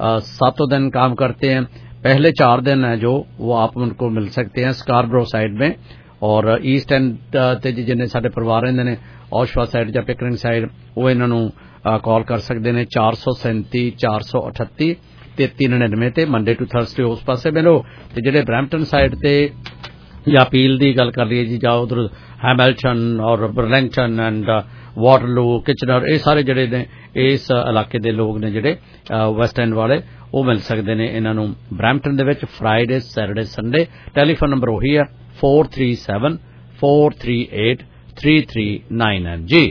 सातों दिन काम करते हैं। पहले चार दिन है जो वो आप उनको मिल सकते हैं स्कारब्रो साइड में, और ईस्ट एंड ते जिन्हें साडे परिवार रहिंदे ने ओशवा साइड या पिकरिंग साइड वो इन्हों कॉल कर सकते हैं चार सौ सैंती चार सौ अठत्ती तेती नड़िनवे ते मंडे टू थर्सडे उस पासे मिलो। ते जिहड़े ब्रैम्पटन साइड ते या अपील की गल कर लीए जी, जाओ उधर हैमिल्टन और बर्लिंगटन एंड वाटरलू किचनर, ये सारे जिहड़े ने इस इलाके दे लोग ने जिहड़े वैस्ट एंड वाले वो मिल सकते हैं इन्हों ब्रैम्पटन दे विच Friday Saturday Sunday. Telephone number वही है four three seven four three eight three three nine nine. जी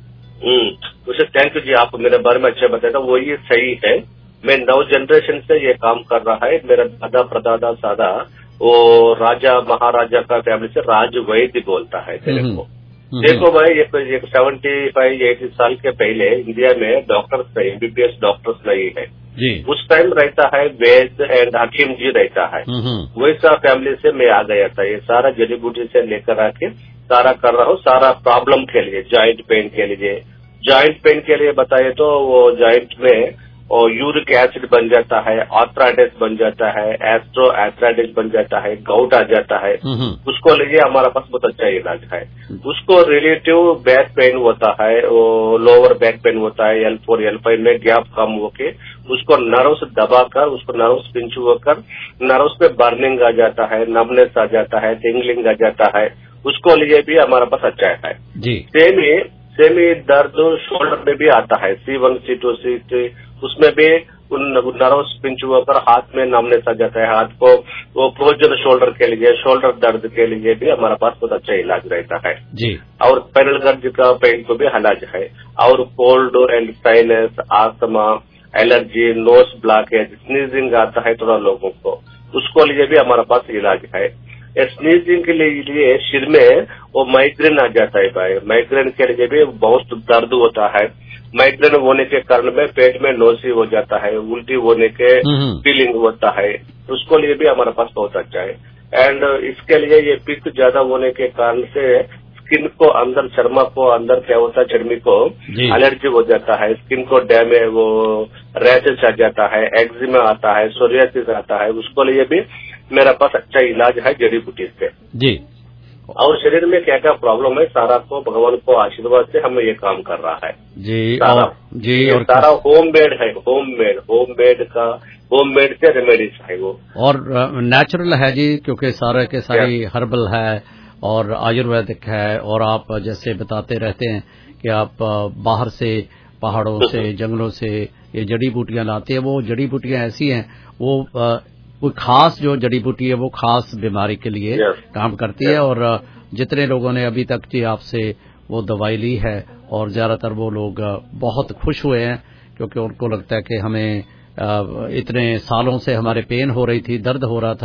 उसे थैंक यू जी, आप मेरे बारे में अच्छा बताया, वो ये सही है। मैं नौ जनरेशन से ये काम कर रहा है। मेरा दादा प्रदादा सादा वो राजा महाराजा का फैमिली से राज वैद्य बोलता है मेरे को। देखो भाई ये एक सेवेंटी फाइव एटी साल के पहले इंडिया में डॉक्टर्स नहीं, एमबीबीएस डॉक्टर्स नहीं है जी। उस टाइम रहता है वैद्य एंड हकीम जी रहता है। वैसा फैमिली से मैं आ गया था। ये सारा जड़ी बूटी से लेकर आके सारा कर रहा हूँ। सारा प्रॉब्लम के लिए, जॉइंट पेन के लिए, जॉइंट पेन के लिए बताए तो वो जॉइंट में और यूरिक एसिड बन जाता है, आर्थराइटिस बन जाता है, एस्ट्रो आर्थराइटिस बन जाता है, गाउट आ जाता है, उसको लिए हमारा पास बहुत अच्छा इलाज है। उसको रिलेटिव बैक पेन होता है, वो लोअर बैक पेन होता है, एल फोर एल फाइव में गैप कम होके उसको नर्व्स दबाकर उसको नर्व्स पिंच होकर नर्व्स पे बर्निंग आ जाता है, नमनेस आ जाता है, टिंगलिंग आ जाता है, उसको लिए भी हमारा पास अच्छा है जी। सेम ही सेम ही दर्द शोल्डर में भी आता है, C one C two C three, उसमें भी उन नर्व्स पिंच होकर हाथ में नमनेस आ जाता है। हाथ को वो फ्रोजन शोल्डर के लिए, शोल्डर दर्द के लिए भी हमारा पास बहुत अच्छा इलाज रहता है जी। और पैनल गर्ज का पेन को भी इलाज है। और cold and sinus, asthma, allergy, nose blockage, sneezing आता है थोड़ा लोगों को, उसको लिए भी हमारा पास इलाज है। स्नीजिंग के लिए सिर में वो माइग्रेन आ जाता है भाई, माइग्रेन के लिए भी बहुत दर्द होता है। माइग्रेन होने के कारण में पेट में नोसी हो जाता है, उल्टी होने के फीलिंग होता है, उसको लिए भी हमारे पास बहुत अच्छा है। एंड इसके लिए ये पित्त ज्यादा होने के कारण से स्किन को अंदर, चर्मा को अंदर क्या होता है, चर्मी को एलर्जी हो जाता है, स्किन को डैमेज, वो रैशेस आ जाता है, एक्जिमा आता है, सोरियासिस आता है, उसको लिए भी मेरा पास अच्छा इलाज है जड़ी बूटी से जी। और शरीर में क्या क्या प्रॉब्लम है सारा को भगवान को आशीर्वाद से हम ये काम कर रहा है जी। सारा और जी और सारा होम मेड है, होम मेड होम मेड का होम मेड के रेमेडीज है वो, और नेचुरल है जी, क्योंकि सारे के सारी हर्बल है और आयुर्वेदिक है। और आप जैसे बताते रहते हैं कि आप बाहर से पहाड़ों से जंगलों से ये जड़ी बूटियां लाते हैं, वो जड़ी बूटियां ऐसी हैं वो कोई खास जो जड़ी बूटी है वो खास बीमारी के लिए yes. काम करती yes. है। और जितने लोगों ने अभी तक जी आपसे वो दवाई ली है और ज्यादातर वो लोग बहुत खुश हुए हैं, क्योंकि उनको लगता है कि हमें इतने सालों से हमारे पेन हो रही थी, दर्द हो रहा था,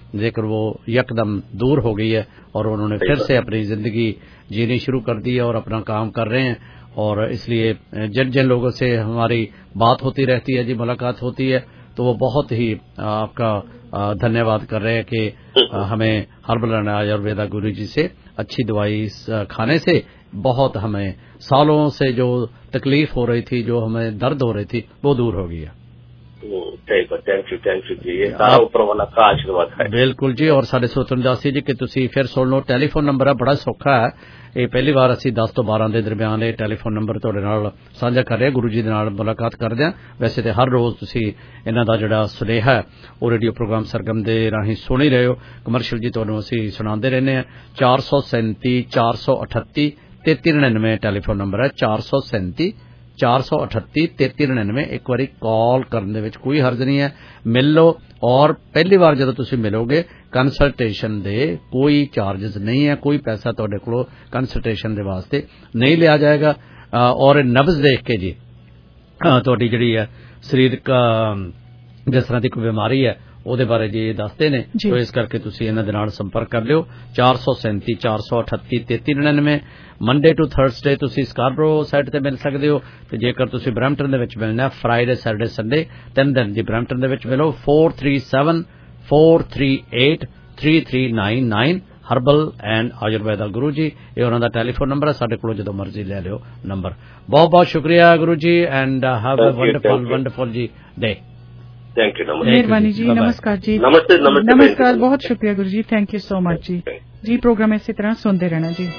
जेकर वो यकदम दूर हो गई है और उन्होंने फिर से अपनी जिंदगी जीनी शुरू कर दी है और अपना काम कर रहे हैं। और इसलिए जिन जिन लोगों से हमारी बात होती रहती है जी, मुलाकात होती है, तो वो बहुत ही आपका धन्यवाद कर रहे हैं कि हमें हर्बल एंड आयुर्वेदा गुरु जी से अच्छी दवाई खाने से बहुत हमें सालों से जो तकलीफ हो रही थी, जो हमें दर्द हो रही थी, वो दूर हो गई है। थैंक यू थैंक यू जी, ये सारा ऊपर वाला का आशीर्वाद है। बिल्कुल जी। और साडे सोतन दासी जी कि तुसी फिर सुन लो, टेलीफोन नंबर है बड़ा सौखा है, ये पहली बार असी दस तो बारह के दरमियान ये टेलीफोन नंबर तुहाडे नाल साझा कर रहे, गुरु जी दे नाल मुलाकात करदे हां। वैसे तो हर रोज तुसी इन्हां दा जिहड़ा सुनेहा है वो रेडियो प्रोग्राम सरगम दे राही सुन ही रहे हो। कमर्शियल जी तुहानूं असी सुणांदे रहने हैं। चार सौ सैंती चार सौ अठत्ती तेती नड़िनवे टेलीफोन नंबर है, चार सौ सैंती चार सौ अठत्ती तेती नड़िनवे। एक बारी कॉल करने में कोई हर्ज नहीं है, मिल लो। और पहली बार जब तुम मिलोगे कंसल्टेशन दे कोई चार्जेस नहीं है, कोई पैसा तुहाडे कोलों कंसल्टेशन दे वास्ते नहीं लिया जाएगा। और नब्ज देख के जी तुहाडी जिहड़ी है शरीरक जिस तरह की कोई बीमारी है ਉਹਦੇ ਬਾਰੇ ਜੀ ਦੱਸਦੇ ਨੇ। तो इस करके तुसी इन्हां दे नाल संपर्क कर लियो। चार सौ सैंती चार सौ अठत्ती तेती नड़िनवे। मंडे टू थर्सडे तुसी स्कारबरो साइड ते मिल सकदे हो, ते जेकर तुसी ब्रैम्पटन दे विच मिलना फ्राइडे सैटरडे संडे तीन दिन जी ब्रैम्पटन दे विच मिलो। Four three seven four three eight three three nine nine herbal and Ayurveda Guru ji, ये उन्हां दा टेलीफोन नंबर है। साडे कोलों जदों मर्जी ले लियो नंबर। बहुत बहुत शुक्रिया Guru ji and have a wonderful wonderful जी डे। थैंक यू, मेहरबानी जी, नमस्कार जी। नमस्ते नमस्ते नमस्कार, बहुत शुक्रिया Guru ji, thank you so much जी। जी प्रोग्राम इसी तरह सुनते रहना जी।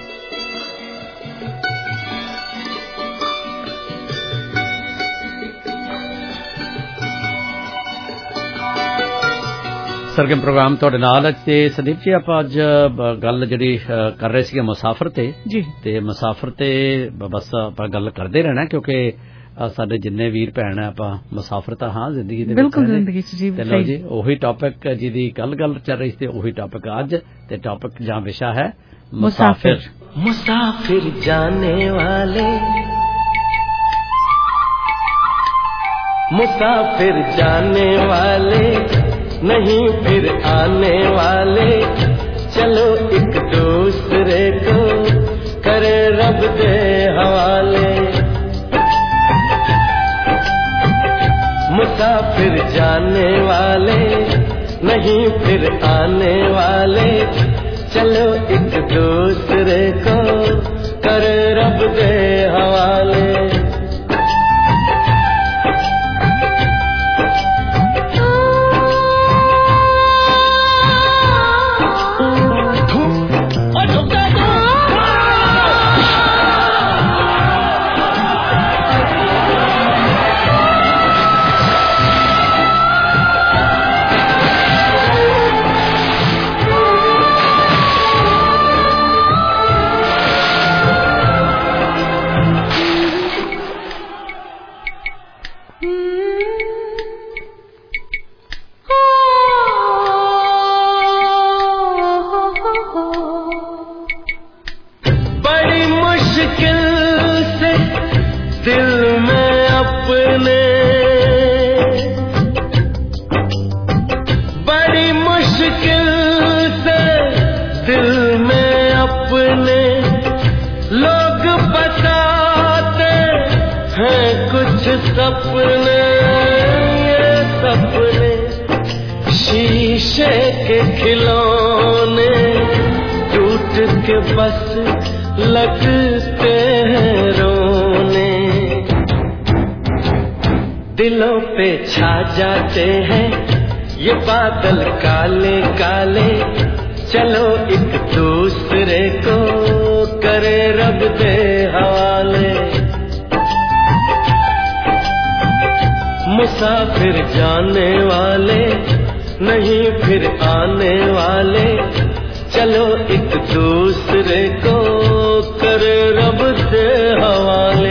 सरगम प्रोग्राम तुहाडे नाल ते संदीप जी आप अज गल जिहड़ी कर रहे सी मुसाफर ते जी, ते मुसाफर ते बस आप गल करते रहना क्योंकि साडे जिन्ने वीर भैन आप मुसाफर तां हाँ जिंदगी दे बिल्कुल जिंदगी च जी। लो जी ओही टॉपिक जिहदी कल गल चल रही थी, ओही टॉपिक अज ते टॉपिक जां विशा है मुसाफिर। मुसाफिर जाने वाले, मुसाफिर जाने वाले नहीं फिर आने वाले, चलो एक दूसरे को करे रब दे हवाले। मुसाफिर जाने वाले नहीं फिर आने वाले, चलो एक दूसरे को करे रब दे हवाले। सपने ये सपने शीशे के खिलौने टूट के बस लगते हैं रोने। दिलों पे छा जाते हैं ये बादल काले काले, चलो एक दूसरे को करे रब दे हवाले। मुसाफिर जाने वाले नहीं फिर आने वाले, चलो एक दूसरे को करे रब दे हवाले।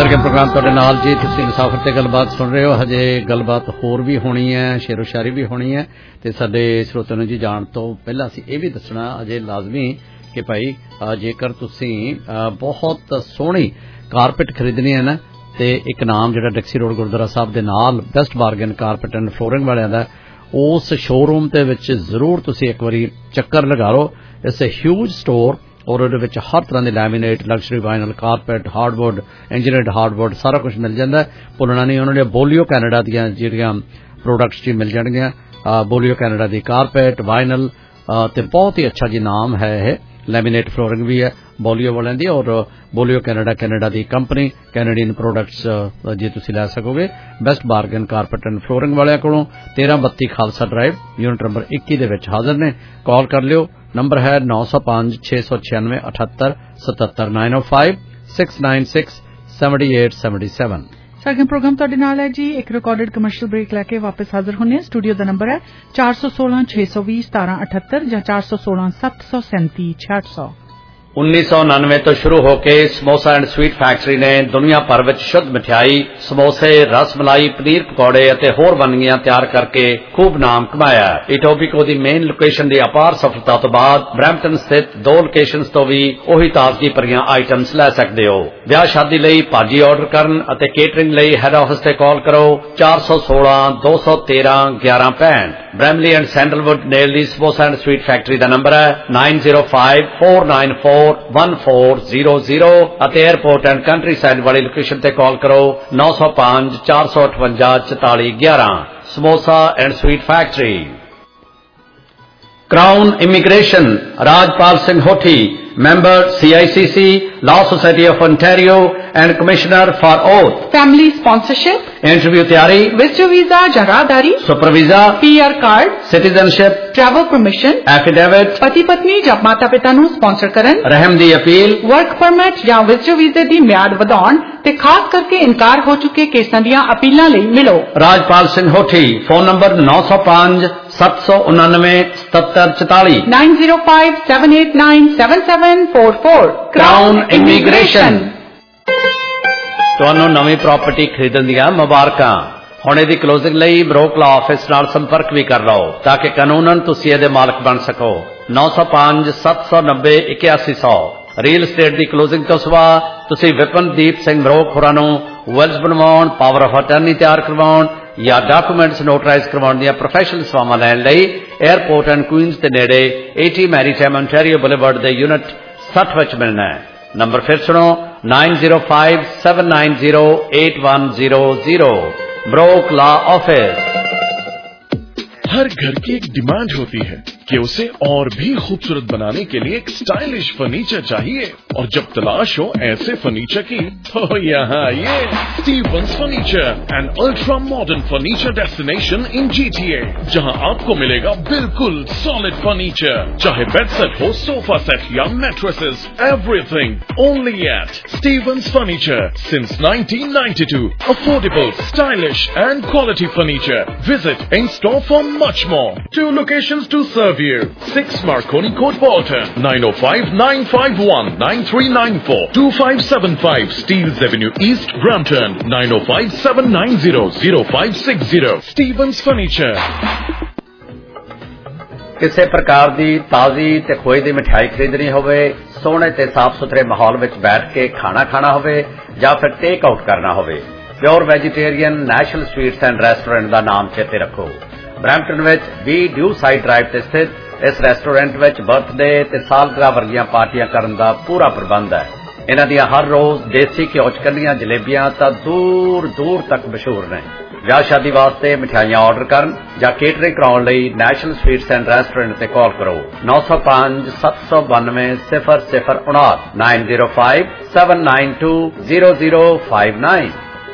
ਸਰਗਮ ਪ੍ਰੋਗਰਾਮ ਤੁਹਾਡੇ ਨਾਲ ਜੀ। ਤੁਸੀਂ ਮੁਸਾਫਰ ਤੇ ਗੱਲਬਾਤ ਸੁਣ ਰਹੇ ਹੋ। ਹਜੇ ਗੱਲਬਾਤ ਹੋਰ ਵੀ ਹੋਣੀ ਹੈ, ਸ਼ੇਰੋ ਸ਼ਾਇਰੀ ਵੀ ਹੋਣੀ ਹੈ ਤੇ ਸਾਡੇ ਸਰੋਤਿਆਂ ਨੂੰ ਜੀ ਜਾਣ ਤੋਂ ਪਹਿਲਾਂ ਅਸੀਂ ਇਹ ਵੀ ਦੱਸਣਾ ਅਜੇ ਲਾਜ਼ਮੀ ਕਿ ਭਾਈ ਜੇਕਰ ਤੁਸੀਂ ਬਹੁਤ ਸੋਹਣੀ ਕਾਰਪੈਟ ਖਰੀਦਣੀ ਹੈ ਨਾ ਤੇ ਇੱਕ ਨਾਮ ਜਿਹੜਾ ਡੈਕਸੀ ਰੋਡ ਗੁਰਦੁਆਰਾ ਸਾਹਿਬ ਦੇ ਨਾਲ best bargain carpet and flooring ਵਾਲਿਆਂ ਦਾ, ਉਸ ਸ਼ੋਰੂਮ ਦੇ ਵਿੱਚ ਜ਼ਰੂਰ ਤੁਸੀਂ ਇੱਕ ਵਾਰੀ ਚੱਕਰ ਲਗਾ ਲਓ। ਇਟਸ ਅ ਹਿਊਜ ਸਟੋਰ ਔਰ ਉਹਦੇ ਵਿੱਚ ਹਰ ਤਰ੍ਹਾਂ ਦੇ laminate, luxury vinyl, carpet, hardwood, engineered hardwood ਸਾਰਾ ਕੁਝ ਮਿਲ ਜਾਂਦਾ। ਭੁੱਲਣਾ ਨਹੀਂ, ਉਹਨਾਂ ਨੇ ਬੋਲੀਓ ਕੈਨੇਡਾ ਦੀਆਂ ਜਿਹੜੀਆਂ ਪ੍ਰੋਡਕਟਸ ਜੀ ਮਿਲ ਜਾਣਗੀਆਂ। ਬੋਲੀਓ ਕੈਨੇਡਾ ਦੀ ਕਾਰਪੈਟ, ਵਾਈਨਲ ਤੇ ਬਹੁਤ ਹੀ ਅੱਛਾ ਜੀ ਨਾਮ ਹੈ ਇਹ। ਲੈਮੀਨੇਟ ਫਲੋਰਿੰਗ ਵੀ ਹੈ ਬੋਲੀਓ ਵਾਲਿਆਂ ਦੀ ਔਰ ਬੋਲੀਓ ਕੈਨੇਡਾ ਕੈਨੇਡਾ ਦੀ ਕੰਪਨੀ, ਕੈਨੇਡੀਅਨ ਪ੍ਰੋਡਕਟਸ ਜੇ ਤੁਸੀਂ ਲੈ ਸਕੋਗੇ best bargain carpet and flooring ਵਾਲਿਆਂ ਕੋਲੋਂ। ਤੇਰਾਂ ਬੱਤੀ ਖਾਲਸਾ ਡਰਾਈਵ, ਯੂਨਿਟ ਨੰਬਰ ਇੱਕੀ ਦੇ ਵਿੱਚ ਹਾਜ਼ਰ ਨੇ। ਕਾਲ ਕਰ ਲਿਓ, ਨੰਬਰ ਹੈ ਨੌ ਸੌ ਪੰਜ ਛੇ ਸੌ ਛਿਆਨਵੇਂ ਅਠੱਤਰ ਸਤੱਤਰ nine O five six nine six seventy eight seventy seven. Sargam programme ਤੁਹਾਡੇ ਨਾਲ ਹੈ ਜੀ। ਇੱਕ ਰਿਕਾਰਡਡ ਕਮਰਸ਼ੀਅਲ ਬ੍ਰੇਕ ਲੈ ਕੇ ਵਾਪਸ ਹਾਜ਼ਰ ਹੁੰਦੇ ਹਾਂ। ਸਟੂਡੀਓ ਦਾ ਨੰਬਰ ਹੈ ਚਾਰ ਸੌ ਸੋਲਾਂ ਛੇ ਸੌ ਵੀਹ ਸਤਾਰਾਂ ਅਠੱਤਰ ਜਾਂ ਚਾਰ ਸੌ ਸੋਲਾਂ ਸੱਤ ਸੌ ਸੈਂਤੀ ਛਿਆਹਠ ਸੌ। उन्नीस सौ नन्नवे तो शुरू होकर समोसा एंड स्वीट फैक्ट्री ने दुनिया भर में शुद्ध मिठाई, समोसे, रसमलाई, पनीर पकौड़े ਅਤੇ ਹੋਰ ਵੰਨਗੀਆਂ ਤਿਆਰ ਕਰਕੇ ਖੂਬ ਨਾਮ ਕਮਾਇਆ। ਇਟੋਬੀਕੋ ਦੀ ਮੇਨ ਲੋਕੇਸ਼ਨ ਦੀ ਅਪਾਰ ਸਫਲਤਾ ਤੋਂ ਬਾਅਦ ਬਰੈਂਪਟਨ ਸਥਿਤ ਦੋ ਲੋਕੇਸ਼ਨਸ ਤੋਂ ਵੀ ਉਹੀ ਤਾਜ਼ਗੀ ਭਰੀਆਂ ਆਈਟਮਸ ਲੈ ਸਕਦੇ ਹੋ। ਵਿਆਹ ਸ਼ਾਦੀ ਲਈ ਭਾਜੀ ਆਰਡਰ ਕਰਨ ਅਤੇ ਕੇਟਰਿੰਗ ਲਈ ਹੈਡ ਆਫਿਸ ਤੇ ਕਾਲ ਕਰੋ ਚਾਰ ਸੌ ਸੋਲਾਂ ਦੋ ਸੌ ਤੇਰਾਂ ਗਿਆਰਾਂ ਪੈਂਹਠ। ਬ੍ਰੈਮਲੀ ਐਂਡ ਸੈਂਡਲਵੁੱਡ ਨੇਲ ਦੀ ਸਮੋਸਾ ਐਂਡ ਸਵੀਟ ਫੈਕਟਰੀ ਦਾ ਨੰਬਰ ਹੈ nine zero five four nine four one four zero zero ਅਤੇ 에ਅਰਪੋਰਟ ਐਂਡ ਕੰਟਰੀ ਸਾਈਡ ਵਾਲੀ ਲੋਕੇਸ਼ਨ ਤੇ ਕਾਲ ਕਰੋ ਨੌ ਸੌ ਪੰਜ ਚਾਰ ਸੌ ਅਠਵੰਜਾ ਚੁਤਾਲੀ ਗਿਆਰਾਂ। Samosa and sweet factory. Crown immigration, Rajpal Singh Hothi, member C I C C, law society of ontario and commissioner for oath। Family sponsorship, interview तैयारी, विजिटर वीजा या राहदारी, super visa, PR card, citizenship, travel permission, affidavit, पति पत्नी ਜਾਂ ਮਾਤਾ ਪਿਤਾ ਨੂੰ sponsor ਕਰਨ, ਰਹਿਮ ਦੀ ਅਪੀਲ, ਵਰਕ ਪਰਮਿਟ ਜਾਂ ਵਿਜ਼ਟਰ ਵੀਜ਼ੇ ਦੀ ਮਿਆਦ ਵਧਾਉਣ ਤੇ ਖਾਸ ਕਰਕੇ ਇਨਕਾਰ ਹੋ ਚੁੱਕੇ ਕੇਸਾਂ ਦੀਆਂ ਅਪੀਲਾਂ ਲਈ ਮਿਲੋ ਰਾਜਪਾਲ ਸਿੰਘ ਹੋਠੀ। ਫੋਨ ਨੰਬਰ ਨੌ ਸੌ ਪੰਜ ਸੱਤ ਸੌ ਉਨਾਨਵੇਂ ਸਤੱਤਰ ਚੁਤਾਲੀ nine zero five seven eight nine seven seven four four. Crown immigration. ਤੁਹਾਨੂੰ ਨਵੀਂ ਪ੍ਰਾਪਰਟੀ ਖਰੀਦਣ ਦੀਆਂ ਮੁਬਾਰਕਾਂ। ਹੁਣ ਇਹਦੀ ਕਲੋਜ਼ਿੰਗ ਲਈ ਬਰੋਕ ਲਾ ਆਫਿਸ ਨਾਲ ਸੰਪਰਕ ਵੀ ਕਰ ਲਓ ਤਾਂ ਕਿ ਕਾਨੂੰਨਨ ਤੁਸੀਂ ਇਹਦੇ ਮਾਲਕ ਬਣ ਸਕੋ। ਨੌ ਸੌ ਪੰਜ ਸੱਤ ਸੌ ਨੱਬੇ ਇਕਿਆਸੀ ਸੌ। ਰੀਅਲ ਸਟੇਟ ਦੀ ਕਲੋਜ਼ਿੰਗ ਤੋਂ ਸਿਵਾ ਤੁਸੀਂ ਵਿਪਨਦੀਪ ਸਿੰਘ ਬਰੋਕ ਹੋਰਾਂ ਨੂੰ ਵਿਲਸ ਬਣਵਾਉਣ, ਪਾਵਰ ਆਫ ਅਟਰਨੀ ਤਿਆਰ ਕਰਵਾਉਣ ਜਾਂ ਡਾਕੂਮੈਂਟਸ ਨੋਟਰਾਈਜ਼ ਕਰਵਾਉਣ ਦੀਆਂ ਪ੍ਰੋਫੈਸ਼ਨਲ ਸੇਵਾਵਾਂ ਲੈਣ ਲਈ 에ਅਰਪੋਰਟ ਐਂਡ ਕੁਈਨਜ਼ ਦੇ ਨੇੜੇ ਏਟੀ ਮੈਰੀਟਾਈਮ ontario ਬੁਲੇਵਾਰਡ ਦੇ ਯੂਨਿਟ ਸੱਠ ਵਿੱਚ ਮਿਲਣਾ ਹੈ। ਨੰਬਰ ਫਿਰ ਸੁਣੋ nine zero five seven nine zero eight one zero zero. Brock law office. हर घर की एक डिमांड होती है कि उसे और भी खूबसूरत बनाने के लिए एक स्टाइलिश फर्नीचर चाहिए, और जब तलाश हो ऐसे फर्नीचर की तो यहाँ ये Stevens furniture, an ultra modern furniture destination in G T A, जहाँ आपको मिलेगा बिल्कुल सॉलिड फर्नीचर, चाहे बेड सेट हो, सोफा सेट या mattresses, everything only at Stevens furniture since nineteen ninety two. Affordable, stylish and quality furniture. Visit in store for much more. Two locations to serve you. six Marconi Court, Bolton. nine oh five nine five one nine three nine four. two five seven five Steeles Avenue East, Brampton. nine oh five seven nine zero zero five six zero. Stevens Furniture. ਕਿਸੇ ਪ੍ਰਕਾਰ ਦੀ ਤਾਜ਼ੀ ਤੇ ਖੋਏ ਦੀ ਮਠਿਆਈ ਖਰੀਦਣੀ ਹੋਵੇ, ਸੋਹਣੇ ਤੇ ਸਾਫ਼ ਸੁਥਰੇ ਮਾਹੌਲ ਵਿੱਚ ਬੈਠ ਕੇ ਖਾਣਾ ਖਾਣਾ ਹੋਵੇ ਜਾਂ ਫਿਰ ਟੇਕ ਆਊਟ ਕਰਨਾ ਹੋਵੇ, pure vegetarian national sweets and restaurant ਦਾ ਨਾਮ ਚੇਤੇ ਰੱਖੋ। ਬਰੈਂਪਟਨ ਵਿੱਚ ਵੀ ਡਿਊ ਸਾਈਡ ਡਰਾਈਵ ਤੇ ਸਥਿਤ ਇਸ ਰੈਸਟੋਰੈਂਟ ਵਿੱਚ ਬਰਥਡੇ ਤੇ ਸਾਲਗਿਰਾ ਵਰਗੀਆਂ ਪਾਰਟੀਆਂ ਕਰਨ ਦਾ ਪੂਰਾ ਪ੍ਰਬੰਧ ਹੈ। ਇਹਨਾਂ ਦੀਆਂ ਹਰ ਰੋਜ਼ ਦੇਸੀ ਘਿਓ ਚ ਕੱਢੀਆਂ ਜਲੇਬੀਆਂ ਤਾਂ ਦੂਰ ਦੂਰ ਤੱਕ ਮਸ਼ਹੂਰ ਨੇ। ਵਿਆਹ ਸ਼ਾਦੀ ਵਾਸਤੇ ਮਿਠਾਈਆਂ ਆਰਡਰ ਕਰਨ ਜਾਂ ਕੇਟਰਿੰਗ ਕਰਾਉਣ ਲਈ ਨੈਸ਼ਨਲ ਸਵੀਟਸ ਐਂਡ ਰੈਸਟੋਰੈਂਟ ਤੇ ਕਾਲ ਕਰੋ ਨੌ ਸੌ ਪੰਜ ਸੱਤ ਸੌ ਬਾਨਵੇਂ ਸਿਫਰ ਸਿਫਰ ਉਨਾਹਠ nine zero five seven nine two zero zero five nine.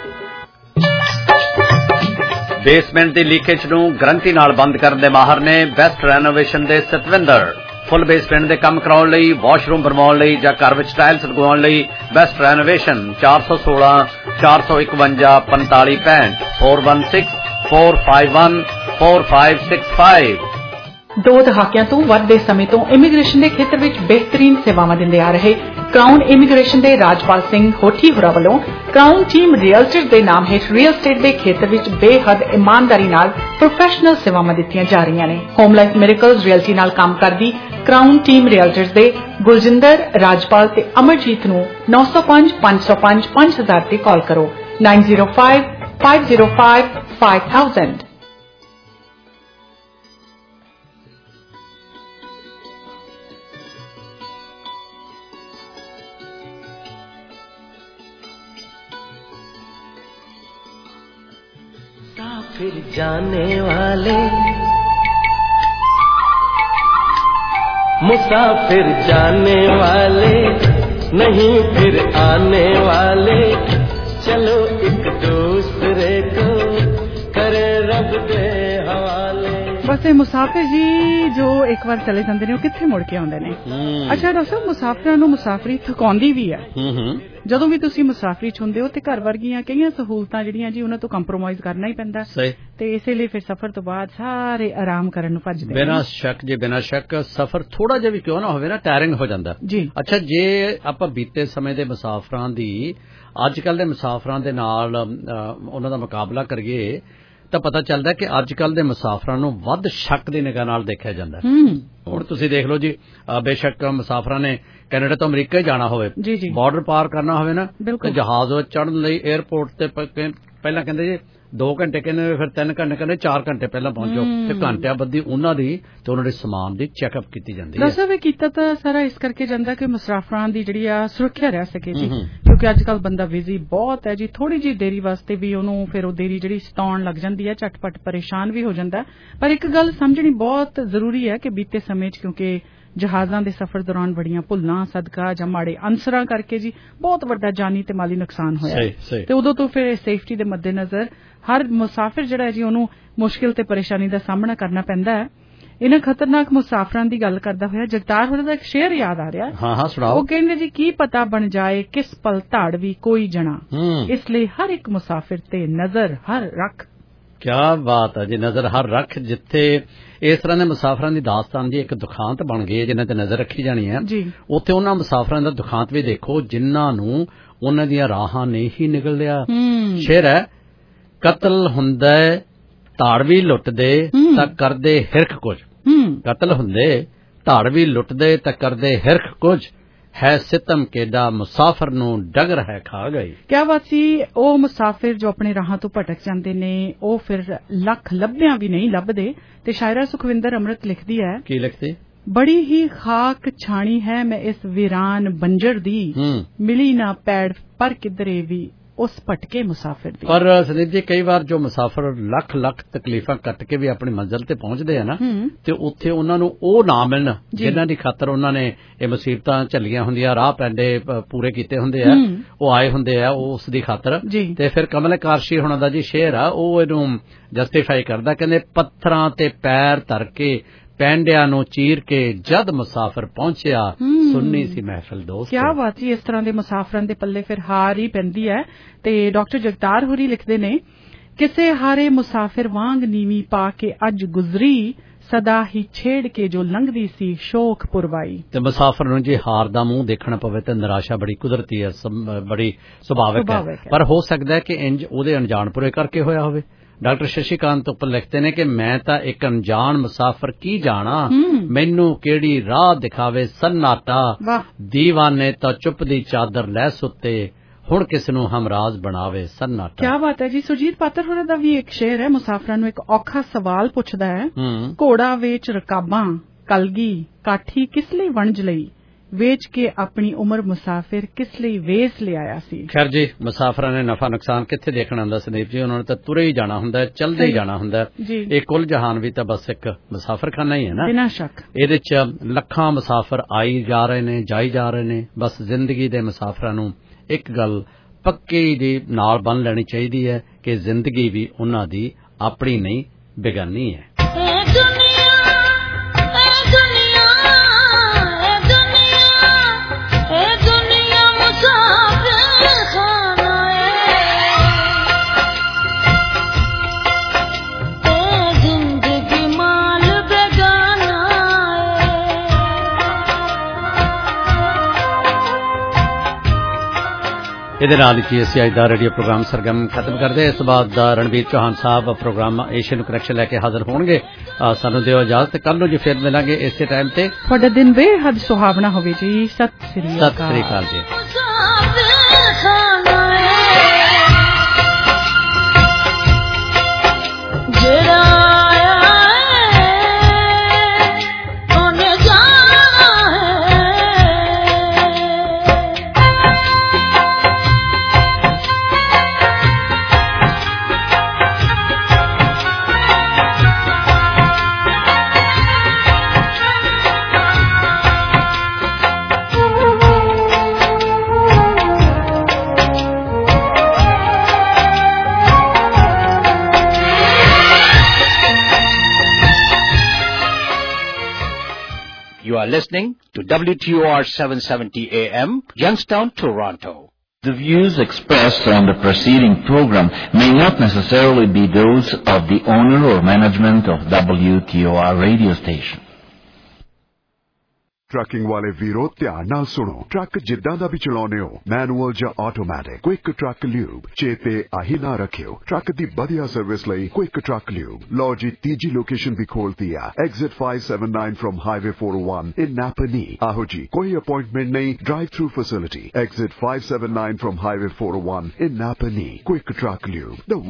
Basement ਦੀ ਲੀਕੇਜ ਨੂੰ ਗਰੰਟੀ ਨਾਲ ਬੰਦ ਕਰਨ ਦੇ ਮਾਹਰ ਨੇ ਬੈਸਟ ਰੈਨੋਵੇਸ਼ਨ ਦੇ ਸਤਵਿੰਦਰ। ਫੁੱਲ ਬੇਸਮੈਂਟ ਦੇ ਕੰਮ ਕਰਾਉਣ ਲਈ, ਵਾਸ਼ਰੂਮ ਬਣਵਾਉਣ ਲਈ ਜਾਂ ਘਰ ਵਿੱਚ ਟਾਇਲਸ ਲਗਵਾਉਣ ਲਈ ਬੈਸਟ ਰੈਨੋਵੇਸ਼ਨ ਚਾਰ ਸੌ ਸੋਲਾਂ ਚਾਰ ਸੌ ਇਕਵੰਜਾ ਪੰਤਾਲੀ ਪੈਂਹਠ four one six four five one four five six five. ਦੋ ਦਹਾਕਿਆਂ ਤੋਂ ਵੱਧ ਦੇ ਸਮੇਂ ਤੋਂ ਇਮੀਗ੍ਰੇਸ਼ਨ ਦੇ ਖੇਤਰ ਵਿੱਚ ਬਿਹਤਰੀਨ ਸੇਵਾਵਾਂ ਦਿੰਦੇ ਆ ਰਹੇ ਕਰਾਊਨ ਇਮੀਗ੍ਰੇਸ਼ਨ ਦੇ ਰਾਜਪਾਲ ਸਿੰਘ ਹੋਠੀ ਹੋਰਾਂ ਵੱਲੋਂ ਕਰਾਊਨ ਟੀਮ ਰੀਅਲਟਰ ਦੇ ਨਾਮ ਹੇਠ ਰੀਅਲ ਸਟੇਟ ਦੇ ਖੇਤਰ ਵਿੱਚ ਬੇਹੱਦ ਇਮਾਨਦਾਰੀ ਨਾਲ ਪ੍ਰੋਫੈਸ਼ਨਲ ਸੇਵਾਵਾਂ ਦਿੱਤੀਆਂ ਜਾ ਰਹੀਆਂ ਨੇ। ਹੋਮ ਲਾਈਫ ਮਿਰੇਕਲਜ਼ ਰੀਅਲਟੀ ਨਾਲ ਕੰਮ ਕਰਦੀ ਕਰਾਊਨ ਟੀਮ ਰੀਅਲਟਰਸ ਦੇ ਗੁਲਜਿੰਦਰ, ਰਾਜਪਾਲ ਤੇ ਅਮਰਜੀਤ ਨੂੰ ਨੌ ਸੌ ਪੰਜ ਪੰਜ ਸੌ ਪੰਜ ਪੰਜ ਹਜ਼ਾਰ ਤੇ ਕਾਲ ਕਰੋ nine zero five five zero five five thousand. फिर जाने वाले मुसाफिर जाने वाले नहीं फिर आने वाले चलो एक दूसरे को करे रब दे हवाले। बस मुसाफिर जी जो एक बार चले जाते हैं कित्थे मुड़ के आउंदे ने। अच्छा डॉक्टर साहब मुसाफिरां नूं मुसाफरी थकाउंदी भी है। ਜਦੋਂ ਵੀ ਤੁਸੀਂ ਮੁਸਾਫਰੀ ਚ ਹੁੰਦੇ ਹੋ ਤੇ ਘਰ ਵਰਗੀਆਂ ਕਈਆਂ ਸਹੂਲਤਾਂ ਜਿਹੜੀਆਂ ਜੀ ਉਹਨਾਂ ਤੋਂ ਕੰਪਰੋਮਾਈਜ਼ ਕਰਨਾ ਹੀ ਪੈਂਦਾ ਤੇ ਇਸੇ ਲਈ ਫਿਰ ਸਫ਼ਰ ਤੋਂ ਬਾਅਦ ਸਾਰੇ ਆਰਾਮ ਕਰਨ ਨੂੰ ਭੱਜਦੇ ਨੇ। ਬਿਨਾਂ ਸ਼ੱਕ ਜੀ ਬਿਨਾਂ ਸ਼ੱਕ ਸਫ਼ਰ ਥੋੜਾ ਜਿਹਾ ਵੀ ਕਿਉਂ ਨਾ ਹੋਵੇ ਨਾ ਟਾਇਰਿੰਗ ਹੋ ਜਾਂਦਾ ਜੀ। ਅੱਛਾ ਜੇ ਆਪਾਂ ਬੀਤੇ ਸਮੇਂ ਦੇ ਮੁਸਾਫਰਾਂ ਦੀ ਅੱਜ ਕੱਲ੍ਹ ਦੇ ਮੁਸਾਫਰਾਂ ਦੇ ਨਾਲ ਉਹਨਾਂ ਦਾ ਮੁਕਾਬਲਾ ਕਰੀਏ ਤਾਂ ਪਤਾ ਚੱਲਦਾ ਕਿ ਅੱਜ ਕੱਲ੍ਹ ਦੇ ਮੁਸਾਫਰਾਂ ਨੂੰ ਵੱਧ ਸ਼ੱਕ ਦੀ ਨਿਗਾਹ ਨਾਲ ਦੇਖਿਆ ਜਾਂਦਾ। ਹੁਣ ਤੁਸੀਂ ਦੇਖ ਲਓ ਜੀ ਬੇਸ਼ੱਕ ਮੁਸਾਫਰਾਂ ਨੇ ਕੈਨੇਡਾ ਤੋਂ ਅਮਰੀਕਾ ਹੀ ਜਾਣਾ ਹੋਵੇ ਬਾਰਡਰ ਪਾਰ ਕਰਨਾ ਹੋਵੇ ਨਾ ਤੇ ਜਹਾਜ਼ ਵਿੱਚ ਚੜ੍ਹਨ ਲਈ 에ਅਰਪੋਰਟ ਤੇ ਪਹਿਲਾਂ ਕਹਿੰਦੇ ਜੀ ਦੋ ਘੰਟੇ ਕਹਿੰਦੇ ਫਿਰ ਤਿੰਨ ਘੰਟੇ ਕਹਿੰਦੇ ਚਾਰ ਘੰਟੇ ਪਹਿਲਾਂ ਪਹੁੰਚੋ ਤੇ ਘੰਟਿਆਂ ਬੱਧੀ ਉਹਨਾਂ ਦੀ ਤੇ ਉਹਨਾਂ ਦੇ ਸਮਾਨ ਦੀ ਚੈੱਕਅਪ ਕੀਤੀ ਜਾਂਦੀ ਹੈ। ਦੱਸੋ ਵੀ ਕੀਤਾ ਤਾਂ ਸਾਰਾ ਇਸ ਕਰਕੇ ਜਾਂਦਾ ਕਿ ਮੁਸਾਫਰਾਂ ਦੀ ਜਿਹੜੀ ਆ ਸੁਰੱਖਿਆ ਰਹਿ ਸਕੇ ਜੀ ਕਿਉਂਕਿ ਅੱਜ ਕੱਲ੍ਹ ਬੰਦਾ ਬਿਜ਼ੀ ਬਹੁਤ ਹੈ ਜੀ। ਥੋੜੀ ਜਿਹੀ ਦੇਰੀ ਵਾਸਤੇ ਵੀ ਉਹਨੂੰ ਫਿਰ ਉਹ ਦੇਰੀ ਜਿਹੜੀ ਸਤਾਉਣ ਲੱਗ ਜਾਂਦੀ ਹੈ ਝਟਪਟ ਪਰੇਸ਼ਾਨ ਵੀ ਹੋ ਜਾਂਦਾ। ਪਰ ਇੱਕ ਗੱਲ ਸਮਝਣੀ ਬਹੁਤ ਜ਼ਰੂਰੀ ਹੈ ਕਿ ਬੀਤੇ ਸਮੇਂ 'ਚ ਕਿਉਂਕਿ ਜਹਾਜ਼ਾਂ ਦੇ ਸਫ਼ਰ ਦੌਰਾਨ ਬੜੀਆਂ ਭੁੱਲਾਂ ਸਦਕਾ ਜਾਂ ਮਾੜੇ ਅਨਸਰਾਂ ਕਰਕੇ ਜੀ ਬਹੁਤ ਵੱਡਾ ਜਾਨੀ ਤੇ ਮਾਲੀ ਨੁਕਸਾਨ ਹੋਇਆ ਤੇ ਉਦੋਂ ਤੋਂ ਫਿਰ ਸੇਫਟੀ ਦੇ ਮੱਦੇਨਜ਼ਰ ਹਰ ਮੁਸਾਫਿਰ ਜਿਹੜਾ ਜੀ ਉਹਨੂੰ ਮੁਸ਼ਕਿਲ ਤੇ ਪਰੇਸ਼ਾਨੀ ਦਾ ਸਾਹਮਣਾ ਕਰਨਾ ਪੈਂਦਾ ਹੈ। ਇਹਨਾਂ ਖਤਰਨਾਕ ਮੁਸਾਫਰਾਂ ਦੀ ਗੱਲ ਕਰਦਾ ਹੋਇਆ ਜਗਤਾਰ ਹੋਰਾਂ ਦਾ ਇੱਕ ਸ਼ੇਅਰ ਯਾਦ ਆ ਰਿਹਾ। ਹਾਂ ਹਾਂ ਸੁਣਾਓ। ਉਹ ਕਹਿੰਦੇ ਜੀ ਕੀ ਪਤਾ ਬਣ ਜਾਏ ਕਿਸ ਪਲ ਧਾੜ ਵੀ ਕੋਈ ਜਣਾ ਇਸ ਲਈ ਹਰ ਇੱਕ ਮੁਸਾਫਿਰ ਤੇ ਨਜ਼ਰ ਹਰ ਰੱਖ। ਕਿਆ ਬਾਤ ਹੈ ਜੀ ਨਜ਼ਰ ਹਰ ਰੱਖ। ਜਿੱਥੇ ਇਸ ਤਰ੍ਹਾਂ ਦੇ ਮੁਸਾਫਰਾਂ ਦੀ ਦਾਸਤਾਨ ਦੀ ਇੱਕ ਦੁਖਾਂਤ ਬਣ ਗਈ ਹੈ ਜਿਨ੍ਹਾਂ ਤੇ ਨਜ਼ਰ ਰੱਖੀ ਜਾਣੀ ਹੈ ਉੱਥੇ ਉਹਨਾਂ ਮੁਸਾਫਰਾਂ ਦਾ ਦੁਖਾਂਤ ਵੀ ਦੇਖੋ ਜਿਨ੍ਹਾਂ ਨੂੰ ਉਹਨਾਂ ਦੀਆਂ ਰਾਹਾਂ ਨਹੀਂ ਹੀ ਨਿਕਲ ਲਿਆ। ਸ਼ੇਰ ਹੈ ਕਤਲ ਹੁੰਦਾ ਧਾੜ ਵੀ ਲੁੱਟਦੇ ਤਾਂ ਕਰਦੇ ਹਿਰਖ ਕੁਝ। ਕਤਲ ਹੁੰਦੇ ਧਾੜ ਵੀ ਲੁੱਟਦੇ ਤਾਂ ਕਰਦੇ ਹਿਰਖ ਕੁਝ ਹੈ ਸਿਤਮ ਕੇਡਾ ਮੁਸਾਫਰ ਨੂੰ ਡਗਰ ਹੈ ਖਾ ਗਈ। ਕਿਆ ਬਾਤ ਸੀ। ਉਹ ਮੁਸਾਫਿਰ ਜੋ ਆਪਣੇ ਰਾਹਾਂ ਤੋਂ ਭਟਕ ਜਾਂਦੇ ਨੇ ਉਹ ਫਿਰ ਲੱਖ ਲੱਭਿਆਂ ਵੀ ਨਹੀਂ ਲੱਭਦੇ ਤੇ ਸ਼ਾਇਰਾ ਸੁਖਵਿੰਦਰ ਅੰਮ੍ਰਿਤ ਲਿਖਦੀ ਹੈ ਕੀ ਲਿਖਦੀ ਬੜੀ ਹੀ ਖਾਕ ਛਾਣੀ ਹੈ ਮੈਂ ਇਸ ਵੀਰਾਨ ਬੰਜਰ ਦੀ ਮਿਲੀ ਨਾ ਪੈੜ ਪਰ ਕਿਧਰੇ ਵੀ ਉਸ ਭਟਕੇ ਮੁਸਾਫਿਰ ਦੀ। ਪਰ ਸੰਦੀਪ ਜੀ ਕਈ ਵਾਰ ਜੋ ਮੁਸਾਫਰ ਲੱਖ ਲੱਖ ਤਕਲੀਫਾਂ ਕੱਟ ਕੇ ਵੀ ਆਪਣੀ ਮੰਜ਼ਿਲ ਤੇ ਪਹੁੰਚਦੇ ਆ ਨਾ ਤੇ ਉੱਥੇ ਉਹਨਾਂ ਨੂੰ ਉਹ ਨਾ ਮਿਲਣ ਜਿਨ੍ਹਾਂ ਦੀ ਖਾਤਰ ਉਹਨਾਂ ਨੇ ਇਹ ਮੁਸੀਬਤਾਂ ਝੱਲੀਆਂ ਹੁੰਦੀਆਂ ਰਾਹ ਪੈਂਦੇ ਪੂਰੇ ਕੀਤੇ ਹੁੰਦੇ ਆ ਉਹ ਆਏ ਹੁੰਦੇ ਆ ਉਸ ਦੀ ਖਾਤਰ ਤੇ ਫਿਰ ਕਮਲ ਕਾਰਸ਼ੀ ਹੋਣਾ ਦਾ ਜੀ ਸ਼ੇਰ ਆ ਉਹ ਇਹਨੂੰ ਜਸਟੀਫਾਈ ਕਰਦਾ ਕਹਿੰਦੇ ਪੱਥਰਾਂ ਤੇ ਪੈਰ ਧਰ ਕੇ ਪੈਂਡਿਆਂ ਨੂੰ ਚੀਰ ਕੇ ਜਦ ਮੁਸਾਫਰ ਪਹੁੰਚਿਆ ਸੁਣਨੀ ਸੀ ਮਹਿਫਿਲ ਦੋਸਤ। ਕਿਆ ਬਾਤ ਜੀ। ਇਸ ਤਰ੍ਹਾਂ ਦੇ ਮੁਸਾਫਰਾਂ ਦੇ ਪੱਲੇ ਫਿਰ ਹਾਰ ਹੀ ਪੈਂਦੀ ਹੈ ਤੇ ਡਾਕਟਰ ਜਗਤਾਰ ਹੋਰੀ ਲਿਖਦੇ ਨੇ ਕਿਸੇ ਹਾਰੇ ਮੁਸਾਫਿਰ ਵਾਂਗ ਨੀਵੀਂ ਪਾ ਕੇ ਅੱਜ ਗੁਜ਼ਰੀ ਸਦਾ ਹੀ ਛੇੜ ਕੇ ਜੋ ਲੰਘਦੀ ਸੀ ਸ਼ੋਕ ਪੁਰਵਾਈ। ਤੇ ਮੁਸਾਫਰ ਨੂੰ ਜੇ ਹਾਰ ਦਾ ਮੂੰਹ ਦੇਖਣਾ ਪਵੇ ਤਾਂ ਨਿਰਾਸ਼ਾ ਬੜੀ ਕੁਦਰਤੀ ਹੈ ਬੜੀ ਸੁਭਾਵਿਕ ਹੈ ਪਰ ਹੋ ਸਕਦਾ ਹੈ ਕਿ ਇੰਜ ਉਹਦੇ ਅਣਜਾਣਪੁਰੇ ਕਰਕੇ ਹੋਇਆ ਹੋਵੇ। ਡਾਕਟਰ ਸ਼ਸ਼ੀਕਾਂਤ ਉੱਪਰ ਲਿਖਦੇ ਨੇ ਕਿ ਮੈਂ ਤਾਂ ਇੱਕ ਅਣਜਾਣ ਮੁਸਾਫਰ ਕੀ ਜਾਣਾ ਮੈਨੂੰ ਕਿਹੜੀ ਰਾਹ ਦਿਖਾਵੇ ਸੰਨਾਟਾ ਦੀਵਾਨੇ ਤਾਂ ਚੁੱਪ ਦੀ ਚਾਦਰ ਲੈ ਸੁੱਤੇ ਹੁਣ ਕਿਸ ਨੂੰ ਹਮਰਾਜ਼ ਬਣਾਵੇ ਸੰਨਾਟਾ। ਕਿਆ ਬਾਤ ਹੈ ਜੀ। ਸੁਰਜੀਤ ਪਾਤਰ ਹੋਰਾਂ ਦਾ ਵੀ ਇੱਕ ਸ਼ੇਰ ਹੈ ਮੁਸਾਫਰਾਂ ਨੂੰ ਇੱਕ ਔਖਾ ਸਵਾਲ ਪੁੱਛਦਾ ਹੈ ਘੋੜਾ ਵੇਚ ਰਕਾਬਾਂ ਕਲਗੀ ਕਾਠੀ ਕਿਸ ਲਈ ਵਣਜ ਲਈ ਵੇਚ ਕੇ ਆਪਣੀ ਉਮਰ ਮੁਸਾਫਿਰ ਕਿਸ ਲਈ ਵੇਸ ਲਿਆਇਆ ਸੀ। ਖੈਰ ਜੀ ਮੁਸਾਫਰਾਂ ਨੇ ਨਫਾ ਨੁਕਸਾਨ ਕਿੱਥੇ ਦੇਖਣਾ ਹੁੰਦਾ ਸੰਦੀਪ ਜੀ ਉਹਨਾਂ ਨੇ ਤਾਂ ਤੁਰੇ ਹੀ ਜਾਣਾ ਹੁੰਦਾ ਚੱਲਦੇ ਹੀ ਜਾਣਾ ਹੁੰਦਾ। ਇਹ ਕੁੱਲ ਜਹਾਨ ਵੀ ਤਾਂ ਬਸ ਇੱਕ ਮੁਸਾਫਰਖਾਨਾ ਹੀ ਹੈ ਨਾ ਬਿਨਾਂ ਸ਼ੱਕ। ਇਹਦੇ ਚ ਲੱਖਾਂ ਮੁਸਾਫਰ ਆਈ ਜਾ ਰਹੇ ਨੇ ਜਾਈ ਜਾ ਰਹੇ ਨੇ। ਬਸ ਜ਼ਿੰਦਗੀ ਦੇ ਮੁਸਾਫਰਾਂ ਨੂੰ ਇੱਕ ਗੱਲ ਪੱਕੀ ਦੀ ਨਾਲ ਬੰਨ ਲੈਣੀ ਚਾਹੀਦੀ ਹੈ ਕਿ ਜ਼ਿੰਦਗੀ ਵੀ ਉਹਨਾਂ ਦੀ ਆਪਣੀ ਨਹੀਂ ਬੇਗਾਨੀ ਹੈ। जिंदगी माल बेगाना ਇਹਦੇ ਨਾਲ ਹੀ ਅਸੀਂ ਅੱਜ ਦਾ ਰੇਡੀਓ ਪ੍ਰੋਗਰਾਮ ਸਰਗਮ ਖਤਮ ਕਰਦੇ। ਇਸ ਤੋਂ ਬਾਅਦ Ranbir Chauhan Sahib programme Asian connection ਲੈ ਕੇ ਹਾਜ਼ਰ ਹੋਣਗੇ। ਸਾਨੂੰ ਦਿਓ ਇਜਾਜ਼ਤ, ਕੱਲ ਨੂੰ ਜੀ ਫਿਰ ਮਿਲਾਂਗੇ ਇਸੇ ਟਾਈਮ ਤੇ। ਤੁਹਾਡਾ ਦਿਨ ਬੇਹੱਦ ਸੁਹਾਵਣਾ ਹੋਵੇ ਜੀ। ਸਤਿ ਸ੍ਰੀ ਅਕਾਲ। ਸਤਿ ਸ੍ਰੀ ਅਕਾਲ ਜੀ। You are listening to W T O R seven seventy A M, Youngstown, Toronto. The views expressed on the preceding program may not necessarily be those of the owner or management of W T O R radio station. Trucking ਵਾਲੇ ਵੀਰੋ ਧਿਆਨ ਨਾਲ ਸੁਣੋ। Truck ਜਿੱਦਾਂ ਦਾ ਵੀ ਚਲਾਉਨੇ ਹੋ, manual ਜਾਂ automatic, quick truck lube ਚੇਤੇ ਆਹੀ ਨਾ ਰੱਖਿਓ। ਟਰੱਕ ਦੀ ਵਧੀਆ ਸਰਵਿਸ ਲਈ ਕੁਇਕ ਟਰੱਕ ਲਿਊਬ। ਲਓ ਜੀ ਤੀਜੀ ਲੋਕੇਸ਼ਨ ਵੀ ਖੋਲਤੀ ਆ, exit five seventy-nine from highway four oh one in Napanee. ਆਹੋ ਜੀ, ਕੋਈ ਅਪਾਇੰਟਮੈਂਟ ਨਹੀਂ, drive through facility. Exit five seventy-nine from highway four oh one in Napanee. Quick truck lube.